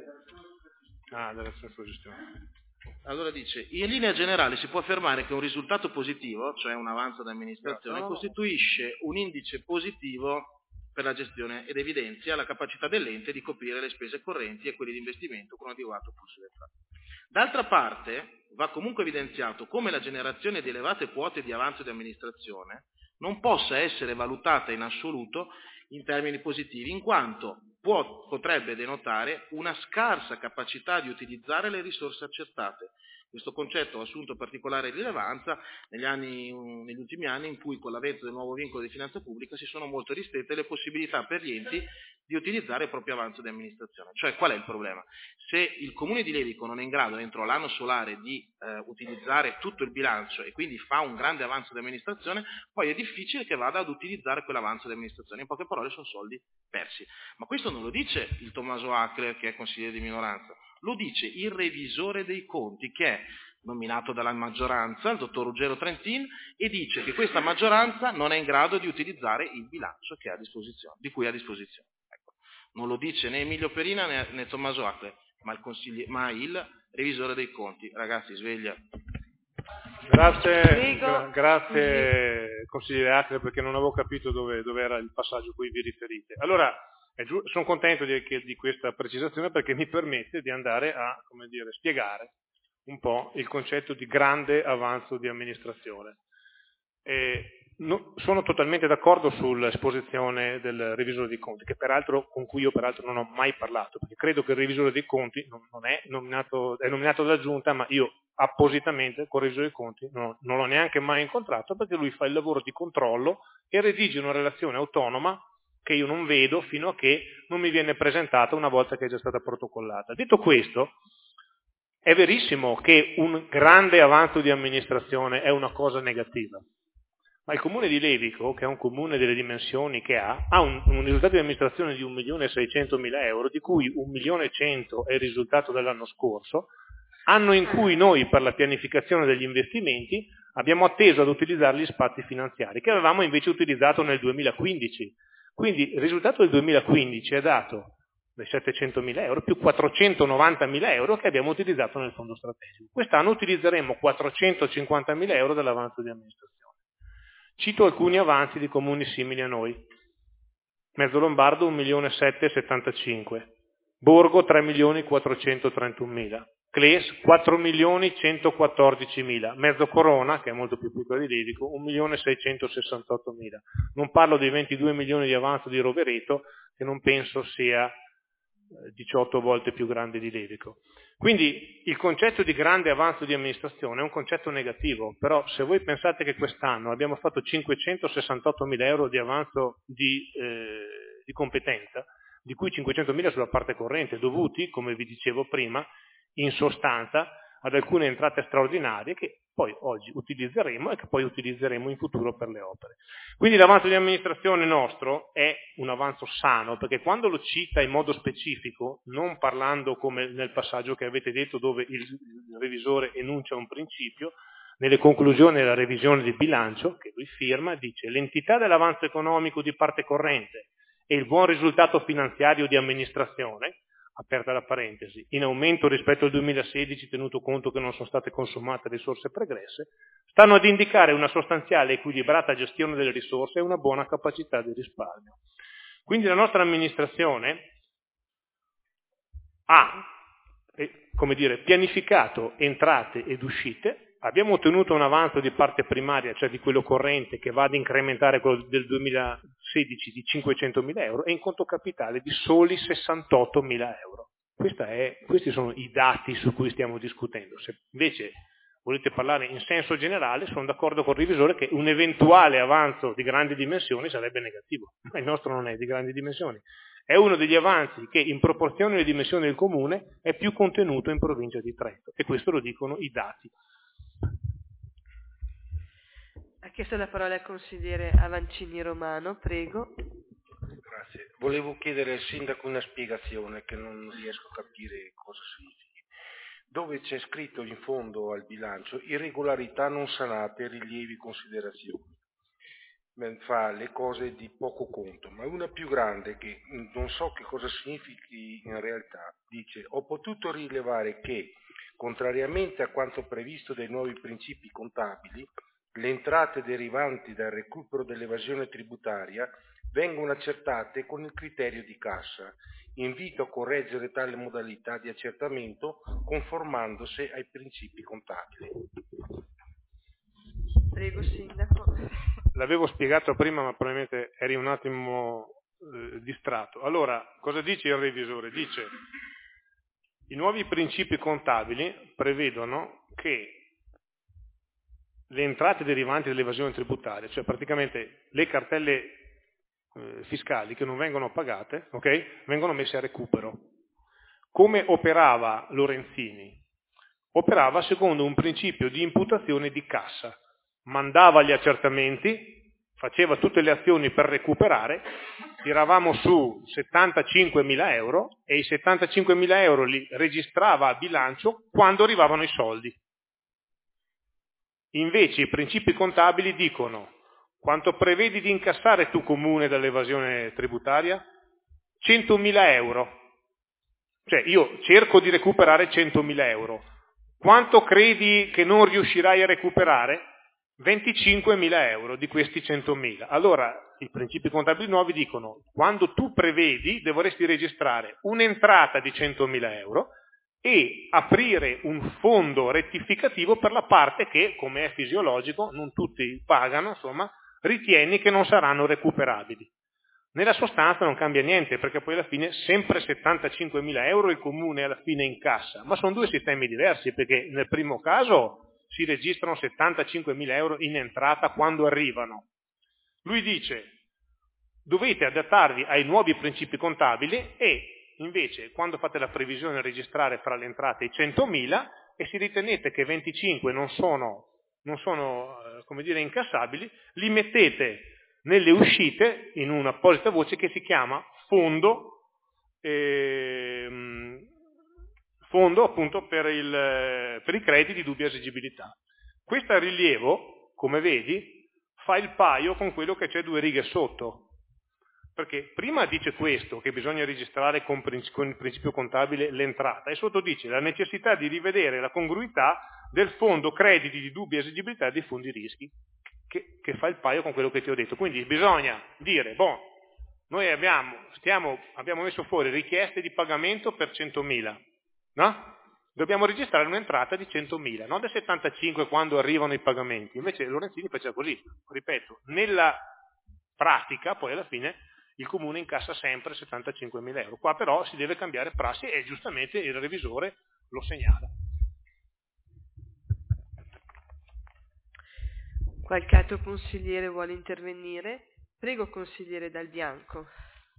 Ah, della sua gestione. Allora dice, in linea generale si può affermare che un risultato positivo, cioè un avanzo d'amministrazione, costituisce un indice positivo per la gestione ed evidenzia la capacità dell'ente di coprire le spese correnti e quelle di investimento con adeguato flusso di entrate. D'altra parte va comunque evidenziato come la generazione di elevate quote di avanzo di amministrazione non possa essere valutata in assoluto in termini positivi, in quanto può, potrebbe denotare una scarsa capacità di utilizzare le risorse accertate. Questo concetto ha assunto particolare rilevanza negli, anni, negli ultimi anni in cui con l'avvento del nuovo vincolo di finanza pubblica si sono molto ristrette le possibilità per gli enti di utilizzare il proprio avanzo di amministrazione. Cioè, qual è il problema? Se il Comune di Levico non è in grado entro l'anno solare di eh, utilizzare tutto il bilancio e quindi fa un grande avanzo di amministrazione, poi è difficile che vada ad utilizzare quell'avanzo di amministrazione. In poche parole sono soldi persi. Ma questo non lo dice il Tommaso Acler, che è consigliere di minoranza, lo dice il revisore dei conti, che è nominato dalla maggioranza, il dottor Ruggero Trentin, e dice che questa maggioranza non è in grado di utilizzare il bilancio che ha a disposizione, di cui ha a disposizione. Ecco. Non lo dice né Emilio Perina né, né Tommaso Acler, ma il, consigli- ma il revisore dei conti. Ragazzi, sveglia. Grazie, gra- grazie consigliere Acler, perché non avevo capito dove, dove era il passaggio a cui vi riferite. Allora, giu- sono contento di, che, di questa precisazione, perché mi permette di andare a, come dire, spiegare un po' il concetto di grande avanzo di amministrazione. E no, sono totalmente d'accordo sull'esposizione del revisore dei conti, che peraltro, con cui io peraltro non ho mai parlato, perché credo che il revisore dei conti non, non è, nominato, è nominato dalla giunta, ma io appositamente con il revisore dei conti non, non l'ho neanche mai incontrato, perché lui fa il lavoro di controllo e redige una relazione autonoma che io non vedo fino a che non mi viene presentata una volta che è già stata protocollata. Detto questo, è verissimo che un grande avanzo di amministrazione è una cosa negativa, ma il comune di Levico, che è un comune delle dimensioni che ha, ha un, un risultato di amministrazione di un milione e seicentomila euro, di cui un milione e cento è il risultato dell'anno scorso, anno in cui noi per la pianificazione degli investimenti abbiamo atteso ad utilizzare gli spazi finanziari, che avevamo invece utilizzato nel duemilaquindici. Quindi il risultato del duemilaquindici è dato dai settecentomila euro più quattrocentonovantamila euro che abbiamo utilizzato nel fondo strategico. Quest'anno utilizzeremo quattrocentocinquantamila euro dell'avanzo di amministrazione. Cito alcuni avanzi di comuni simili a noi. Mezzo Lombardo un milione settecentosettantacinque, Borgo tre milioni quattrocentotrentunomila, Cles quattro milioni centoquattordicimila, Mezzo Corona, che è molto più piccola di Levico, un milione seicentosessantottomila. Non parlo dei ventidue milioni di avanzo di Rovereto, che non penso sia diciotto volte più grande di Levico. Quindi il concetto di grande avanzo di amministrazione è un concetto negativo, però se voi pensate che quest'anno abbiamo fatto cinquecentosessantottomila euro di avanzo di, eh, di competenza, di cui cinquecentomila sulla parte corrente, dovuti, come vi dicevo prima, in sostanza ad alcune entrate straordinarie che poi oggi utilizzeremo e che poi utilizzeremo in futuro per le opere. Quindi l'avanzo di amministrazione nostro è un avanzo sano, perché quando lo cita in modo specifico, non parlando come nel passaggio che avete detto dove il, il revisore enuncia un principio, nelle conclusioni della revisione di bilancio, che lui firma, dice l'entità dell'avanzo economico di parte corrente e il buon risultato finanziario di amministrazione, aperta la parentesi, in aumento rispetto al duemilasedici, tenuto conto che non sono state consumate risorse pregresse, stanno ad indicare una sostanziale e equilibrata gestione delle risorse e una buona capacità di risparmio. Quindi la nostra amministrazione ha, eh, come dire, pianificato entrate ed uscite, abbiamo ottenuto un avanzo di parte primaria, cioè di quello corrente, che va ad incrementare quello del duemila, sedici di cinquecentomila euro e in conto capitale di soli sessantottomila euro. Questa è, questi sono i dati su cui stiamo discutendo. Se invece volete parlare in senso generale, sono d'accordo con il revisore che un eventuale avanzo di grandi dimensioni sarebbe negativo, ma il nostro non è di grandi dimensioni. È uno degli avanzi che in proporzione alle dimensioni del comune è più contenuto in provincia di Trento, e questo lo dicono i dati. Ha chiesto la parola al consigliere Avancini Romano, prego. Grazie. Volevo chiedere al sindaco una spiegazione che non riesco a capire cosa significhi. Dove c'è scritto in fondo al bilancio irregolarità non sanate, rilievi, considerazioni. Fa le cose di poco conto, ma una più grande che non so che cosa significhi in realtà, dice: ho potuto rilevare che, contrariamente a quanto previsto dai nuovi principi contabili, le entrate derivanti dal recupero dell'evasione tributaria vengono accertate con il criterio di cassa. Invito a correggere tale modalità di accertamento conformandosi ai principi contabili. Prego, sindaco. L'avevo spiegato prima, ma probabilmente eri un attimo eh, distratto. Allora, cosa dice il revisore? Dice: i nuovi principi contabili prevedono che le entrate derivanti dall'evasione tributaria, cioè praticamente le cartelle eh, fiscali che non vengono pagate, ok, vengono messe a recupero. Come operava Lorenzini? Operava secondo un principio di imputazione di cassa. Mandava gli accertamenti, faceva tutte le azioni per recuperare, tiravamo su settantacinquemila euro e i settantacinquemila euro li registrava a bilancio quando arrivavano i soldi. Invece i principi contabili dicono: quanto prevedi di incassare tu comune dall'evasione tributaria? centomila euro. Cioè io cerco di recuperare centomila euro. Quanto credi che non riuscirai a recuperare? venticinquemila euro di questi centomila. Allora i principi contabili nuovi dicono: quando tu prevedi dovresti registrare un'entrata di centomila euro e aprire un fondo rettificativo per la parte che, come è fisiologico, non tutti pagano, insomma, ritieni che non saranno recuperabili. Nella sostanza non cambia niente, perché poi alla fine sempre settantacinquemila euro il comune alla fine incassa, ma sono due sistemi diversi, perché nel primo caso si registrano settantacinquemila euro in entrata quando arrivano. Lui dice: dovete adattarvi ai nuovi principi contabili e invece quando fate la previsione registrare fra le entrate i centomila, e se ritenete che venticinque non sono, non sono eh, come dire, incassabili, li mettete nelle uscite in un'apposita voce che si chiama fondo, ehm, fondo appunto per, il, per i crediti di dubbia esigibilità. Questo rilievo, come vedi, fa il paio con quello che c'è due righe sotto. Perché prima dice questo, che bisogna registrare con, con il principio contabile l'entrata, e sotto dice la necessità di rivedere la congruità del fondo crediti di dubbia esigibilità dei fondi rischi, che, che fa il paio con quello che ti ho detto. Quindi bisogna dire, boh, noi abbiamo, stiamo, abbiamo messo fuori richieste di pagamento per centomila, no? Dobbiamo registrare un'entrata di centomila, non da settantacinque quando arrivano i pagamenti. Invece Lorenzini faceva così, ripeto, nella pratica poi alla fine il comune incassa sempre settantacinquemila euro. Qua però si deve cambiare prassi e giustamente il revisore lo segnala. Qualche altro consigliere vuole intervenire? Prego, consigliere Dal Bianco.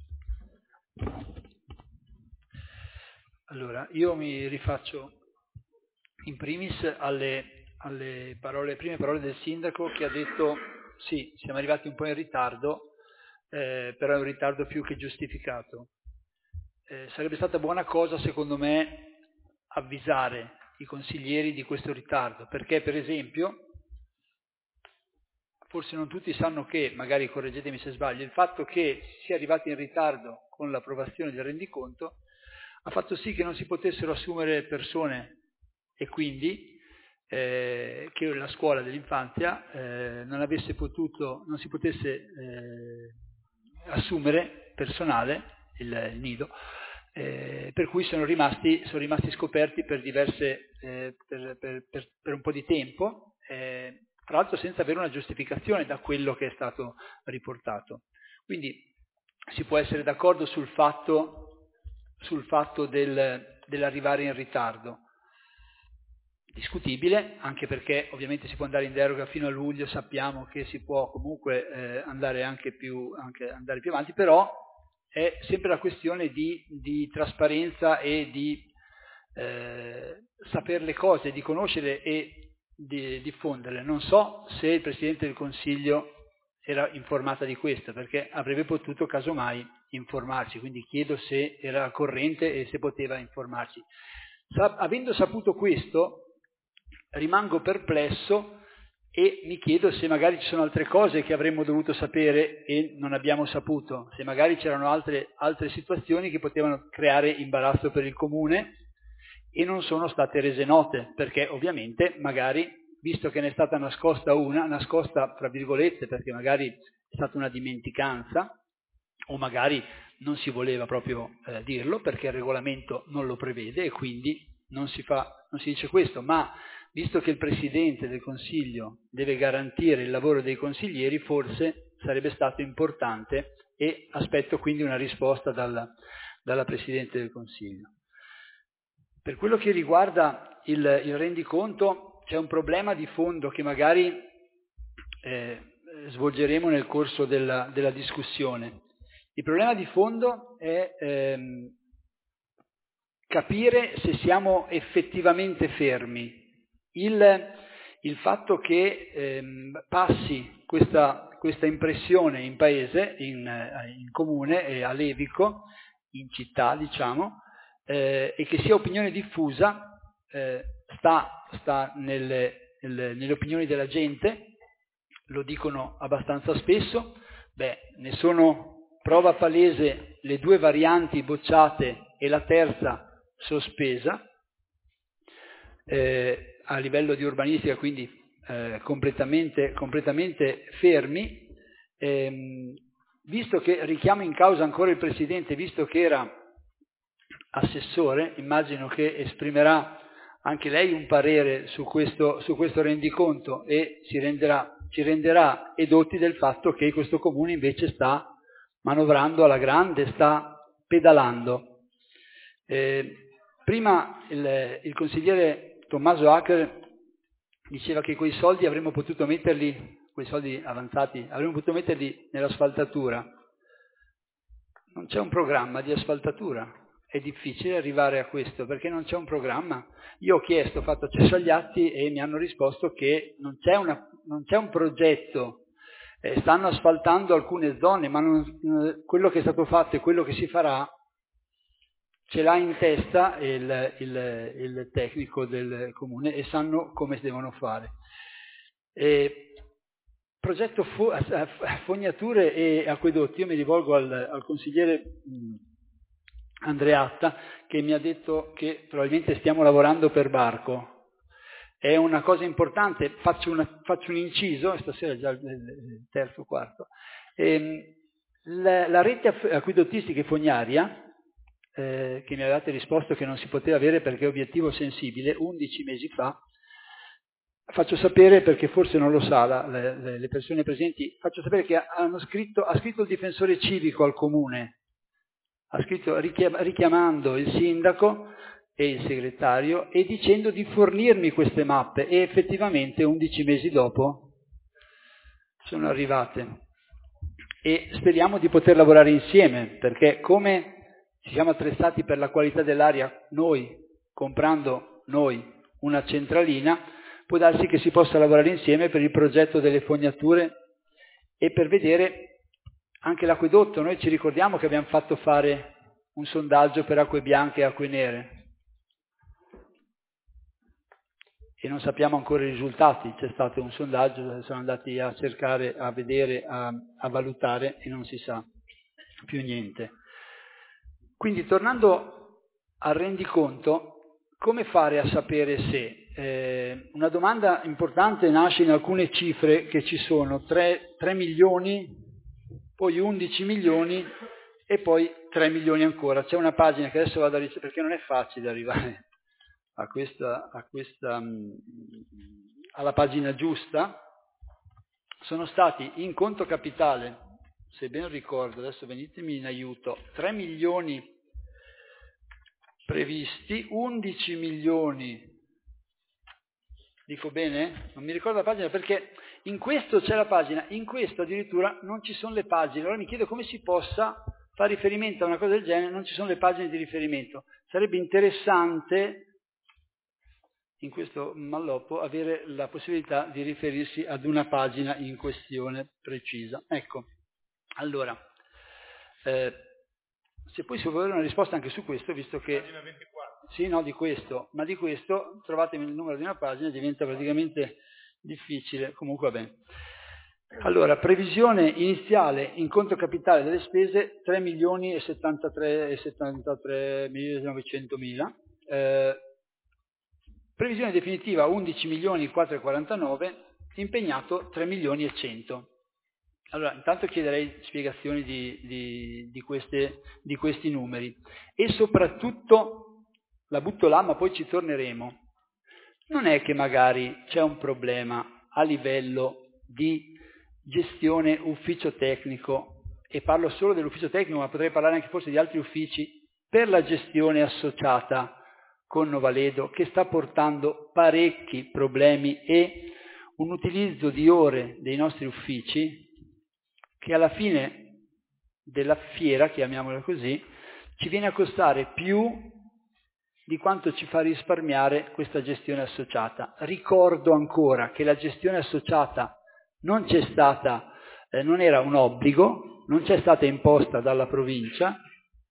Allora, io mi rifaccio in primis alle, alle parole, prime parole del sindaco, che ha detto sì, siamo arrivati un po' in ritardo, Eh, però è un ritardo più che giustificato. Eh, sarebbe stata buona cosa, secondo me, avvisare i consiglieri di questo ritardo, perché per esempio, forse non tutti sanno che, magari correggetemi se sbaglio, il fatto che si sia arrivati in ritardo con l'approvazione del rendiconto ha fatto sì che non si potessero assumere persone e quindi eh, che la scuola dell'infanzia eh, non avesse potuto, non si potesse eh, assumere personale, il, il nido, eh, per cui sono rimasti, sono rimasti scoperti per diverse, eh, per, per, per, per un po' di tempo, eh, tra l'altro senza avere una giustificazione da quello che è stato riportato. Quindi si può essere d'accordo sul fatto, sul fatto del, dell'arrivare in ritardo. Discutibile, anche perché ovviamente si può andare in deroga fino a luglio, sappiamo che si può comunque eh, andare anche più, anche andare più avanti, però è sempre la questione di, di trasparenza e di eh, sapere le cose, di conoscere e di diffonderle. Non so se il Presidente del Consiglio era informata di questo, perché avrebbe potuto casomai informarci, quindi chiedo se era al corrente e se poteva informarci. Sa- avendo saputo questo, rimango perplesso e mi chiedo se magari ci sono altre cose che avremmo dovuto sapere e non abbiamo saputo, se magari c'erano altre, altre situazioni che potevano creare imbarazzo per il Comune e non sono state rese note, perché ovviamente magari, visto che ne è stata nascosta una, nascosta tra virgolette, perché magari è stata una dimenticanza, o magari non si voleva proprio eh, dirlo, perché il regolamento non lo prevede e quindi non si fa, non si dice questo, ma visto che il Presidente del Consiglio deve garantire il lavoro dei consiglieri, forse sarebbe stato importante e aspetto quindi una risposta dalla, dalla Presidente del Consiglio. Per quello che riguarda il, il rendiconto, c'è un problema di fondo che magari eh, svolgeremo nel corso della, della discussione. Il problema di fondo è ehm, capire se siamo effettivamente fermi. Il, il fatto che ehm, passi questa, questa impressione in paese, in, in comune e a Levico, in città diciamo, eh, e che sia opinione diffusa, eh, sta, sta nelle, nelle, nelle opinioni della gente, lo dicono abbastanza spesso, beh, ne sono prova palese le due varianti bocciate e la terza sospesa, eh, a livello di urbanistica, quindi eh, completamente, completamente fermi, ehm, visto che richiamo in causa ancora il Presidente, visto che era assessore, immagino che esprimerà anche lei un parere su questo, su questo rendiconto e si renderà, ci renderà edotti del fatto che questo Comune invece sta manovrando alla grande, sta pedalando. Eh, prima il, il consigliere Tommaso Acker diceva che quei soldi avremmo potuto metterli, quei soldi avanzati, avremmo potuto metterli nell'asfaltatura. Non c'è un programma di asfaltatura, è difficile arrivare a questo perché non c'è un programma. Io ho chiesto, ho fatto accesso agli atti e mi hanno risposto che non c'è, una, non c'è un progetto, eh, stanno asfaltando alcune zone, ma non, quello che è stato fatto e quello che si farà ce l'ha in testa il, il, il tecnico del comune e sanno come devono fare. E progetto fo, fognature e acquedotti, io mi rivolgo al, al consigliere Andreatta che mi ha detto che probabilmente stiamo lavorando per barco. È una cosa importante, faccio, una, faccio un inciso, stasera è già il, il terzo o quarto. E, la, la rete acquedottistica fognaria, Eh, che mi avevate risposto che non si poteva avere perché è obiettivo sensibile, undici mesi fa, faccio sapere, perché forse non lo sa la, le, le persone presenti, faccio sapere che hanno scritto, ha scritto il difensore civico al comune, ha scritto richiam, richiamando il sindaco e il segretario e dicendo di fornirmi queste mappe e effettivamente undici mesi dopo sono arrivate e speriamo di poter lavorare insieme, perché come ci siamo attrezzati per la qualità dell'aria noi, comprando noi una centralina, può darsi che si possa lavorare insieme per il progetto delle fognature e per vedere anche l'acquedotto. Noi ci ricordiamo che abbiamo fatto fare un sondaggio per acque bianche e acque nere e non sappiamo ancora i risultati, c'è stato un sondaggio, sono andati a cercare, a vedere, a, a valutare e non si sa più niente. Quindi tornando al rendiconto, come fare a sapere se? Eh, una domanda importante nasce in alcune cifre che ci sono, tre milioni, poi undici milioni e poi tre milioni ancora. C'è una pagina che adesso vado a ricercare, perché non è facile arrivare a questa, a questa, alla pagina giusta. Sono stati in conto capitale se ben ricordo, adesso venitemi in aiuto, tre milioni previsti, undici milioni, dico bene? Non mi ricordo la pagina perché in questo c'è la pagina, in questo addirittura non ci sono le pagine, allora mi chiedo come si possa fare riferimento a una cosa del genere, non ci sono le pagine di riferimento. Sarebbe interessante in questo malloppo avere la possibilità di riferirsi ad una pagina in questione precisa. Ecco, allora, eh, se poi si vuole avere una risposta anche su questo, visto che... Pagina ventiquattro. Sì, no, di questo, ma di questo trovatemi il numero di una pagina, diventa praticamente difficile, comunque va bene. Allora, previsione iniziale in conto capitale delle spese tre milioni e settantatré milioni e novecento mila, eh, previsione definitiva undici milioni quattrocentoquarantanove, impegnato tre milioni e cento. Allora, intanto chiederei spiegazioni di, di, di, queste, di questi numeri e soprattutto, la butto là ma poi ci torneremo, non è che magari c'è un problema a livello di gestione ufficio tecnico, e parlo solo dell'ufficio tecnico ma potrei parlare anche forse di altri uffici, per la gestione associata con Novaledo, che sta portando parecchi problemi e un utilizzo di ore dei nostri uffici che alla fine della fiera, chiamiamola così, ci viene a costare più di quanto ci fa risparmiare questa gestione associata. Ricordo ancora che la gestione associata non c'è stata, eh, non era un obbligo, non c'è stata imposta dalla provincia,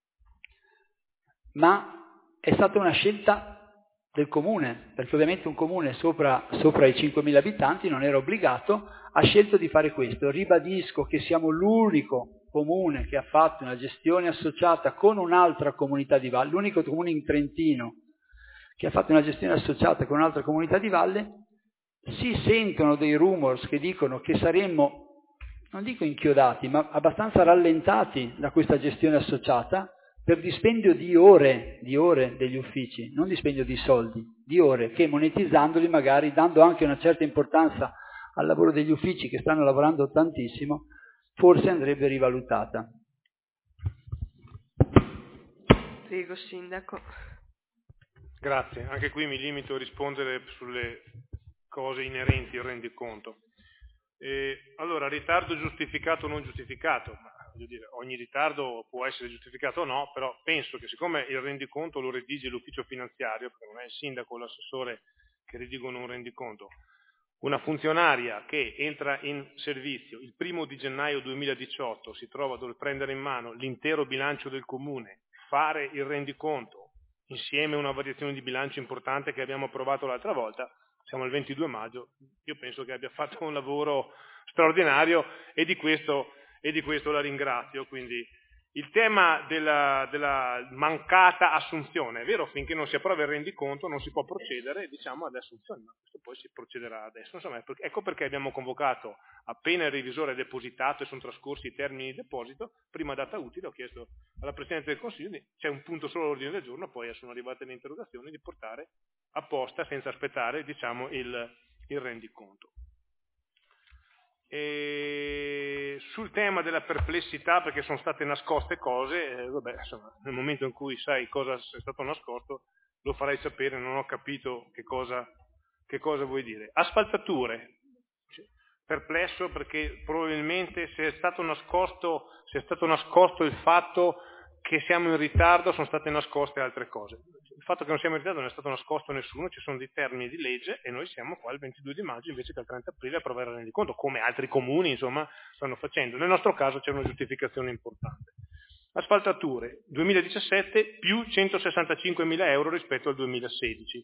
ma è stata una scelta del comune, perché ovviamente un comune sopra, sopra i cinquemila abitanti non era obbligato, ha scelto di fare questo. Ribadisco che siamo l'unico comune che ha fatto una gestione associata con un'altra comunità di valle, l'unico comune in Trentino che ha fatto una gestione associata con un'altra comunità di valle. Si sentono dei rumors che dicono che saremmo, non dico inchiodati, ma abbastanza rallentati da questa gestione associata per dispendio di ore, di ore degli uffici, non dispendio di soldi, di ore, che monetizzandoli magari, dando anche una certa importanza al lavoro degli uffici che stanno lavorando tantissimo, forse andrebbe rivalutata. Prego, Sindaco. Grazie, anche qui mi limito a rispondere sulle cose inerenti al rendiconto. Eh, allora, ritardo giustificato o non giustificato? Ma, voglio dire, ogni ritardo può essere giustificato o no, però penso che siccome il rendiconto lo redige l'ufficio finanziario, perché non è il sindaco o l'assessore che redigono un rendiconto, una funzionaria che entra in servizio il primo di gennaio duemiladiciotto si trova a dover prendere in mano l'intero bilancio del comune, fare il rendiconto, insieme a una variazione di bilancio importante che abbiamo approvato l'altra volta, siamo al ventidue maggio, io penso che abbia fatto un lavoro straordinario e di questo, e di questo la ringrazio. Quindi il tema della, della mancata assunzione, è vero, finché non si approva il rendiconto non si può procedere, diciamo, ad assunzioni, ma questo poi si procederà adesso. Insomma, ecco perché abbiamo convocato, appena il revisore ha depositato e sono trascorsi i termini di deposito, prima data utile ho chiesto alla Presidente del Consiglio, c'è un punto solo all'ordine del giorno, poi sono arrivate le interrogazioni, di portare apposta, senza aspettare, diciamo, il, il rendiconto. E sul tema della perplessità, perché sono state nascoste cose, eh, vabbè, insomma, nel momento in cui sai cosa è stato nascosto, lo farai sapere, non ho capito che cosa, che cosa vuoi dire. Asfaltature, perplesso perché probabilmente se è stato nascosto, se è stato nascosto il fatto che siamo in ritardo, sono state nascoste altre cose. Il fatto che non siamo in ritardo non è stato nascosto a nessuno, ci sono dei termini di legge e noi siamo qua il ventidue di maggio invece che il trenta aprile a approvare il rendiconto, come altri comuni insomma stanno facendo. Nel nostro caso c'è una giustificazione importante. Asfaltature, duemiladiciassette più centosessantacinquemila euro rispetto al duemilasedici,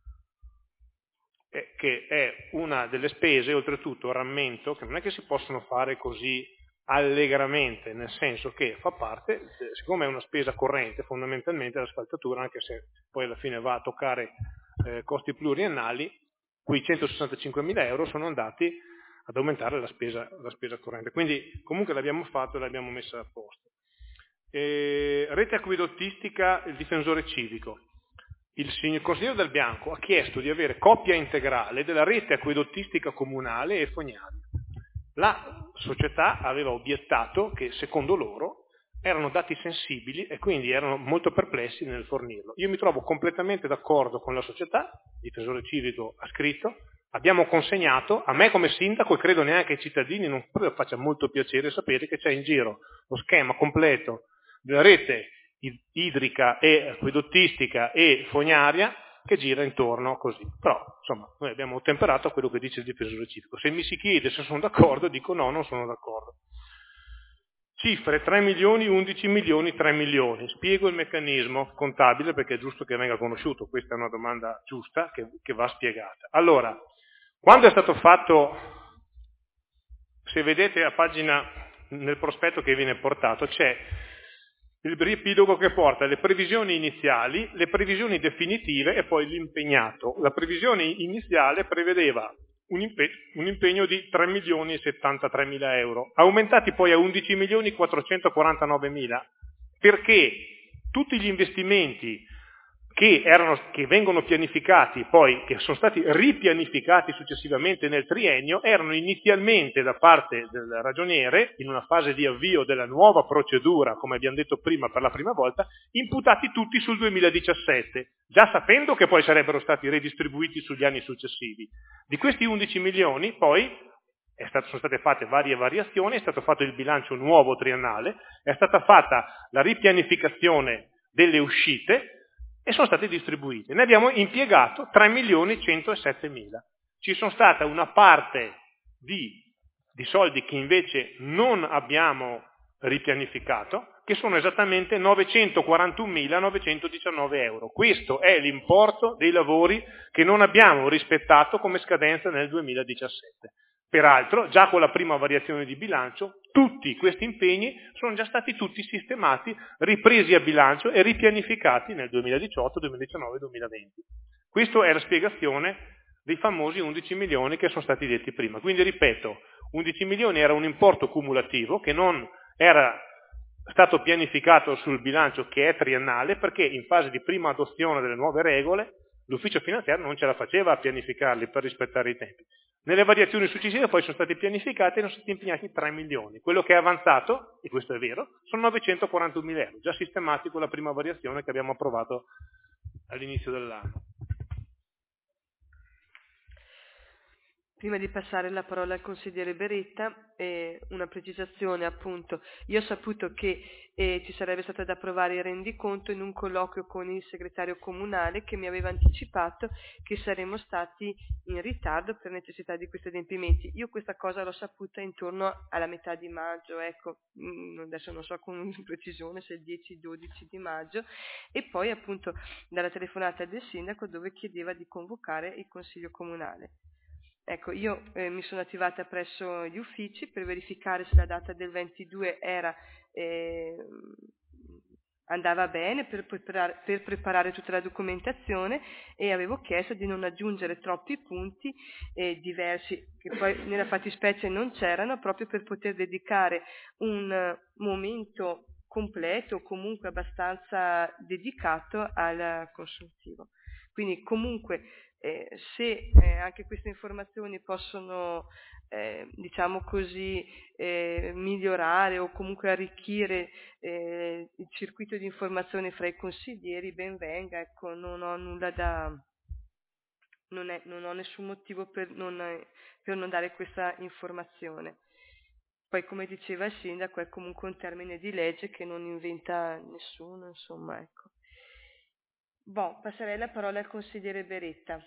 eh, che è una delle spese, oltretutto rammento, che non è che si possono fare così allegramente, nel senso che fa parte, siccome è una spesa corrente fondamentalmente l'asfaltatura, anche se poi alla fine va a toccare eh, costi pluriennali, quei centosessantacinquemila euro sono andati ad aumentare la spesa, la spesa corrente, quindi comunque l'abbiamo fatto e l'abbiamo messa a posto. Eh, rete acquedottistica, il difensore civico. Il signor consigliere Dal Bianco ha chiesto di avere copia integrale della rete acquedottistica comunale e fognaria. La società aveva obiettato che secondo loro erano dati sensibili e quindi erano molto perplessi nel fornirlo. Io mi trovo completamente d'accordo con la società, il difensore civico ha scritto, abbiamo consegnato, a me come sindaco e credo neanche ai cittadini non credo faccia molto piacere sapere che c'è in giro lo schema completo della rete idrica e acquedottistica e fognaria che gira intorno così. Però, insomma, noi abbiamo ottemperato a quello che dice il difensore civico. Se mi si chiede se sono d'accordo, dico no, non sono d'accordo. Cifre tre milioni, undici milioni, tre milioni. Spiego il meccanismo contabile perché è giusto che venga conosciuto. Questa è una domanda giusta che, che va spiegata. Allora, quando è stato fatto, se vedete a pagina, nel prospetto che viene portato, c'è il riepilogo che porta le previsioni iniziali, le previsioni definitive e poi l'impegnato. La previsione iniziale prevedeva un, impe- un impegno di tre milioni e settantatré mila euro, aumentati poi a undici milioni quattrocentoquarantanove mila, perché tutti gli investimenti che, erano, che vengono pianificati, poi che sono stati ripianificati successivamente nel triennio, erano inizialmente da parte del ragioniere, in una fase di avvio della nuova procedura, come abbiamo detto prima per la prima volta, imputati tutti sul duemiladiciassette, già sapendo che poi sarebbero stati redistribuiti sugli anni successivi. Di questi undici milioni poi è stato, sono state fatte varie variazioni, è stato fatto il bilancio nuovo triennale, è stata fatta la ripianificazione delle uscite, e sono state distribuite. Ne abbiamo impiegato tre milioni centosette mila. Ci sono stata una parte di, di soldi che invece non abbiamo ripianificato, che sono esattamente novecentoquarantunomilanovecentodiciannove euro. Questo è l'importo dei lavori che non abbiamo rispettato come scadenza nel duemiladiciassette. Peraltro, già con la prima variazione di bilancio, tutti questi impegni sono già stati tutti sistemati, ripresi a bilancio e ripianificati nel duemiladiciotto, duemiladiciannove e duemilaventi. Questa è la spiegazione dei famosi undici milioni che sono stati detti prima. Quindi, ripeto, undici milioni era un importo cumulativo che non era stato pianificato sul bilancio che è triennale, perché in fase di prima adozione delle nuove regole l'ufficio finanziario non ce la faceva a pianificarli per rispettare i tempi. Nelle variazioni successive poi sono stati pianificati e sono stati impegnati tre milioni. Quello che è avanzato, e questo è vero, sono novecentoquarantunomila euro, già sistemati con la prima variazione che abbiamo approvato all'inizio dell'anno. Prima di passare la parola al consigliere Beretta, eh, una precisazione appunto. Io ho saputo che eh, ci sarebbe stato da approvare il rendiconto in un colloquio con il segretario comunale che mi aveva anticipato che saremmo stati in ritardo per necessità di questi adempimenti. Io questa cosa l'ho saputa intorno alla metà di maggio, ecco, adesso non so con precisione se il dieci dodici di maggio, e poi appunto dalla telefonata del sindaco dove chiedeva di convocare il consiglio comunale. Ecco, io eh, mi sono attivata presso gli uffici per verificare se la data del ventidue era, eh, andava bene per preparare, per preparare tutta la documentazione, e avevo chiesto di non aggiungere troppi punti eh, diversi, che poi nella fattispecie non c'erano, proprio per poter dedicare un uh, momento completo o comunque abbastanza dedicato al consultivo. Quindi comunque Eh, se eh, anche queste informazioni possono, eh, diciamo così, eh, migliorare o comunque arricchire eh, il circuito di informazione fra i consiglieri, ben venga, ecco, non ho nulla da, non, è, non ho nessun motivo per non, per non dare questa informazione. Poi, come diceva il sindaco, è comunque un termine di legge che non inventa nessuno, insomma, ecco. Bon, passerei la parola al consigliere Beretta.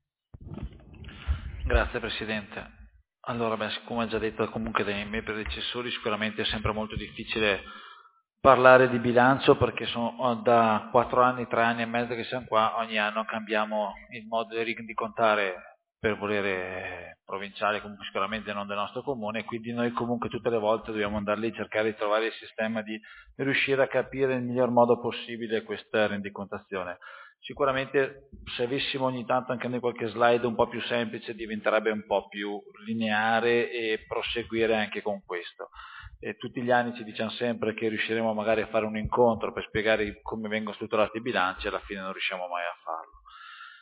Grazie Presidente. Allora, beh, come ha già detto comunque dai miei predecessori, sicuramente è sempre molto difficile parlare di bilancio perché sono da quattro anni, tre anni e mezzo che siamo qua, ogni anno cambiamo il modo di rendicontare per volere provinciale, comunque sicuramente non del nostro comune, e quindi noi comunque tutte le volte dobbiamo andare lì a cercare di trovare il sistema di riuscire a capire nel miglior modo possibile questa rendicontazione. Sicuramente se avessimo ogni tanto anche noi qualche slide un po' più semplice diventerebbe un po' più lineare e proseguire anche con questo. E tutti gli anni ci diciamo sempre che riusciremo magari a fare un incontro per spiegare come vengono strutturati i bilanci e alla fine non riusciamo mai a farlo.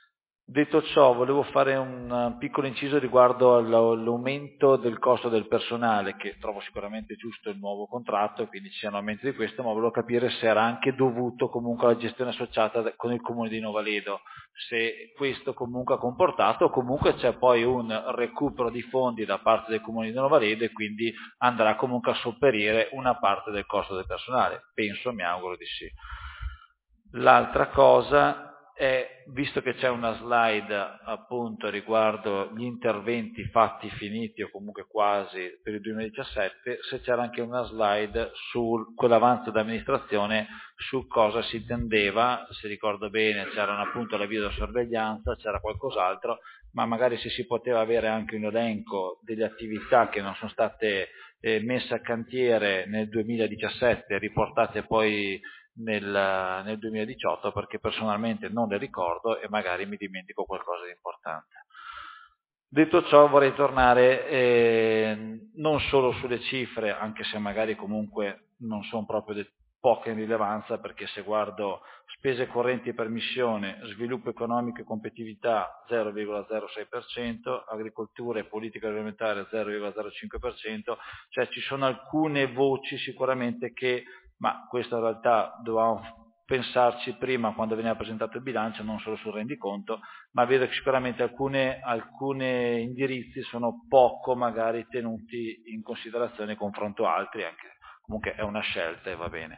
Detto ciò, volevo fare un piccolo inciso riguardo all'aumento del costo del personale, che trovo sicuramente giusto il nuovo contratto e quindi ci sia un aumento di questo, ma volevo capire se era anche dovuto comunque alla gestione associata con il comune di Novaledo, se questo comunque ha comportato o comunque c'è poi un recupero di fondi da parte del comune di Novaledo e quindi andrà comunque a sopperire una parte del costo del personale. Penso, mi auguro di sì. L'altra cosa è, visto che c'è una slide appunto riguardo gli interventi fatti finiti o comunque quasi per il duemiladiciassette, se c'era anche una slide su quell'avanzo d'amministrazione, su cosa si tendeva, se ricordo bene c'era appunto la videosorveglianza, c'era qualcos'altro, ma magari se si poteva avere anche un elenco delle attività che non sono state eh, messe a cantiere nel duemiladiciassette, riportate poi Nel, nel duemiladiciotto, perché personalmente non le ricordo e magari mi dimentico qualcosa di importante. Detto ciò, vorrei tornare eh, non solo sulle cifre, anche se magari comunque non sono proprio di poca in rilevanza, perché se guardo spese correnti per missione, sviluppo economico e competitività zero virgola zero sei per cento, agricoltura e politica regolamentare zero virgola zero cinque per cento, cioè ci sono alcune voci sicuramente che, ma questo in realtà dovevamo pensarci prima quando veniva presentato il bilancio, non solo sul rendiconto, ma vedo che sicuramente alcune, alcune indirizzi sono poco magari tenuti in considerazione confronto a altri, anche comunque è una scelta e va bene.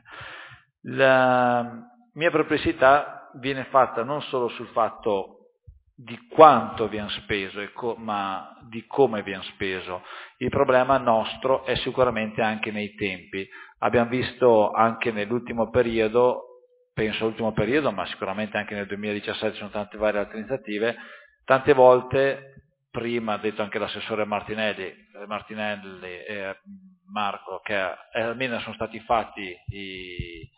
La mia perplessità viene fatta non solo sul fatto di quanto viene speso, ma di come viene speso. Il problema nostro è sicuramente anche nei tempi. Abbiamo visto anche nell'ultimo periodo, penso all'ultimo periodo, ma sicuramente anche nel duemiladiciassette ci sono tante varie altre iniziative, tante volte, prima ha detto anche l'assessore Martinelli, Martinelli e Marco, che eh, almeno sono stati fatti i,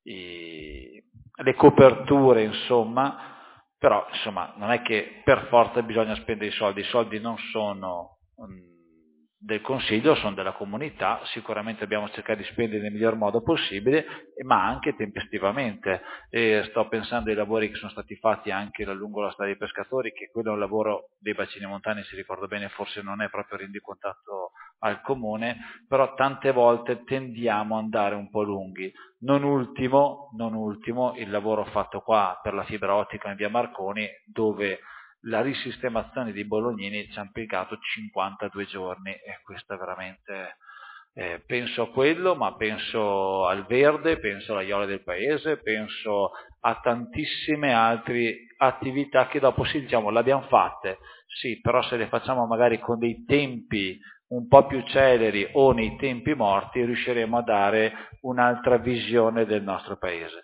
i, le coperture, insomma, però insomma non è che per forza bisogna spendere i soldi, i soldi non sono um, del Consiglio, sono della comunità, sicuramente dobbiamo cercare di spendere nel miglior modo possibile, ma anche tempestivamente. E sto pensando ai lavori che sono stati fatti anche lungo la strada dei pescatori, che quello è un lavoro dei bacini montani, se ricordo bene, forse non è proprio rendicontato al comune, però tante volte tendiamo ad andare un po' lunghi. Non ultimo, non ultimo il lavoro fatto qua per la fibra ottica in via Marconi, dove la risistemazione di Bolognini ci ha impiegato cinquantadue giorni e questo è veramente, eh, penso a quello, ma penso al verde, penso alla Iola del Paese, penso a tantissime altre attività che dopo sì, diciamo, le abbiamo fatte, sì, però se le facciamo magari con dei tempi un po' più celeri o nei tempi morti riusciremo a dare un'altra visione del nostro paese.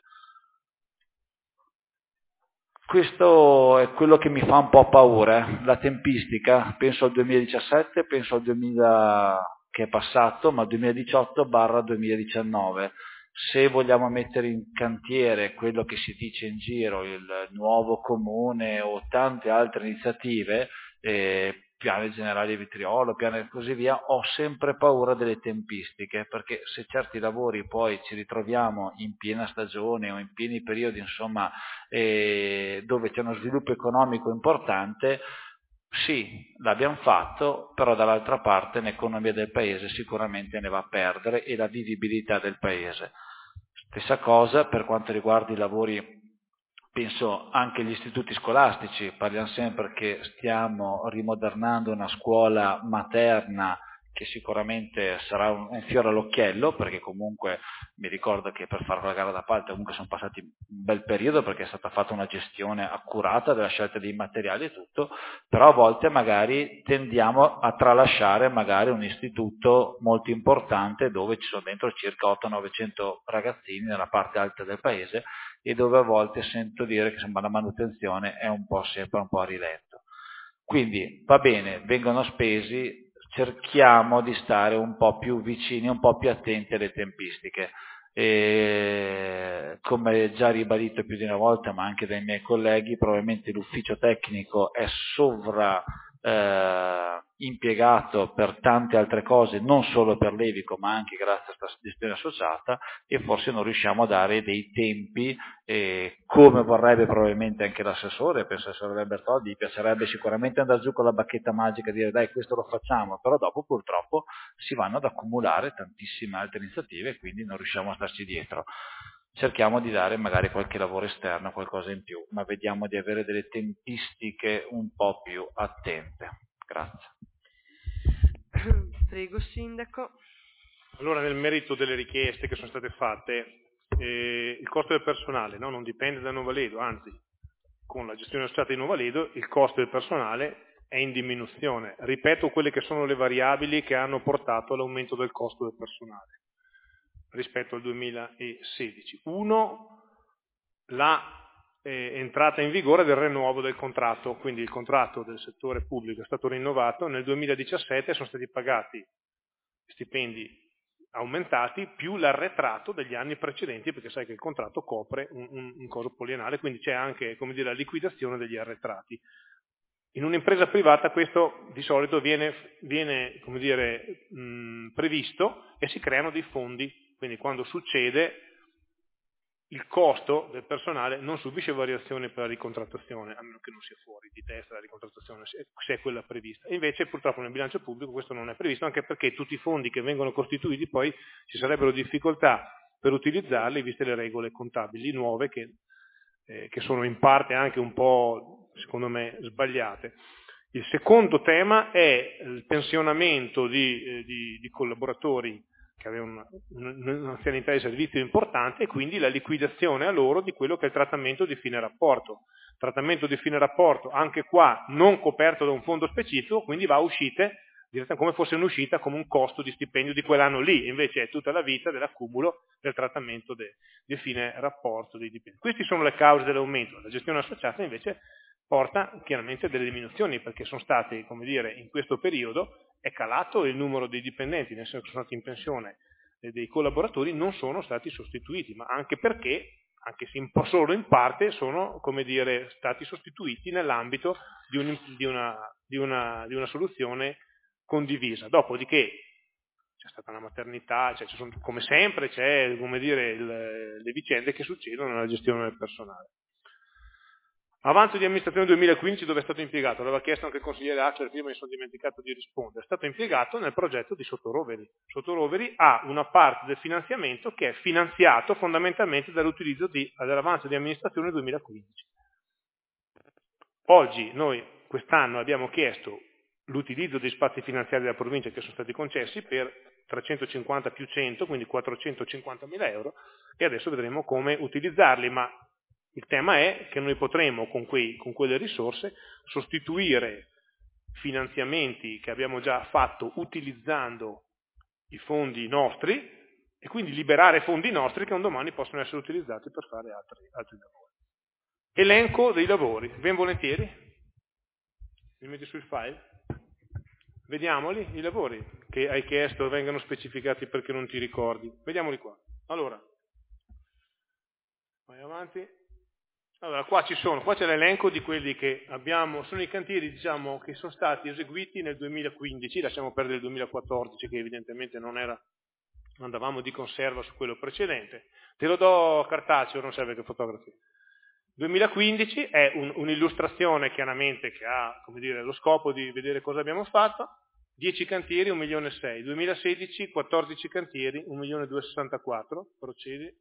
Questo è quello che mi fa un po' paura, eh? La tempistica, penso al duemiladiciassette, penso al duemila che è passato, ma duemiladiciotto barra duemiladiciannove. Se vogliamo mettere in cantiere quello che si dice in giro, il nuovo comune o tante altre iniziative, eh, piani generali di Vitriolo, piani e così via, ho sempre paura delle tempistiche, perché se certi lavori poi ci ritroviamo in piena stagione o in pieni periodi, insomma, eh, dove c'è uno sviluppo economico importante, sì, l'abbiamo fatto, però dall'altra parte l'economia del paese sicuramente ne va a perdere e la vivibilità del paese. Stessa cosa per quanto riguarda i lavori, penso anche agli istituti scolastici, parliamo sempre che stiamo rimodernando una scuola materna che sicuramente sarà un, un fiore all'occhiello, perché comunque mi ricordo che per fare la gara d'appalto comunque sono passati un bel periodo perché è stata fatta una gestione accurata della scelta dei materiali e tutto, però a volte magari tendiamo a tralasciare magari un istituto molto importante dove ci sono dentro circa ottocento novecento ragazzini nella parte alta del paese e dove a volte sento dire che insomma, la manutenzione è un po' sempre un po' a rilento. Quindi va bene, vengono spesi, cerchiamo di stare un po' più vicini, un po' più attenti alle tempistiche. E, come già ribadito più di una volta, ma anche dai miei colleghi, probabilmente l'ufficio tecnico è sovra eh, impiegato per tante altre cose, non solo per Levico, ma anche grazie a questa gestione associata, e forse non riusciamo a dare dei tempi eh, come vorrebbe probabilmente anche l'assessore. Penso all'assessore Bertoldi, gli piacerebbe sicuramente andare giù con la bacchetta magica e dire dai, questo lo facciamo, però dopo purtroppo si vanno ad accumulare tantissime altre iniziative e quindi non riusciamo a starci dietro. Cerchiamo di dare magari qualche lavoro esterno, qualcosa in più, ma vediamo di avere delle tempistiche un po' più attente. Grazie. Prego, Sindaco. Allora, nel merito delle richieste che sono state fatte, eh, il costo del personale no, non dipende da Novaledo, anzi, con la gestione associata di Novaledo il costo del personale è in diminuzione. Ripeto quelle che sono le variabili che hanno portato all'aumento del costo del personale rispetto al duemilasedici. Uno, la eh, entrata in vigore del rinnovo del contratto, quindi il contratto del settore pubblico è stato rinnovato, nel duemiladiciassette sono stati pagati stipendi aumentati più l'arretrato degli anni precedenti, perché sai che il contratto copre un, un, un coso poliennale, quindi c'è anche, come dire, la liquidazione degli arretrati. In un'impresa privata questo di solito viene, viene come dire, mh, previsto e si creano dei fondi. Quindi quando succede il costo del personale non subisce variazioni per la ricontrattazione, a meno che non sia fuori di testa la ricontrattazione, se è quella prevista. E invece purtroppo nel bilancio pubblico questo non è previsto, anche perché tutti i fondi che vengono costituiti poi ci sarebbero difficoltà per utilizzarli, viste le regole contabili nuove che, eh, che sono in parte anche un po', secondo me, sbagliate. Il secondo tema è il pensionamento di, eh, di, di collaboratori che avevano un'anzianità di servizio importante e quindi la liquidazione a loro di quello che è il trattamento di fine rapporto. Trattamento di fine rapporto, anche qua non coperto da un fondo specifico, quindi va a uscite come fosse un'uscita, come un costo di stipendio di quell'anno lì, invece è tutta la vita dell'accumulo del trattamento de, di fine rapporto dei dipendenti. Queste sono le cause dell'aumento. La gestione associata invece porta chiaramente delle diminuzioni, perché sono stati, come dire, in questo periodo è calato il numero dei dipendenti, nel senso che sono stati in pensione e dei collaboratori non sono stati sostituiti, ma anche perché, anche se in, solo in parte, sono, come dire, stati sostituiti nell'ambito di, un, di, una, di, una, di una soluzione condivisa. Dopodiché c'è stata una maternità, cioè, ci sono, come sempre c'è, come dire, il, le vicende che succedono nella gestione del personale. Avanzo di amministrazione duemilaquindici dove è stato impiegato? L'aveva chiesto anche il consigliere Acer, prima mi sono dimenticato di rispondere. È stato impiegato nel progetto di Sottoroveri. Sottoroveri ha una parte del finanziamento che è finanziato fondamentalmente dall'utilizzo di, dell'avanzo di amministrazione duemilaquindici. Oggi noi quest'anno abbiamo chiesto l'utilizzo dei spazi finanziari della provincia che sono stati concessi per trecentocinquanta più cento, quindi quattrocentocinquantamila euro, e adesso vedremo come utilizzarli, ma il tema è che noi potremo con, quei, con quelle risorse sostituire finanziamenti che abbiamo già fatto utilizzando i fondi nostri e quindi liberare fondi nostri che un domani possono essere utilizzati per fare altri, altri lavori. Elenco dei lavori, ben volentieri, mi metti sul file, vediamoli i lavori che hai chiesto vengano specificati perché non ti ricordi, vediamoli qua. Allora, vai avanti. Allora, qua ci sono, qua c'è l'elenco di quelli che abbiamo, sono i cantieri, diciamo, che sono stati eseguiti nel duemilaquindici, lasciamo perdere il duemilaquattordici che evidentemente non era, andavamo di conserva su quello precedente. Te lo do cartaceo, non serve che fotografi. duemilaquindici è un, un'illustrazione chiaramente che ha, come dire, lo scopo di vedere cosa abbiamo fatto, dieci cantieri, un milione e sei, duemilasedici, quattordici cantieri, un milione duecentosessantaquattro, procedi.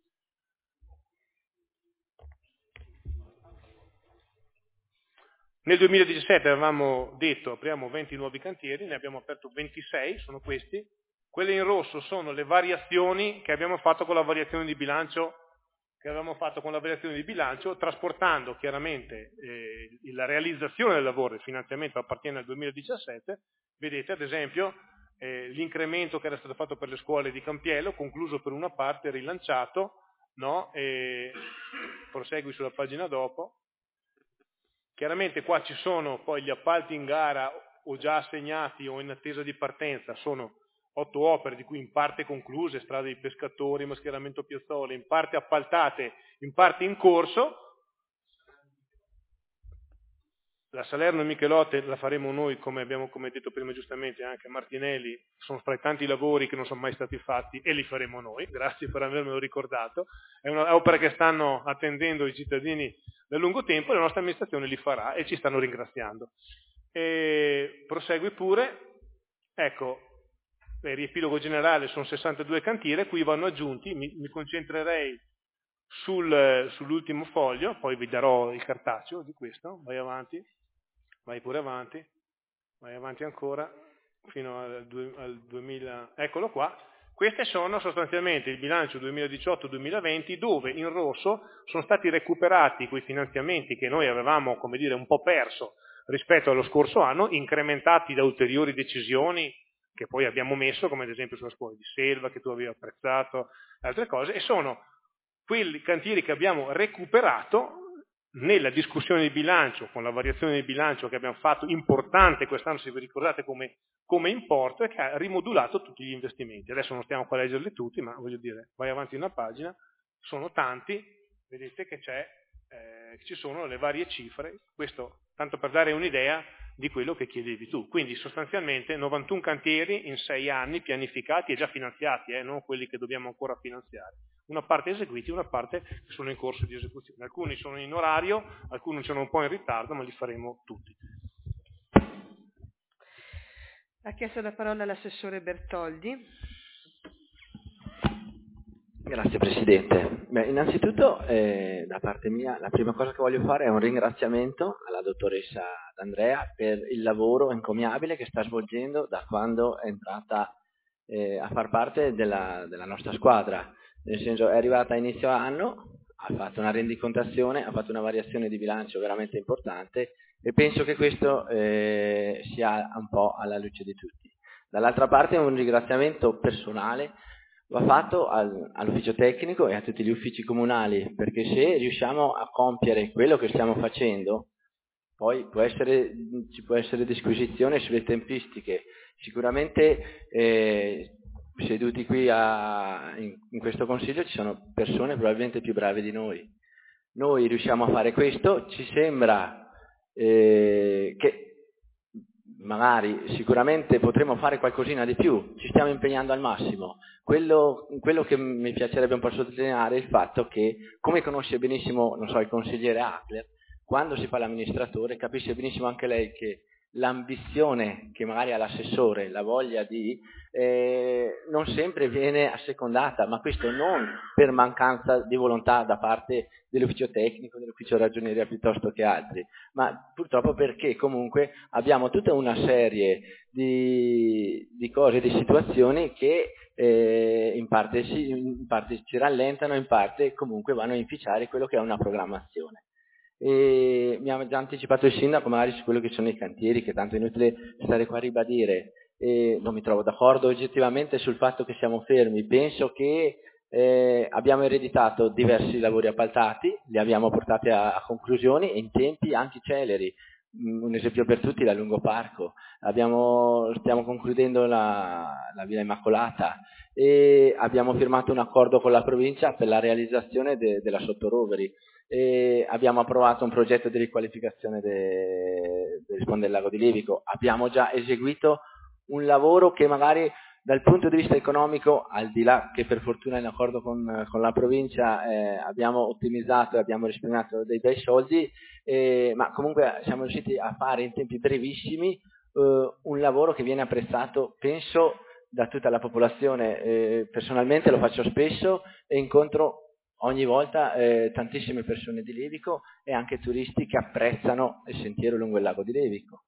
Nel duemiladiciassette avevamo detto apriamo venti nuovi cantieri, ne abbiamo aperto ventisei, sono questi. Quelle in rosso sono le variazioni che abbiamo fatto con la variazione di bilancio, che avevamo fatto con la variazione di bilancio, trasportando chiaramente eh, la realizzazione del lavoro, il finanziamento appartiene al duemiladiciassette. Vedete ad esempio eh, l'incremento che era stato fatto per le scuole di Campiello, concluso per una parte, rilanciato, no? E prosegui sulla pagina dopo. Chiaramente qua ci sono poi gli appalti in gara o già assegnati o in attesa di partenza, sono otto opere di cui in parte concluse, strade dei pescatori, mascheramento piazzole, in parte appaltate, in parte in corso. la Salerno e Michelotte la faremo noi, come abbiamo come detto prima giustamente anche Martinelli, sono fra i tanti lavori che non sono mai stati fatti e li faremo noi, grazie per avermelo ricordato, è un'opera che stanno attendendo i cittadini da lungo tempo e la nostra amministrazione li farà e ci stanno ringraziando. E prosegui pure, ecco, il riepilogo generale sono sessantadue cantiere, qui vanno aggiunti, mi, mi concentrerei sul, sull'ultimo foglio, poi vi darò il cartaceo di questo, vai avanti. Vai pure avanti, vai avanti ancora, fino al, due, al duemila, eccolo qua. Queste sono sostanzialmente il bilancio duemiladiciotto duemilaventi, dove in rosso sono stati recuperati quei finanziamenti che noi avevamo, come dire, un po' perso rispetto allo scorso anno, incrementati da ulteriori decisioni che poi abbiamo messo, come ad esempio sulla scuola di Selva, che tu avevi apprezzato, altre cose, e sono quelli cantieri che abbiamo recuperato nella discussione di bilancio, con la variazione di bilancio che abbiamo fatto, importante quest'anno, se vi ricordate come, come importo, e che ha rimodulato tutti gli investimenti. Adesso non stiamo qua a leggerli tutti, ma voglio dire, vai avanti una pagina, sono tanti, vedete che c'è, eh, ci sono le varie cifre, questo tanto per dare un'idea di quello che chiedevi tu. Quindi sostanzialmente novantuno cantieri in sei anni pianificati e già finanziati, eh, non quelli che dobbiamo ancora finanziare. Una parte eseguiti e una parte che sono in corso di esecuzione. Alcuni sono in orario, alcuni sono un po' in ritardo, ma li faremo tutti. Ha chiesto la parola l'assessore Bertoldi. Grazie Presidente. Beh, innanzitutto eh, da parte mia la prima cosa che voglio fare è un ringraziamento alla dottoressa D'Andrea per il lavoro encomiabile che sta svolgendo da quando è entrata eh, a far parte della, della nostra squadra. Nel senso, è arrivata a inizio anno, ha fatto una rendicontazione, ha fatto una variazione di bilancio veramente importante e penso che questo eh, sia un po' alla luce di tutti. Dall'altra parte un ringraziamento personale va fatto al, all'ufficio tecnico e a tutti gli uffici comunali, perché se riusciamo a compiere quello che stiamo facendo, poi può essere, ci può essere disquisizione sulle tempistiche. Sicuramente eh, seduti qui a, in, in questo consiglio ci sono persone probabilmente più brave di noi. Noi riusciamo a fare questo, ci sembra eh, che magari sicuramente potremo fare qualcosina di più, ci stiamo impegnando al massimo. Quello, quello che mi piacerebbe un po' sottolineare è il fatto che, come conosce benissimo, non so, il consigliere Ackler, quando si fa l'amministratore capisce benissimo anche lei che l'ambizione che magari ha l'assessore, la voglia di, eh, non sempre viene assecondata, ma questo non per mancanza di volontà da parte dell'ufficio tecnico, dell'ufficio ragioneria piuttosto che altri, ma purtroppo perché comunque abbiamo tutta una serie di, di cose, di situazioni che eh, in, parte si, in parte ci rallentano, in parte comunque vanno a inficiare quello che è una programmazione. E mi ha già anticipato il sindaco magari su quello che sono i cantieri, che tanto è inutile stare qua a ribadire, e non mi trovo d'accordo oggettivamente sul fatto che siamo fermi. Penso che eh, abbiamo ereditato diversi lavori appaltati, li abbiamo portati a, a conclusioni in tempi anche celeri. Un esempio per tutti, la Lungoparco, abbiamo, stiamo concludendo la, la Villa Immacolata e abbiamo firmato un accordo con la provincia per la realizzazione de, della Sottoroveri. E abbiamo approvato un progetto di riqualificazione de, del Sponda del Lago di Livico, abbiamo già eseguito un lavoro che magari dal punto di vista economico, al di là che per fortuna in accordo con, con la provincia eh, abbiamo ottimizzato e abbiamo risparmiato dei bei soldi, eh, ma comunque siamo riusciti a fare in tempi brevissimi eh, un lavoro che viene apprezzato, penso, da tutta la popolazione. Eh, personalmente lo faccio spesso e incontro ogni volta eh, tantissime persone di Levico e anche turisti che apprezzano il sentiero lungo il lago di Levico.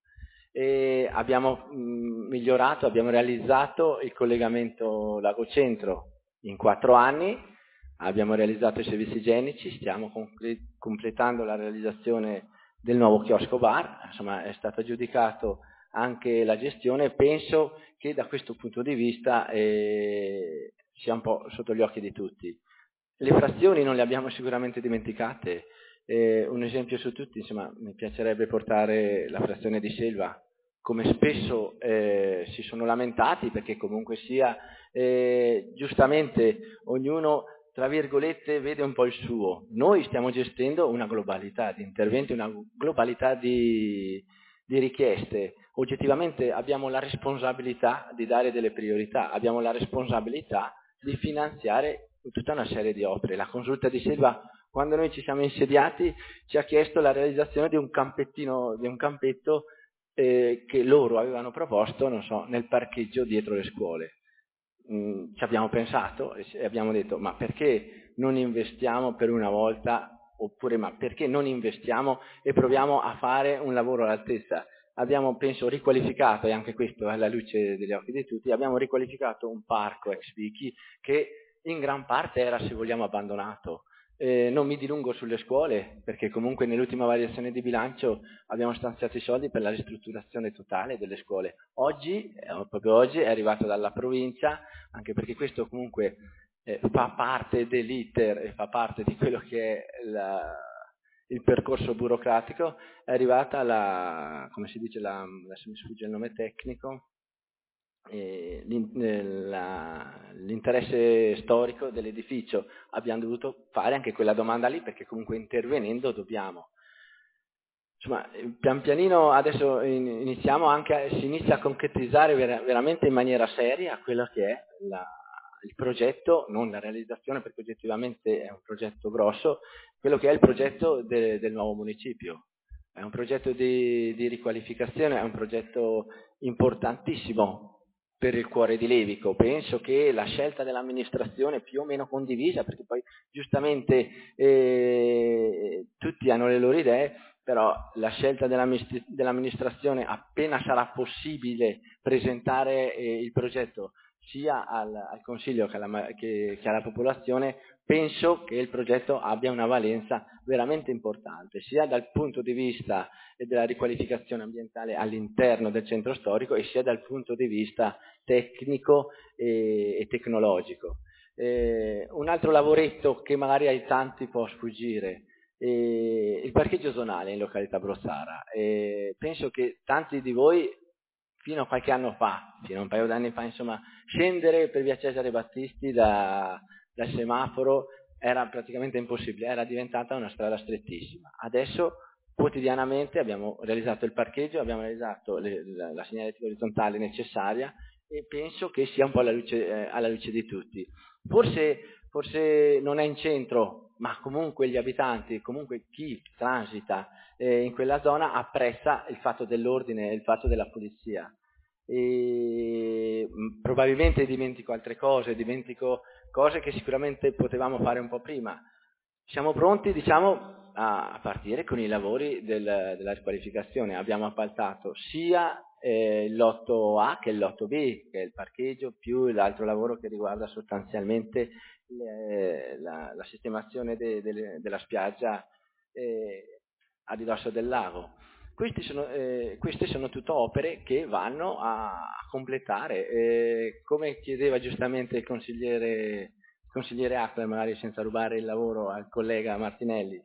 E abbiamo mh, migliorato, abbiamo realizzato il collegamento Lago Centro in quattro anni, abbiamo realizzato i servizi igienici, stiamo concre- completando la realizzazione del nuovo chiosco bar, insomma è stato aggiudicato anche la gestione. Penso che da questo punto di vista eh, sia un po' sotto gli occhi di tutti. Le frazioni non le abbiamo sicuramente dimenticate, eh, un esempio su tutti, insomma, mi piacerebbe portare la frazione di Selva, come spesso eh, si sono lamentati, perché comunque sia, eh, giustamente ognuno tra virgolette, vede un po' il suo. Noi stiamo gestendo una globalità di interventi, una globalità di, di richieste. Oggettivamente abbiamo la responsabilità di dare delle priorità, abbiamo la responsabilità di finanziare tutta una serie di opere. La consulta di Silva, quando noi ci siamo insediati, ci ha chiesto la realizzazione di un campettino, di un campetto eh, che loro avevano proposto, non so, nel parcheggio dietro le scuole. Mm, ci abbiamo pensato e abbiamo detto ma perché non investiamo per una volta, oppure ma perché non investiamo e proviamo a fare un lavoro all'altezza. Abbiamo penso riqualificato, e anche questo alla luce degli occhi di tutti, abbiamo riqualificato un parco ex Vichi che in gran parte era, se vogliamo, abbandonato. Eh, non mi dilungo sulle scuole, perché comunque nell'ultima variazione di bilancio abbiamo stanziato i soldi per la ristrutturazione totale delle scuole. Oggi, eh, proprio oggi, è arrivato dalla provincia, anche perché questo comunque eh, fa parte dell'iter e fa parte di quello che è la, il percorso burocratico, è arrivata la, come si dice, la, adesso mi sfugge il nome tecnico, l'interesse storico dell'edificio. Abbiamo dovuto fare anche quella domanda lì, perché comunque intervenendo dobbiamo, insomma, pian pianino adesso iniziamo anche a, si inizia a concretizzare ver veramente in maniera seria quello che è la, il progetto, non la realizzazione, perché oggettivamente è un progetto grosso, quello che è il progetto de, del nuovo municipio. È un progetto di, di riqualificazione, è un progetto importantissimo per il cuore di Levico. Penso che la scelta dell'amministrazione più o meno condivisa, perché poi giustamente eh, tutti hanno le loro idee, però la scelta dell'amministrazione, appena sarà possibile presentare eh, il progetto sia al, al Consiglio che alla, che, che alla popolazione, penso che il progetto abbia una valenza veramente importante, sia dal punto di vista della riqualificazione ambientale all'interno del centro storico, e sia dal punto di vista tecnico e, e tecnologico. Eh, un altro lavoretto che magari ai tanti può sfuggire, eh, il parcheggio zonale in località Brozzara. Eh, penso che tanti di voi, fino a qualche anno fa, fino a un paio d'anni fa, insomma, scendere per via Cesare Battisti da, dal semaforo era praticamente impossibile, era diventata una strada strettissima. Adesso quotidianamente abbiamo realizzato il parcheggio, abbiamo realizzato le, la, la segnaletica orizzontale necessaria, e penso che sia un po' alla luce, eh, alla luce di tutti. Forse, forse non è in centro, ma comunque gli abitanti, comunque chi transita eh, in quella zona apprezza il fatto dell'ordine e il fatto della pulizia. E, mh, probabilmente dimentico altre cose, dimentico cose che sicuramente potevamo fare un po' prima. Siamo pronti, diciamo, a, a partire con i lavori del, della riqualificazione. Abbiamo appaltato sia eh, il lotto A che il lotto B, che è il parcheggio, più l'altro lavoro che riguarda sostanzialmente le, la, la sistemazione de, de, della spiaggia eh, a ridosso del lago. Questi sono, eh, queste sono tutte opere che vanno a, a completare, eh, come chiedeva giustamente il consigliere, consigliere Acqua, magari senza rubare il lavoro al collega Martinelli,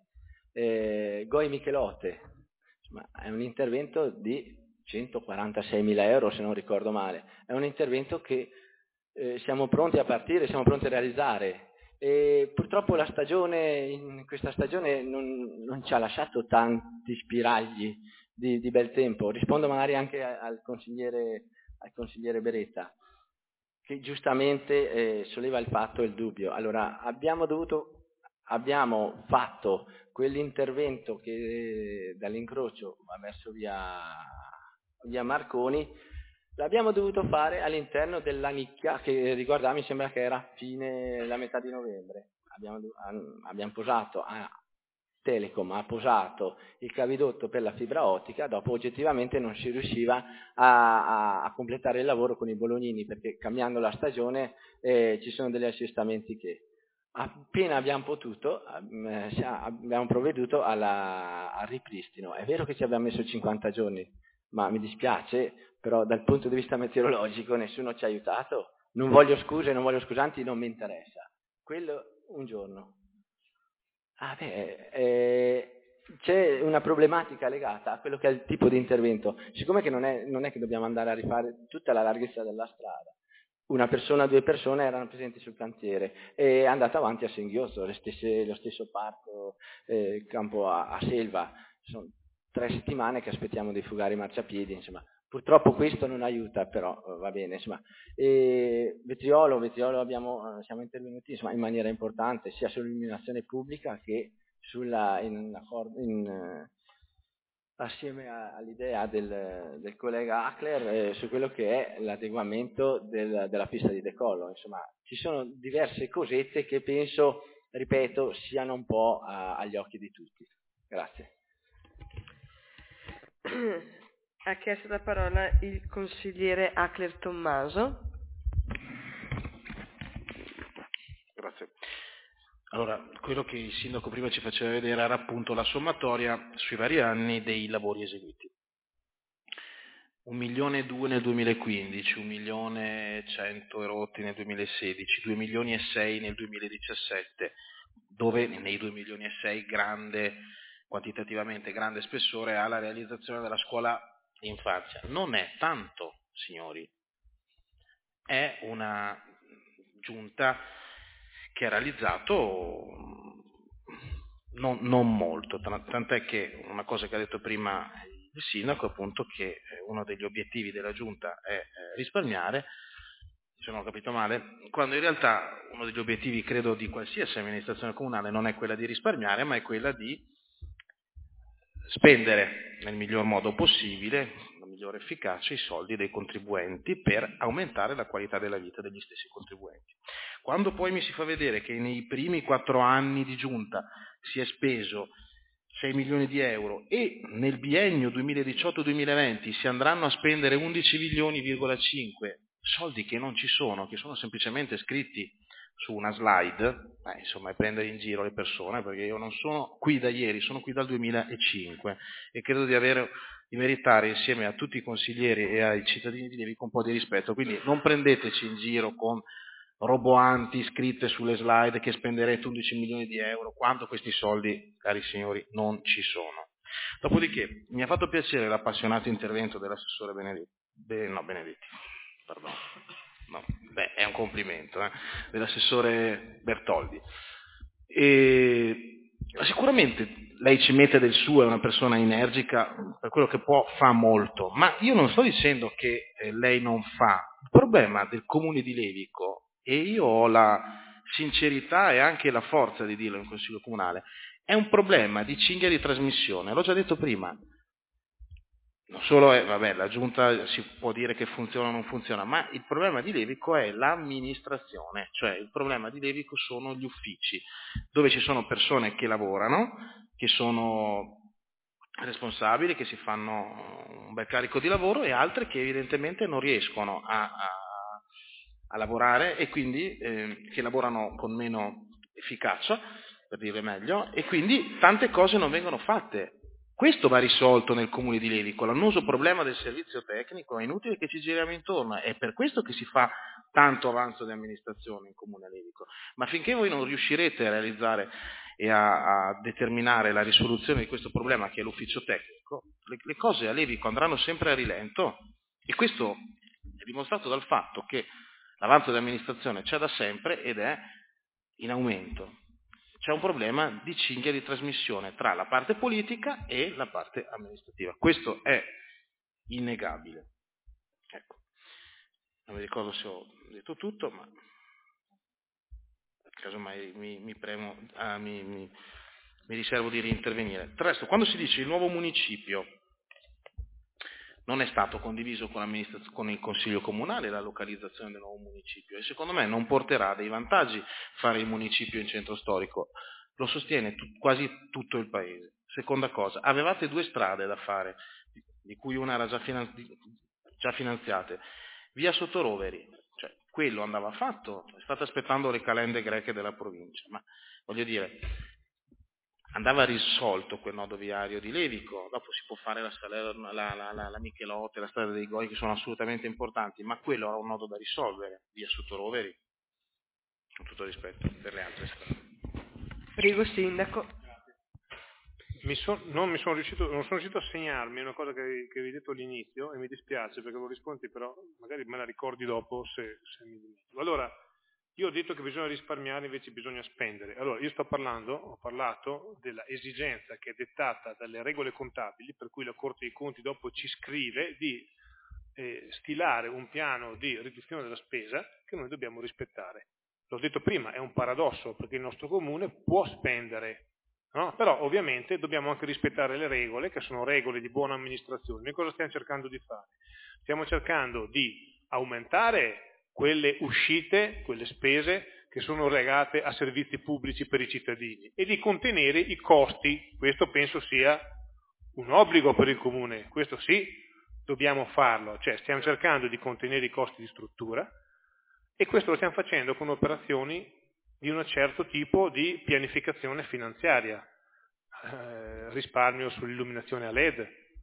eh, Goi Michelotte, insomma, è un intervento di centoquarantaseimila euro, se non ricordo male, è un intervento che eh, siamo pronti a partire, siamo pronti a realizzare. E purtroppo la stagione, in questa stagione non, non ci ha lasciato tanti spiragli di, di bel tempo. Rispondo magari anche al consigliere, al consigliere Beretta, che giustamente eh, solleva il fatto e il dubbio. Allora, abbiamo dovuto, abbiamo fatto quell'intervento che dall'incrocio verso via, via Marconi, l'abbiamo dovuto fare all'interno della nicchia che riguardava, mi sembra che era fine, la metà di novembre. Abbiamo, abbiamo posato, a Telecom ha posato il cavidotto per la fibra ottica, dopo oggettivamente non si riusciva a, a, a completare il lavoro con i bolognini, perché cambiando la stagione eh, ci sono degli assestamenti che appena abbiamo potuto eh, abbiamo provveduto alla, al ripristino. È vero che ci abbiamo messo cinquanta giorni, ma mi dispiace, però dal punto di vista meteorologico nessuno ci ha aiutato. Non voglio scuse, non voglio scusanti, non mi interessa. Quello un giorno. Ah beh, eh, c'è una problematica legata a quello che è il tipo di intervento. Siccome che non è, non è che dobbiamo andare a rifare tutta la larghezza della strada, una persona, due persone erano presenti sul cantiere, e è andata avanti a singhiozzo, lo stesso, lo stesso parco, eh, campo a, a Selva, sono tre settimane che aspettiamo dei fugari marciapiedi, insomma. Purtroppo questo non aiuta, però va bene, insomma. E Vetriolo, Vetriolo abbiamo, siamo intervenuti insomma, in maniera importante, sia sull'illuminazione pubblica che sulla, in, in, assieme a, all'idea del, del collega Hackler, eh, su quello che è l'adeguamento del, della pista di decollo. Insomma, ci sono diverse cosette che penso, ripeto, siano un po' a, agli occhi di tutti. Grazie. Ha chiesto la parola il consigliere Hackler Tommaso. Grazie. Allora, quello che il sindaco prima ci faceva vedere era appunto la sommatoria sui vari anni dei lavori eseguiti. Un milione e due nel duemilaquindici, un milione e cento erotti nel duemilasedici, due milioni e sei nel duemiladiciassette, dove nei due milioni e sei grande, quantitativamente grande spessore ha la realizzazione della scuola infanzia. Non è tanto, signori, è una giunta che ha realizzato non, non molto, tant'è che una cosa che ha detto prima il sindaco è appunto che uno degli obiettivi della giunta è risparmiare, se non ho capito male, quando in realtà uno degli obiettivi, credo, di qualsiasi amministrazione comunale non è quella di risparmiare, ma è quella di spendere nel miglior modo possibile, la migliore efficacia, i soldi dei contribuenti per aumentare la qualità della vita degli stessi contribuenti. Quando poi mi si fa vedere che nei primi quattro anni di giunta si è speso sei milioni di euro e nel biennio duemiladiciotto duemilaventi si andranno a spendere undici milioni virgola cinque, soldi che non ci sono, che sono semplicemente scritti su una slide, eh, insomma è prendere in giro le persone, perché io non sono qui da ieri, sono qui dal duemilacinque e credo di avere di meritare insieme a tutti i consiglieri e ai cittadini di Levico un po' di rispetto, quindi non prendeteci in giro con roboanti scritte sulle slide che spenderete undici milioni di euro, quando questi soldi, cari signori, non ci sono. Dopodiché mi ha fatto piacere l'appassionato intervento dell'assessore Benedetti, Be, no Benedetti, perdono. No, beh, è un complimento, eh, dell'assessore Bertoldi. E sicuramente lei ci mette del suo, è una persona energica, per quello che può fa molto, ma io non sto dicendo che eh, lei non fa. Il problema del comune di Levico, e io ho la sincerità e anche la forza di dirlo in consiglio comunale, è un problema di cinghia di trasmissione, l'ho già detto prima. Non solo è, vabbè, la giunta si può dire che funziona o non funziona, ma il problema di Levico è l'amministrazione, cioè il problema di Levico sono gli uffici, dove ci sono persone che lavorano, che sono responsabili, che si fanno un bel carico di lavoro e altre che evidentemente non riescono a, a, a lavorare e quindi eh, che lavorano con meno efficacia, per dire meglio, e quindi tante cose non vengono fatte. Questo va risolto nel comune di Levico, l'annoso problema del servizio tecnico, è inutile che ci giriamo intorno, è per questo che si fa tanto avanzo di amministrazione in comune Levico, ma finché voi non riuscirete a realizzare e a, a determinare la risoluzione di questo problema che è l'ufficio tecnico, le, le cose a Levico andranno sempre a rilento e questo è dimostrato dal fatto che l'avanzo di amministrazione c'è da sempre ed è in aumento. C'è un problema di cinghia di trasmissione tra la parte politica e la parte amministrativa. Questo è innegabile. Ecco. Non mi ricordo se ho detto tutto, ma casomai mi, mi, premo, ah, mi, mi, mi riservo di reintervenire. Tra l'altro, quando si dice il nuovo municipio, non è stato condiviso con, con il Consiglio Comunale la localizzazione del nuovo municipio e secondo me non porterà dei vantaggi fare il municipio in centro storico, lo sostiene tu, quasi tutto il paese. Seconda cosa, avevate due strade da fare, di cui una era già, finanzi, già finanziate, via Sottoroveri, cioè quello andava fatto, state aspettando le calende greche della provincia, ma voglio dire, andava risolto quel nodo viario di Levico, dopo si può fare la, Salerno, la, la, la, la Michelotte, la strada dei Goi che sono assolutamente importanti, ma quello era un nodo da risolvere, via Sottoroveri, con tutto rispetto per le altre strade. Prego Sindaco. Mi son, non, mi sono riuscito, non sono riuscito a segnarmi una cosa che, che avevi detto all'inizio e mi dispiace perché volevo rispondi, però magari me la ricordi dopo se, se mi dimentico. Allora, io ho detto che bisogna risparmiare, invece bisogna spendere. Allora, io sto parlando, ho parlato della esigenza che è dettata dalle regole contabili, per cui la Corte dei Conti dopo ci scrive di eh, stilare un piano di riduzione della spesa che noi dobbiamo rispettare. L'ho detto prima, è un paradosso perché il nostro comune può spendere, no? Però ovviamente dobbiamo anche rispettare le regole, che sono regole di buona amministrazione. Noi cosa stiamo cercando di fare? Stiamo cercando di aumentare quelle uscite, quelle spese che sono legate a servizi pubblici per i cittadini e di contenere i costi. Questo penso sia un obbligo per il comune, questo sì, dobbiamo farlo, cioè stiamo cercando di contenere i costi di struttura e questo lo stiamo facendo con operazioni di un certo tipo di pianificazione finanziaria, eh, risparmio sull'illuminazione a L E D,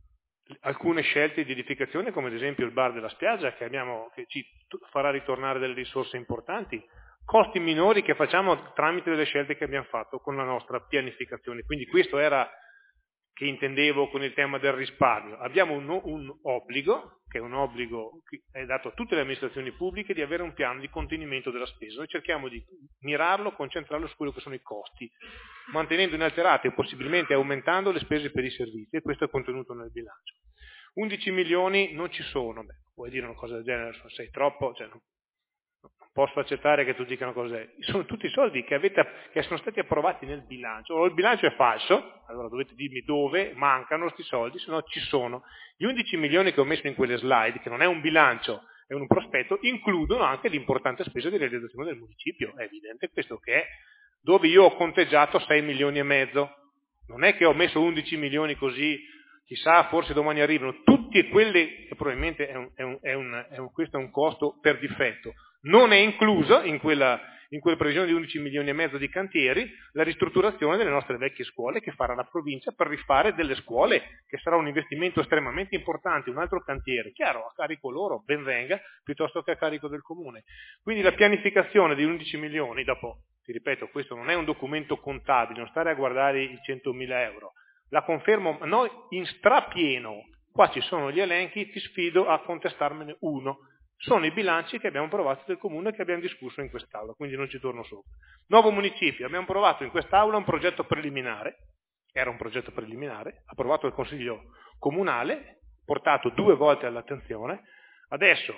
alcune scelte di edificazione come ad esempio il bar della spiaggia che, abbiamo, che ci farà ritornare delle risorse importanti, costi minori che facciamo tramite delle scelte che abbiamo fatto con la nostra pianificazione. Quindi questo era che intendevo con il tema del risparmio. Abbiamo un, un obbligo, che è un obbligo che è dato a tutte le amministrazioni pubbliche, di avere un piano di contenimento della spesa. Noi cerchiamo di mirarlo, concentrarlo su quello che sono i costi, mantenendo inalterate o possibilmente aumentando le spese per i servizi, e questo è contenuto nel bilancio. undici milioni non ci sono, beh, puoi dire una cosa del genere, se sei troppo, cioè non, non posso accettare che tu dica una cosa, sono tutti i soldi che, avete, che sono stati approvati nel bilancio, o il bilancio è falso, allora dovete dirmi dove mancano questi soldi, se no ci sono. Gli undici milioni che ho messo in quelle slide, che non è un bilancio, è un prospetto, includono anche l'importante spesa di realizzazione del municipio, è evidente questo che è, dove io ho conteggiato sei milioni e mezzo, non è che ho messo undici milioni così, chissà, forse domani arrivano, tutte quelle che probabilmente è un, è un, è un, è un, questo è un costo per difetto. Non è incluso in quella, in quella previsione di undici milioni e mezzo di cantieri la ristrutturazione delle nostre vecchie scuole che farà la provincia per rifare delle scuole, che sarà un investimento estremamente importante, un altro cantiere, chiaro, a carico loro, ben venga, piuttosto che a carico del comune. Quindi la pianificazione di undici milioni, dopo, ti ripeto, questo non è un documento contabile, non stare a guardare i centomila euro, la confermo noi in strapieno, qua ci sono gli elenchi, ti sfido a contestarmene uno. Sono i bilanci che abbiamo approvato del comune e che abbiamo discusso in quest'aula, quindi non ci torno sopra. Nuovo municipio, abbiamo approvato in quest'aula un progetto preliminare, era un progetto preliminare, approvato dal Consiglio Comunale, portato due volte all'attenzione, adesso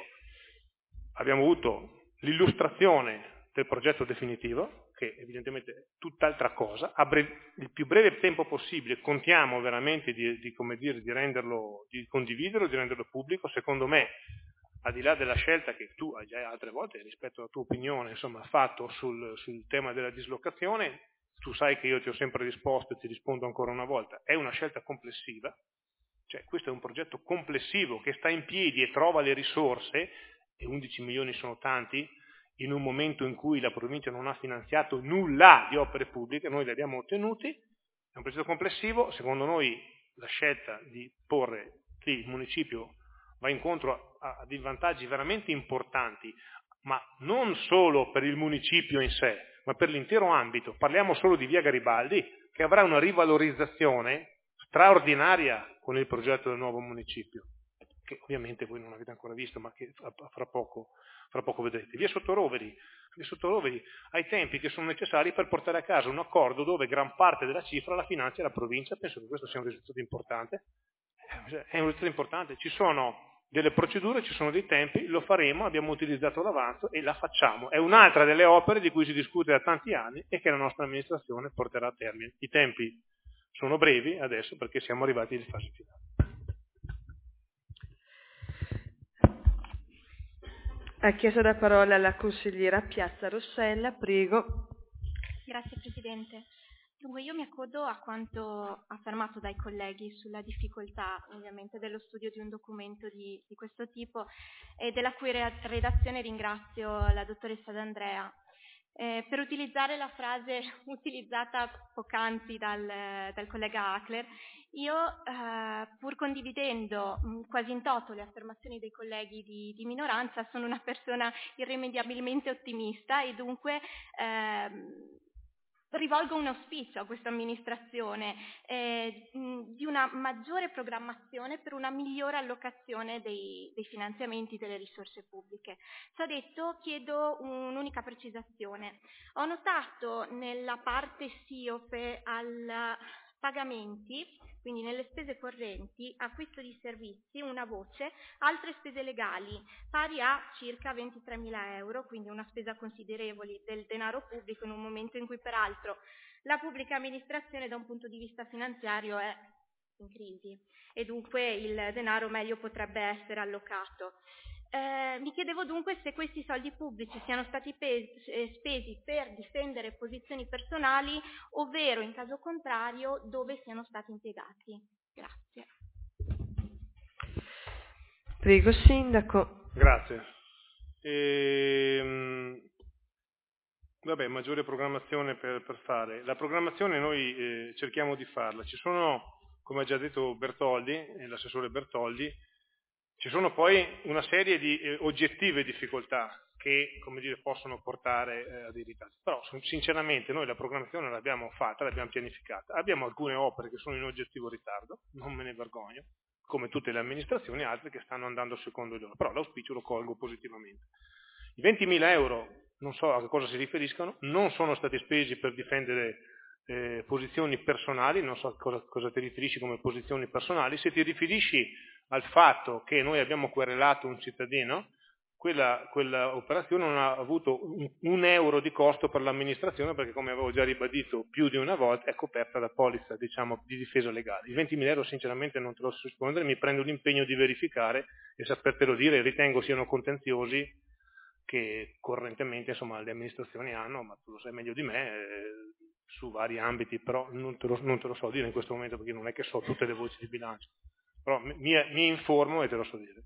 abbiamo avuto l'illustrazione del progetto definitivo, che evidentemente è tutt'altra cosa, a breve, il più breve tempo possibile contiamo veramente di, di, come dire, di renderlo, di condividerlo, di renderlo pubblico, secondo me, al di là della scelta che tu hai già altre volte rispetto alla tua opinione insomma fatto sul, sul tema della dislocazione, tu sai che io ti ho sempre risposto e ti rispondo ancora una volta, è una scelta complessiva, cioè questo è un progetto complessivo che sta in piedi e trova le risorse, e undici milioni sono tanti, in un momento in cui la provincia non ha finanziato nulla di opere pubbliche, noi le abbiamo ottenuti, è un progetto complessivo, secondo noi la scelta di porre lì il municipio va incontro a, a dei vantaggi veramente importanti, ma non solo per il municipio in sé, ma per l'intero ambito. Parliamo solo di via Garibaldi, che avrà una rivalorizzazione straordinaria con il progetto del nuovo municipio, che ovviamente voi non avete ancora visto, ma che fra poco, fra poco vedrete. Via Sottoroveri, via Sottoroveri ha i tempi che sono necessari per portare a casa un accordo dove gran parte della cifra la finanzia la provincia, penso che questo sia un risultato importante, è un risultato importante, ci sono delle procedure, ci sono dei tempi, lo faremo, abbiamo utilizzato l'avanzo e la facciamo. È un'altra delle opere di cui si discute da tanti anni e che la nostra amministrazione porterà a termine. I tempi sono brevi adesso perché siamo arrivati in fase finale. Ha chiesto la parola la consigliera Piazza Rossella, prego. Grazie Presidente. Dunque io mi accodo a quanto affermato dai colleghi sulla difficoltà ovviamente dello studio di un documento di, di questo tipo e della cui redazione ringrazio la dottoressa D'Andrea. Eh, per utilizzare la frase utilizzata poc'anzi dal, dal collega Ackler, io eh, pur condividendo mh, quasi in toto le affermazioni dei colleghi di, di minoranza sono una persona irrimediabilmente ottimista e dunque ehm, rivolgo un auspicio a questa amministrazione eh, mh, di una maggiore programmazione per una migliore allocazione dei, dei finanziamenti delle risorse pubbliche. Ciò detto, chiedo un'unica precisazione. Ho notato nella parte S I O P E al pagamenti, quindi nelle spese correnti, acquisto di servizi, una voce, altre spese legali, pari a circa ventitremila euro, quindi una spesa considerevole del denaro pubblico in un momento in cui peraltro la pubblica amministrazione da un punto di vista finanziario è in crisi e dunque il denaro meglio potrebbe essere allocato. Eh, mi chiedevo dunque se questi soldi pubblici siano stati pes- eh, spesi per difendere posizioni personali, ovvero in caso contrario dove siano stati impiegati. Grazie. Prego, Sindaco. Grazie. Ehm, vabbè, maggiore programmazione per, per fare. La programmazione noi eh, cerchiamo di farla. Ci sono, come ha già detto Bertoldi, eh, l'assessore Bertoldi, ci sono poi una serie di eh, oggettive difficoltà che, come dire, possono portare eh, a dei ritardi. Però sinceramente noi la programmazione l'abbiamo fatta, l'abbiamo pianificata. Abbiamo alcune opere che sono in oggettivo ritardo, non me ne vergogno, come tutte le amministrazioni, altre che stanno andando secondo loro. Però l'auspicio lo colgo positivamente. I ventimila euro, non so a che cosa si riferiscono, non sono stati spesi per difendere eh, posizioni personali, non so a cosa, cosa ti riferisci come posizioni personali. Se ti riferisci al fatto che noi abbiamo querelato un cittadino, quella, quella operazione non ha avuto un, un euro di costo per l'amministrazione perché, come avevo già ribadito più di una volta, è coperta da polizza, diciamo, di difesa legale. I ventimila euro sinceramente non te lo so rispondere, mi prendo l'impegno di verificare e sapertelo dire, ritengo siano contenziosi che correntemente insomma le amministrazioni hanno, ma tu lo sai meglio di me, eh, su vari ambiti, però non te, lo, non te lo so dire in questo momento perché non è che so tutte le voci di bilancio. Però mi, mi informo e te lo so dire.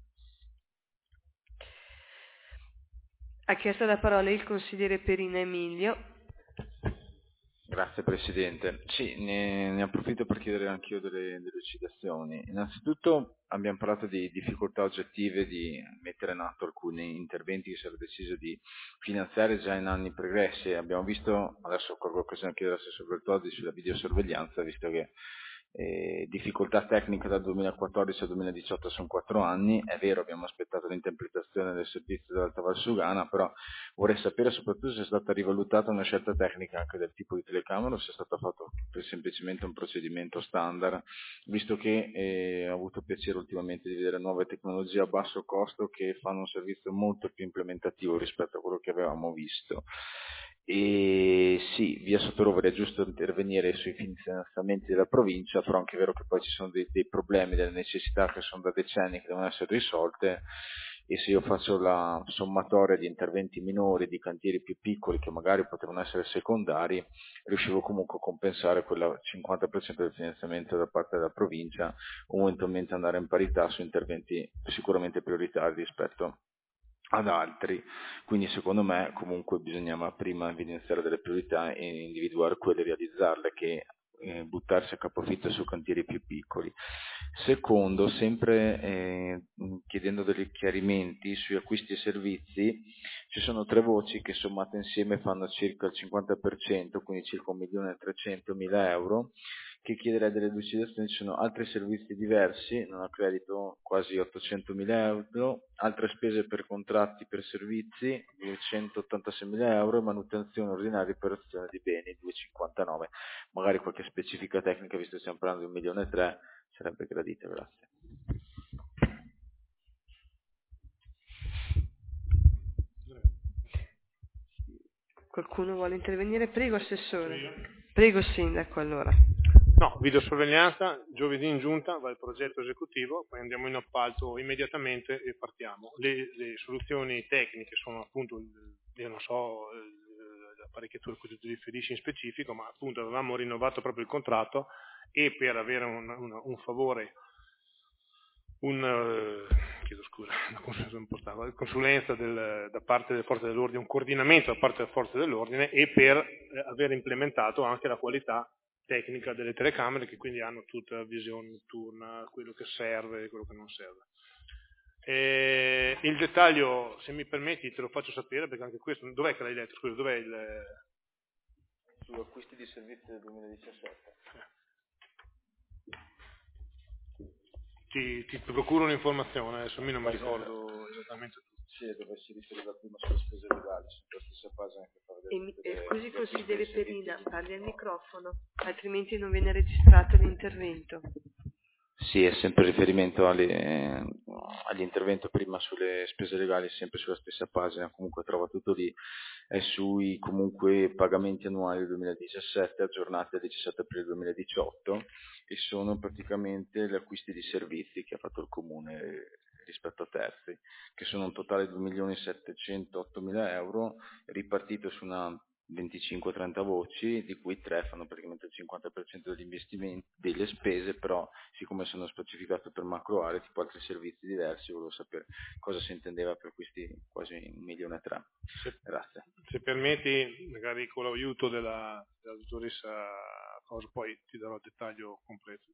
Ha chiesto la parola il consigliere Perina Emilio. Grazie Presidente. Sì, ne, ne approfitto per chiedere anch'io delle delucidazioni. Innanzitutto abbiamo parlato di difficoltà oggettive di mettere in atto alcuni interventi che si era deciso di finanziare già in anni pregressi. Abbiamo visto, adesso colgo l'occasione di chiedere all'assessore Bertoldi sulla videosorveglianza, visto che Eh, difficoltà tecnica dal duemilaquattordici al duemiladiciotto sono quattro anni, è vero abbiamo aspettato l'interpretazione del servizio dell'Alta Valsugana, però vorrei sapere soprattutto se è stata rivalutata una scelta tecnica anche del tipo di telecamera o se è stato fatto per semplicemente un procedimento standard, visto che eh, ho avuto piacere ultimamente di vedere nuove tecnologie a basso costo che fanno un servizio molto più implementativo rispetto a quello che avevamo visto. E sì, via Sottorovere è giusto intervenire sui finanziamenti della provincia, però anche è vero che poi ci sono dei, dei problemi, delle necessità che sono da decenni che devono essere risolte, e se io faccio la sommatoria di interventi minori, di cantieri più piccoli che magari potevano essere secondari, riuscivo comunque a compensare quel cinquanta per cento del finanziamento da parte della provincia o eventualmente andare in parità su interventi sicuramente prioritari rispetto ad altri. Quindi secondo me comunque bisognava prima evidenziare delle priorità e individuare quelle e realizzarle, che eh, buttarsi a capofitto su cantieri più piccoli. Secondo, sempre eh, chiedendo degli chiarimenti sui acquisti e servizi, ci sono tre voci che sommate insieme fanno circa il cinquanta per cento, quindi circa un milione e trecentomila euro, che chiederei delle lucidazioni. Ci sono altri servizi diversi, non a credito quasi ottocentomila euro, altre spese per contratti per servizi duecentottantaseimila euro e manutenzione ordinaria e operazione di beni duecentocinquantanove. Magari qualche specifica tecnica, visto che stiamo parlando di un milione e tre, sarebbe gradita, grazie. Qualcuno vuole intervenire? Prego, Assessore. Prego, Sindaco, allora. No, videosorveglianza, giovedì in giunta va il progetto esecutivo, poi andiamo in appalto immediatamente e partiamo. Le, le soluzioni tecniche sono appunto, io non so l'apparecchiatura a cui tu ti riferisci in specifico, ma appunto avevamo rinnovato proprio il contratto e per avere un, un, un favore, un, uh, chiedo scusa, una consulenza del, da parte delle forze dell'ordine, un coordinamento da parte delle forze dell'ordine e per eh, aver implementato anche la qualità tecnica delle telecamere, che quindi hanno tutta la visione notturna, quello che serve e quello che non serve. E il dettaglio, se mi permetti, te lo faccio sapere, perché anche questo, dov'è che l'hai letto? Scusa, dov'è il... su acquisti di servizi del duemiladiciassette. Ti, ti procuro un'informazione, adesso a me non mi ricordo esattamente tutto. Sì, dove si riferiva prima sulle spese legali, sulla stessa pagina che fa vedere. E, mi- e le- scusi le consigliere acquisti di Perina, servizi. parli al microfono, altrimenti non viene registrato l'intervento. Sì, è sempre riferimento alle, all'intervento prima sulle spese legali, sempre sulla stessa pagina, comunque trova tutto lì, è sui comunque pagamenti annuali del duemiladiciassette aggiornati al diciassette aprile duemiladiciotto e sono praticamente gli acquisti di servizi che ha fatto il Comune rispetto a terzi, che sono un totale di due milioni settecentottomila euro ripartito su una venticinque trenta voci, di cui tre fanno praticamente il cinquanta per cento degli investimenti, delle spese, però siccome sono specificate per macro aree, tipo altri servizi diversi, volevo sapere cosa si intendeva per questi quasi un milione e tre. Se, Grazie. se permetti, magari con l'aiuto della, della dottoressa cosa, poi ti darò il dettaglio completo.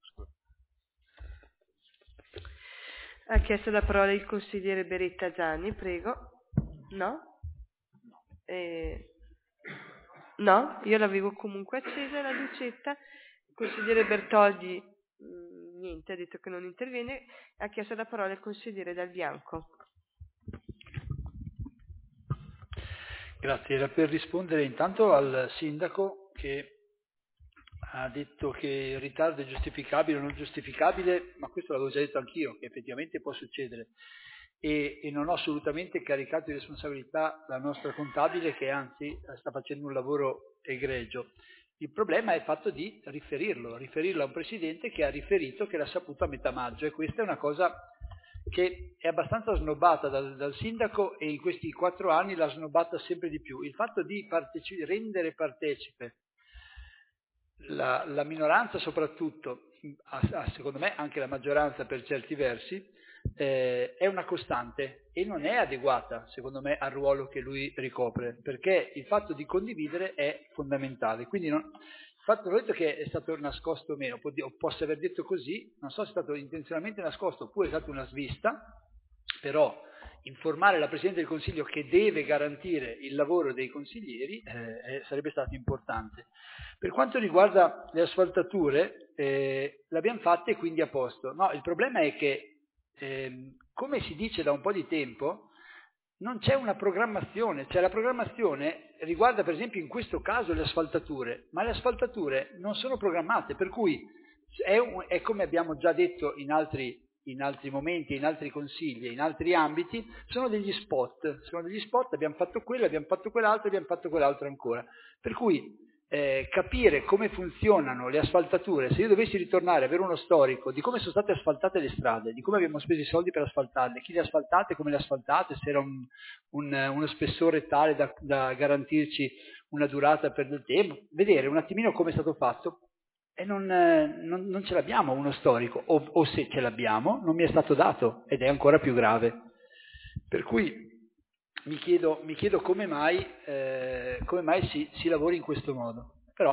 Ha chiesto la parola il consigliere Beretta Gianni, prego. No? Eh, no, io l'avevo comunque accesa la lucetta. Il consigliere Bertoldi mh, niente, ha detto che non interviene. Ha chiesto la parola il consigliere Dal Bianco. Grazie, era per rispondere intanto al sindaco che ha detto che il ritardo è giustificabile o non giustificabile, ma questo l'avevo già detto anch'io, che effettivamente può succedere. E, e non ho assolutamente caricato di responsabilità la nostra contabile, che anzi sta facendo un lavoro egregio. Il problema è il fatto di riferirlo, riferirlo a un presidente che ha riferito che l'ha saputo a metà maggio, e questa è una cosa che è abbastanza snobbata dal, dal sindaco, e in questi quattro anni l'ha snobbata sempre di più. Il fatto di parteci- rendere partecipe la, la minoranza, soprattutto, a, a, secondo me anche la maggioranza per certi versi, eh, è una costante e non è adeguata, secondo me, al ruolo che lui ricopre, perché il fatto di condividere è fondamentale. Quindi non, il fatto, non ho detto che è stato nascosto o meno, o posso aver detto così, non so se è stato intenzionalmente nascosto oppure è stata una svista, però informare la Presidente del Consiglio che deve garantire il lavoro dei consiglieri eh, sarebbe stato importante. Per quanto riguarda le asfaltature, eh, le abbiamo fatte quindi a posto. No, il problema è che, eh, come si dice da un po' di tempo, non c'è una programmazione, cioè la programmazione riguarda per esempio in questo caso le asfaltature, ma le asfaltature non sono programmate, per cui è, un, è come abbiamo già detto in altri in altri momenti, in altri consigli, in altri ambiti, sono degli spot, sono degli spot, abbiamo fatto quello, abbiamo fatto quell'altro, abbiamo fatto quell'altro ancora. Per cui eh, capire come funzionano le asfaltature, se io dovessi ritornare a avere uno storico di come sono state asfaltate le strade, di come abbiamo speso i soldi per asfaltarle, chi le ha asfaltate, come le ha asfaltate, se era un, un, uno spessore tale da, da garantirci una durata per del tempo, vedere un attimino come è stato fatto. E non, non, non ce l'abbiamo uno storico, o, o se ce l'abbiamo non mi è stato dato, ed è ancora più grave. Per cui mi chiedo, mi chiedo come mai, eh, come mai si, si lavori in questo modo. Però,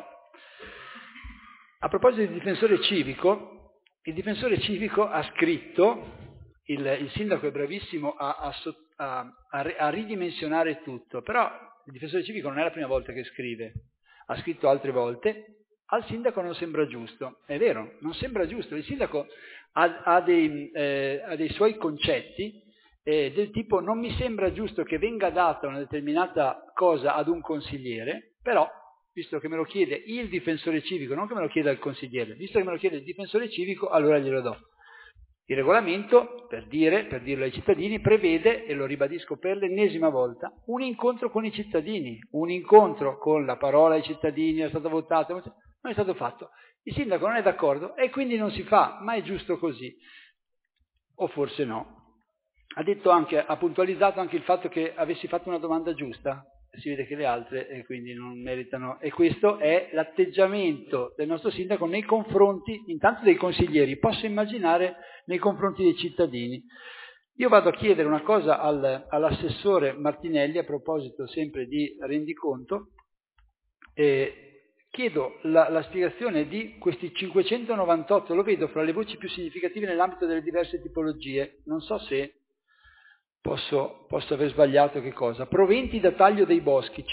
a proposito del difensore civico, il difensore civico ha scritto, il, il sindaco è bravissimo a, a, a, a ridimensionare tutto, però il difensore civico non è la prima volta che scrive, ha scritto altre volte. Al sindaco non sembra giusto, è vero, non sembra giusto, il sindaco ha, ha, dei, eh, ha dei suoi concetti eh, del tipo non mi sembra giusto che venga data una determinata cosa ad un consigliere, però visto che me lo chiede il difensore civico, non che me lo chieda il consigliere, visto che me lo chiede il difensore civico, allora glielo do. Il regolamento, per dire, per dirlo ai cittadini, prevede, e lo ribadisco per l'ennesima volta, un incontro con i cittadini, un incontro con la parola ai cittadini, è stato votato, non è stato fatto. Il sindaco non è d'accordo e quindi non si fa, ma è giusto così. O forse no. Ha detto anche, ha puntualizzato anche il fatto che avessi fatto una domanda giusta, si vede che le altre e quindi non meritano, e questo è l'atteggiamento del nostro sindaco nei confronti intanto dei consiglieri, posso immaginare nei confronti dei cittadini. Io vado a chiedere una cosa al, all'assessore Martinelli a proposito sempre di rendiconto, e chiedo la, la spiegazione di questi cinquecentonovantotto, lo vedo fra le voci più significative nell'ambito delle diverse tipologie, non so se posso, posso aver sbagliato che cosa? Proventi da taglio dei boschi,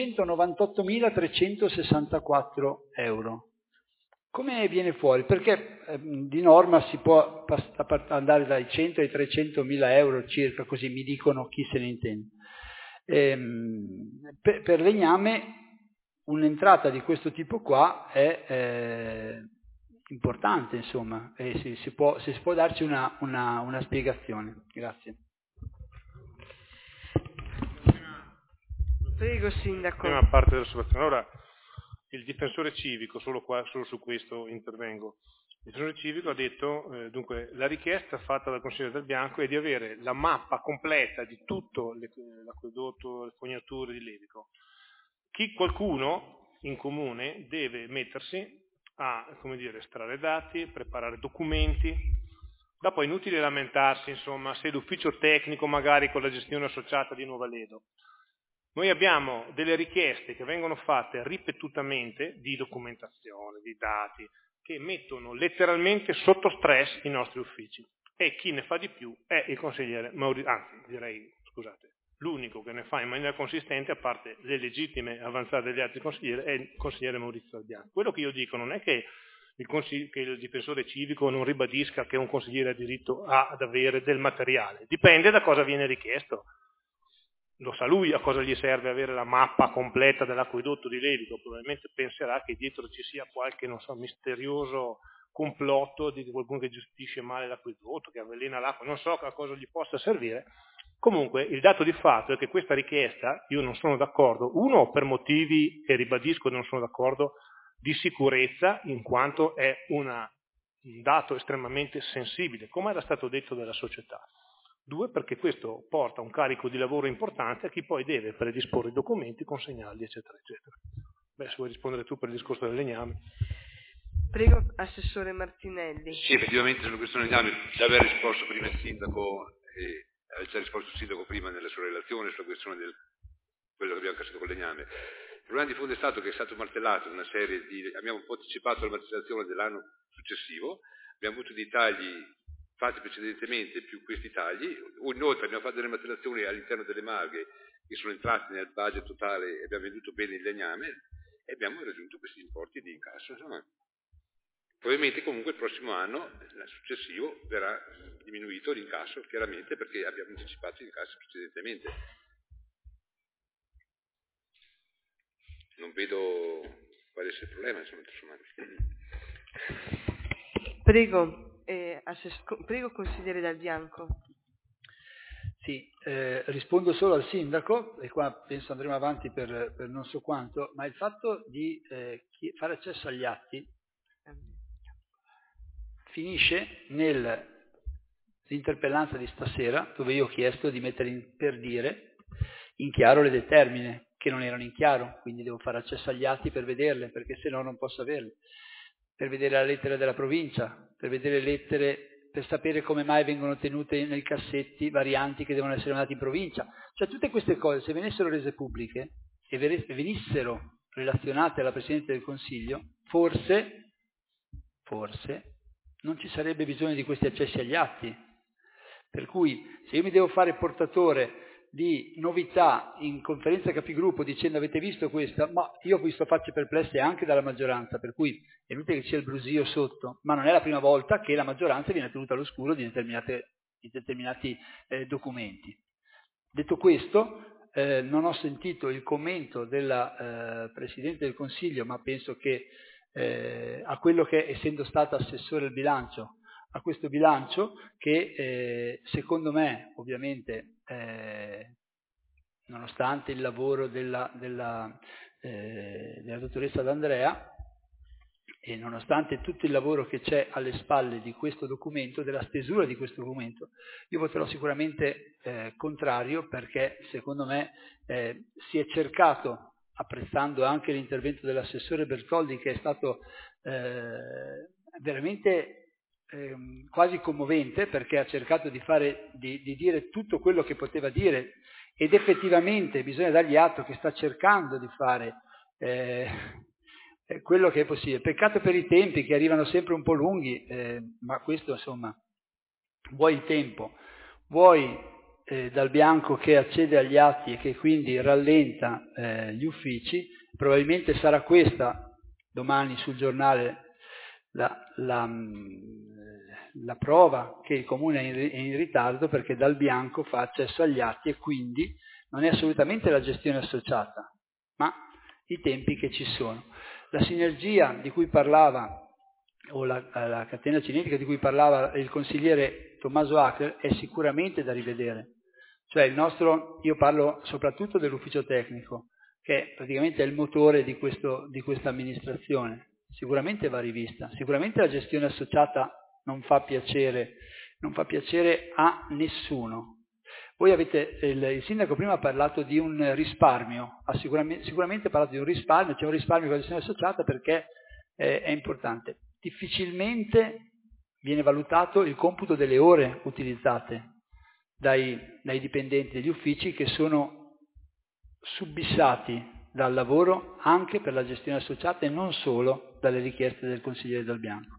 cinquecentonovantaottomilatrecentosessantaquattro euro. Come viene fuori? Perché eh, di norma si può andare dai cento ai trecentomila euro circa, così mi dicono chi se ne intende. Ehm, per, per legname un'entrata di questo tipo qua è eh, importante, insomma, e si, si, può, si può darci una, una, una spiegazione. Grazie. Prego, Sindaco. Prima parte dell'osservazione. Allora, il difensore civico, solo, qua, solo su questo intervengo, il difensore civico ha detto, eh, dunque, la richiesta fatta dal consigliere Del Bianco è di avere la mappa completa di tutto le, l'acquedotto, le fognature di Levico. Chi, qualcuno in comune deve mettersi a, come dire, estrarre dati, preparare documenti. Dopo è inutile lamentarsi, insomma, se l'ufficio tecnico magari con la gestione associata di Nuova Ledo. Noi abbiamo delle richieste che vengono fatte ripetutamente di documentazione, di dati, che mettono letteralmente sotto stress i nostri uffici. E chi ne fa di più è il consigliere Maurizio, anzi direi, scusate, l'unico che ne fa in maniera consistente, a parte le legittime avanzate degli altri consiglieri, è il consigliere Maurizio Del Bianco. Quello che io dico non è che il, che il difensore civico non ribadisca che un consigliere ha diritto a, ad avere del materiale, dipende da cosa viene richiesto. Lo sa lui a cosa gli serve avere la mappa completa dell'acquedotto di Levico, probabilmente penserà che dietro ci sia qualche, non so, misterioso complotto di qualcuno che gestisce male l'acquedotto, che avvelena l'acqua, non so a cosa gli possa servire. Comunque il dato di fatto è che questa richiesta io non sono d'accordo, uno per motivi che ribadisco non sono d'accordo, di sicurezza, in quanto è una, un dato estremamente sensibile, come era stato detto dalla società. Due, perché questo porta un carico di lavoro importante a chi poi deve predisporre i documenti, consegnarli, eccetera, eccetera. Beh, se vuoi rispondere tu per il discorso del legname. Prego, Assessore Martinelli. Sì, effettivamente sulla questione del legname già aveva risposto prima il Sindaco, e aveva già risposto il Sindaco prima nella sua relazione sulla questione del quello che abbiamo cassato con il legname. Il problema di fondo è stato che è stato martellato una serie di... abbiamo un po' anticipato la martellazione dell'anno successivo, abbiamo avuto dei tagli fatti precedentemente più questi tagli, inoltre abbiamo fatto delle martellazioni all'interno delle maghe che sono entrate nel budget totale e abbiamo venduto bene il legname e abbiamo raggiunto questi importi di incasso. Insomma, probabilmente comunque il prossimo anno, l'anno successivo, verrà diminuito l'incasso, chiaramente perché abbiamo anticipato gli incassi precedentemente. Non vedo quale sia il problema, insomma, Prego. Eh, assess- prego consigliere Del Bianco. Sì, eh, rispondo solo al sindaco, e qua penso andremo avanti per, per non so quanto, ma il fatto di eh, fare accesso agli atti finisce nell'interpellanza di stasera, dove io ho chiesto di mettere in, per dire in chiaro le determine, che non erano in chiaro, quindi devo fare accesso agli atti per vederle, perché se no non posso averle. Per vedere la lettera della provincia, per vedere le lettere, per sapere come mai vengono tenute nei cassetti varianti che devono essere mandate in provincia. Cioè tutte queste cose, se venissero rese pubbliche e venissero relazionate alla Presidente del Consiglio, forse, forse, non ci sarebbe bisogno di questi accessi agli atti. Per cui se io mi devo fare portatore di novità in conferenza capigruppo dicendo avete visto questa, ma io ho visto facce perplesse anche dalla maggioranza, per cui è inutile che sia il brusio sotto, ma non è la prima volta che la maggioranza viene tenuta all'oscuro di, determinate, di determinati eh, documenti. Detto questo, eh, non ho sentito il commento della eh, Presidente del Consiglio, ma penso che eh, a quello che, essendo stata assessore al bilancio, a questo bilancio che eh, secondo me ovviamente eh, nonostante il lavoro della, della, eh, della dottoressa D'Andrea e nonostante tutto il lavoro che c'è alle spalle di questo documento, della stesura di questo documento, io voterò sicuramente eh, contrario, perché secondo me eh, si è cercato, apprezzando anche l'intervento dell'assessore Bertoldi, che è stato eh, veramente Eh, quasi commovente, perché ha cercato di, fare, di, di dire tutto quello che poteva dire, ed effettivamente bisogna dargli atto che sta cercando di fare eh, quello che è possibile. Peccato per i tempi che arrivano sempre un po' lunghi, eh, ma questo insomma, vuoi il tempo, vuoi eh, Dal Bianco che accede agli atti e che quindi rallenta eh, gli uffici. Probabilmente sarà questa domani sul giornale la, la, la prova che il Comune è in, è in ritardo, perché Dal Bianco fa accesso agli atti e quindi non è assolutamente la gestione associata, ma i tempi che ci sono. La sinergia di cui parlava, o la, la catena cinetica di cui parlava il consigliere Tommaso Hacker, è sicuramente da rivedere. Cioè il nostro, io parlo soprattutto dell'ufficio tecnico, che praticamente è il motore di, questo, di questa amministrazione. Sicuramente va rivista, sicuramente la gestione associata non fa piacere, non fa piacere a nessuno. Voi avete, il, il sindaco prima ha parlato di un risparmio, ha sicuramente, sicuramente parlato di un risparmio, c'è un risparmio con la gestione associata perché eh, è importante. Difficilmente viene valutato il computo delle ore utilizzate dai, dai dipendenti degli uffici, che sono subbissati dal lavoro anche per la gestione associata e non solo dalle richieste del consigliere Dal Bianco.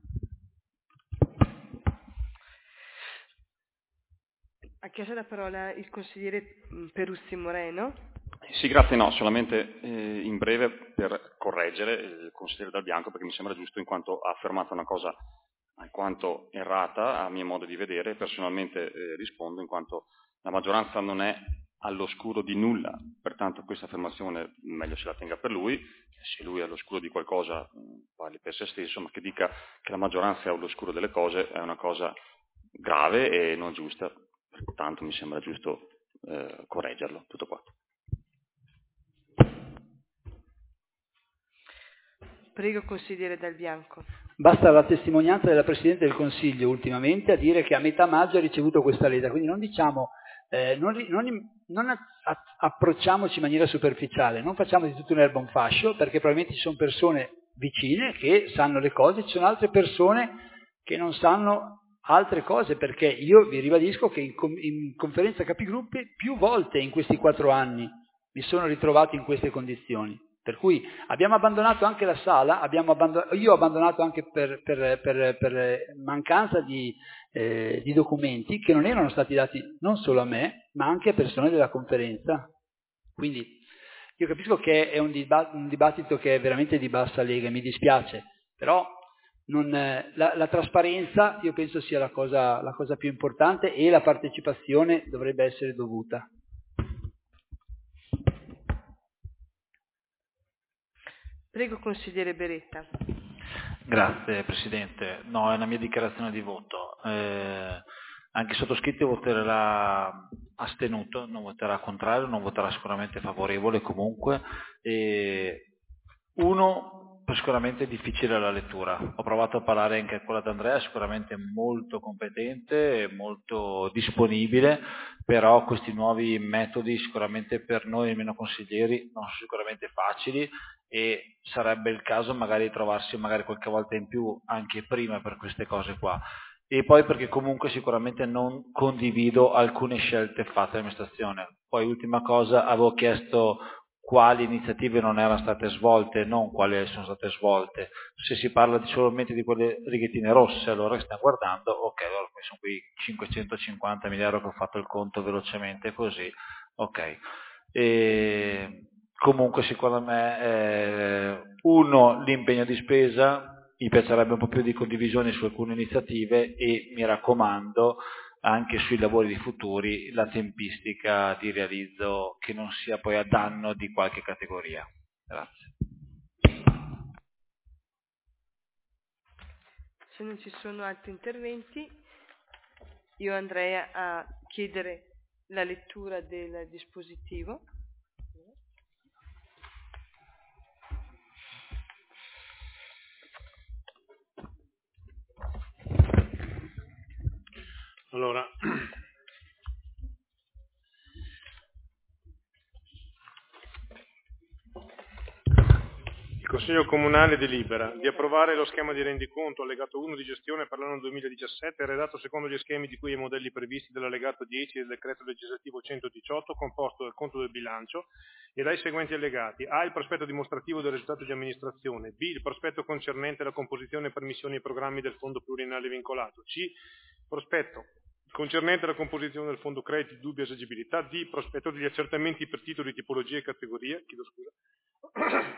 Ha chiesto la parola il consigliere Peruzzi Moreno. Sì, grazie, no, solamente eh, in breve per correggere il consigliere Dal Bianco, perché mi sembra giusto, in quanto ha affermato una cosa alquanto errata a mio modo di vedere. Personalmente eh, rispondo in quanto la maggioranza non è all'oscuro di nulla, pertanto questa affermazione meglio se la tenga per lui. Se lui è all'oscuro di qualcosa parli per se stesso, ma che dica che la maggioranza è all'oscuro delle cose è una cosa grave e non giusta, pertanto mi sembra giusto eh, correggerlo. Tutto qua. Prego, consigliere Dal Bianco. Basta la testimonianza della Presidente del Consiglio ultimamente a dire che a metà maggio ha ricevuto questa lettera, quindi non diciamo, eh, non, non, non a, approcciamoci in maniera superficiale, non facciamo di tutto un'erba un fascio, perché probabilmente ci sono persone vicine che sanno le cose, ci sono altre persone che non sanno altre cose, perché io vi ribadisco che in, in conferenza capigruppi più volte in questi quattro anni mi sono ritrovato in queste condizioni. Per cui abbiamo abbandonato anche la sala, abbiamo abbandon- io ho abbandonato anche per, per, per, per mancanza di, eh, di documenti che non erano stati dati non solo a me, ma anche a persone della conferenza. Quindi io capisco che è un, dibatt- un dibattito che è veramente di bassa lega, mi dispiace, però non, eh, la, la trasparenza io penso sia la cosa, la cosa più importante, e la partecipazione dovrebbe essere dovuta. Prego, consigliere Beretta. Grazie Presidente. No, è una mia dichiarazione di voto. Eh, anche sottoscritto voterà astenuto, non voterà contrario, non voterà sicuramente favorevole comunque. E uno, sicuramente difficile la lettura. Ho provato a parlare anche con la D'Andrea, sicuramente molto competente e molto disponibile, però questi nuovi metodi sicuramente per noi meno consiglieri non sono sicuramente facili, e sarebbe il caso magari di trovarsi magari qualche volta in più anche prima per queste cose qua. E poi perché comunque sicuramente non condivido alcune scelte fatte dall'amministrazione. Poi ultima cosa, avevo chiesto quali iniziative non erano state svolte, non quali sono state svolte. Se si parla di solamente di quelle righettine rosse, allora stiamo guardando, ok, allora sono quei cinquecentocinquanta miliardi che ho fatto il conto velocemente così, ok. E comunque secondo me eh, uno, l'impegno di spesa, mi piacerebbe un po' più di condivisione su alcune iniziative, e mi raccomando anche sui lavori di futuri la tempistica di realizzo che non sia poi a danno di qualche categoria. Grazie. Se non ci sono altri interventi, io andrei a chiedere la lettura del dispositivo. Allora, il Consiglio Comunale delibera di approvare lo schema di rendiconto allegato uno di gestione per l'anno duemiladiciassette, redatto secondo gli schemi di cui i modelli previsti dall'allegato dieci del decreto legislativo centodiciotto, composto dal conto del bilancio e dai seguenti allegati: A. Il prospetto dimostrativo del risultato di amministrazione; B. Il prospetto concernente la composizione per missioni e programmi del fondo pluriennale vincolato; C. Prospetto concernente la composizione del fondo crediti di dubbia esiggibilità. D. Prospetto degli accertamenti per titoli, tipologie e categorie. Chiedo scusa.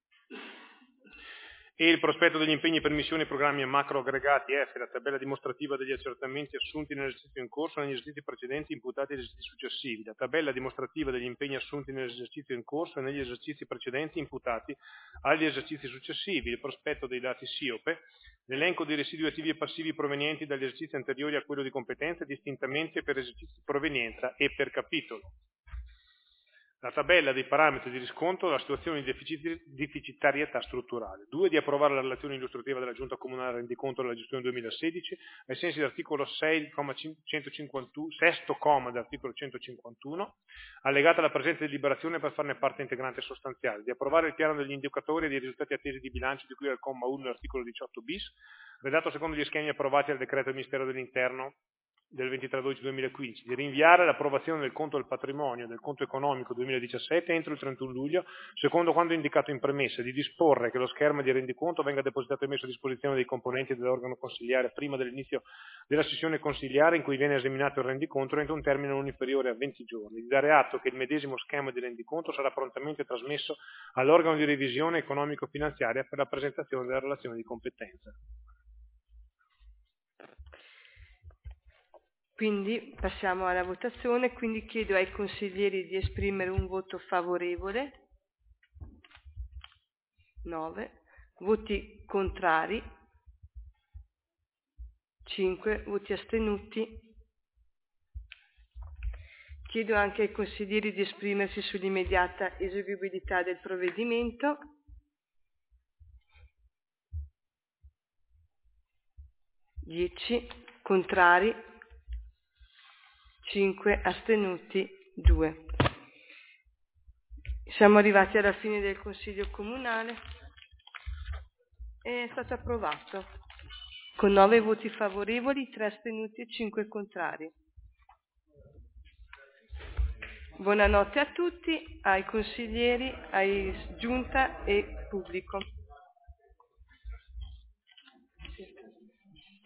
E il prospetto degli impegni per missioni e programmi e macro aggregati. F. La tabella dimostrativa degli accertamenti assunti nell'esercizio in corso e negli esercizi precedenti imputati agli esercizi successivi. La tabella dimostrativa degli impegni assunti nell'esercizio in corso e negli esercizi precedenti imputati agli esercizi successivi. Il prospetto dei dati S I O P E. L'elenco dei residui attivi e passivi provenienti dagli esercizi anteriori a quello di competenza, distintamente per esercizi di provenienza e per capitolo. La tabella dei parametri di riscontro della situazione di deficitarietà strutturale. due. Di approvare la relazione illustrativa della Giunta Comunale al rendiconto della gestione duemilasedici, ai sensi dell'articolo sei, centocinquantuno, sesto comma dell'articolo centocinquantuno, allegata alla presente deliberazione per farne parte integrante e sostanziale. Di approvare il piano degli indicatori e dei risultati attesi di bilancio di cui al comma uno dell'articolo diciotto bis, redatto secondo gli schemi approvati dal decreto del Ministero dell'Interno del ventitré dodici duemilaquindici, di rinviare l'approvazione del conto del patrimonio e del conto economico duemiladiciassette entro il trentuno luglio, secondo quanto indicato in premessa, di disporre che lo schermo di rendiconto venga depositato e messo a disposizione dei componenti dell'organo consiliare prima dell'inizio della sessione consiliare in cui viene esaminato il rendiconto entro un termine non inferiore a venti giorni, di dare atto che il medesimo schema di rendiconto sarà prontamente trasmesso all'organo di revisione economico-finanziaria per la presentazione della relazione di competenza. Quindi passiamo alla votazione, quindi chiedo ai consiglieri di esprimere un voto favorevole, nove, voti contrari, cinque, voti astenuti. Chiedo anche ai consiglieri di esprimersi sull'immediata eseguibilità del provvedimento. dieci, contrari, cinque, astenuti, due. Siamo arrivati alla fine del Consiglio Comunale e è stato approvato con nove voti favorevoli, tre astenuti e cinque contrari. Buonanotte a tutti, ai consiglieri, ai giunta e pubblico.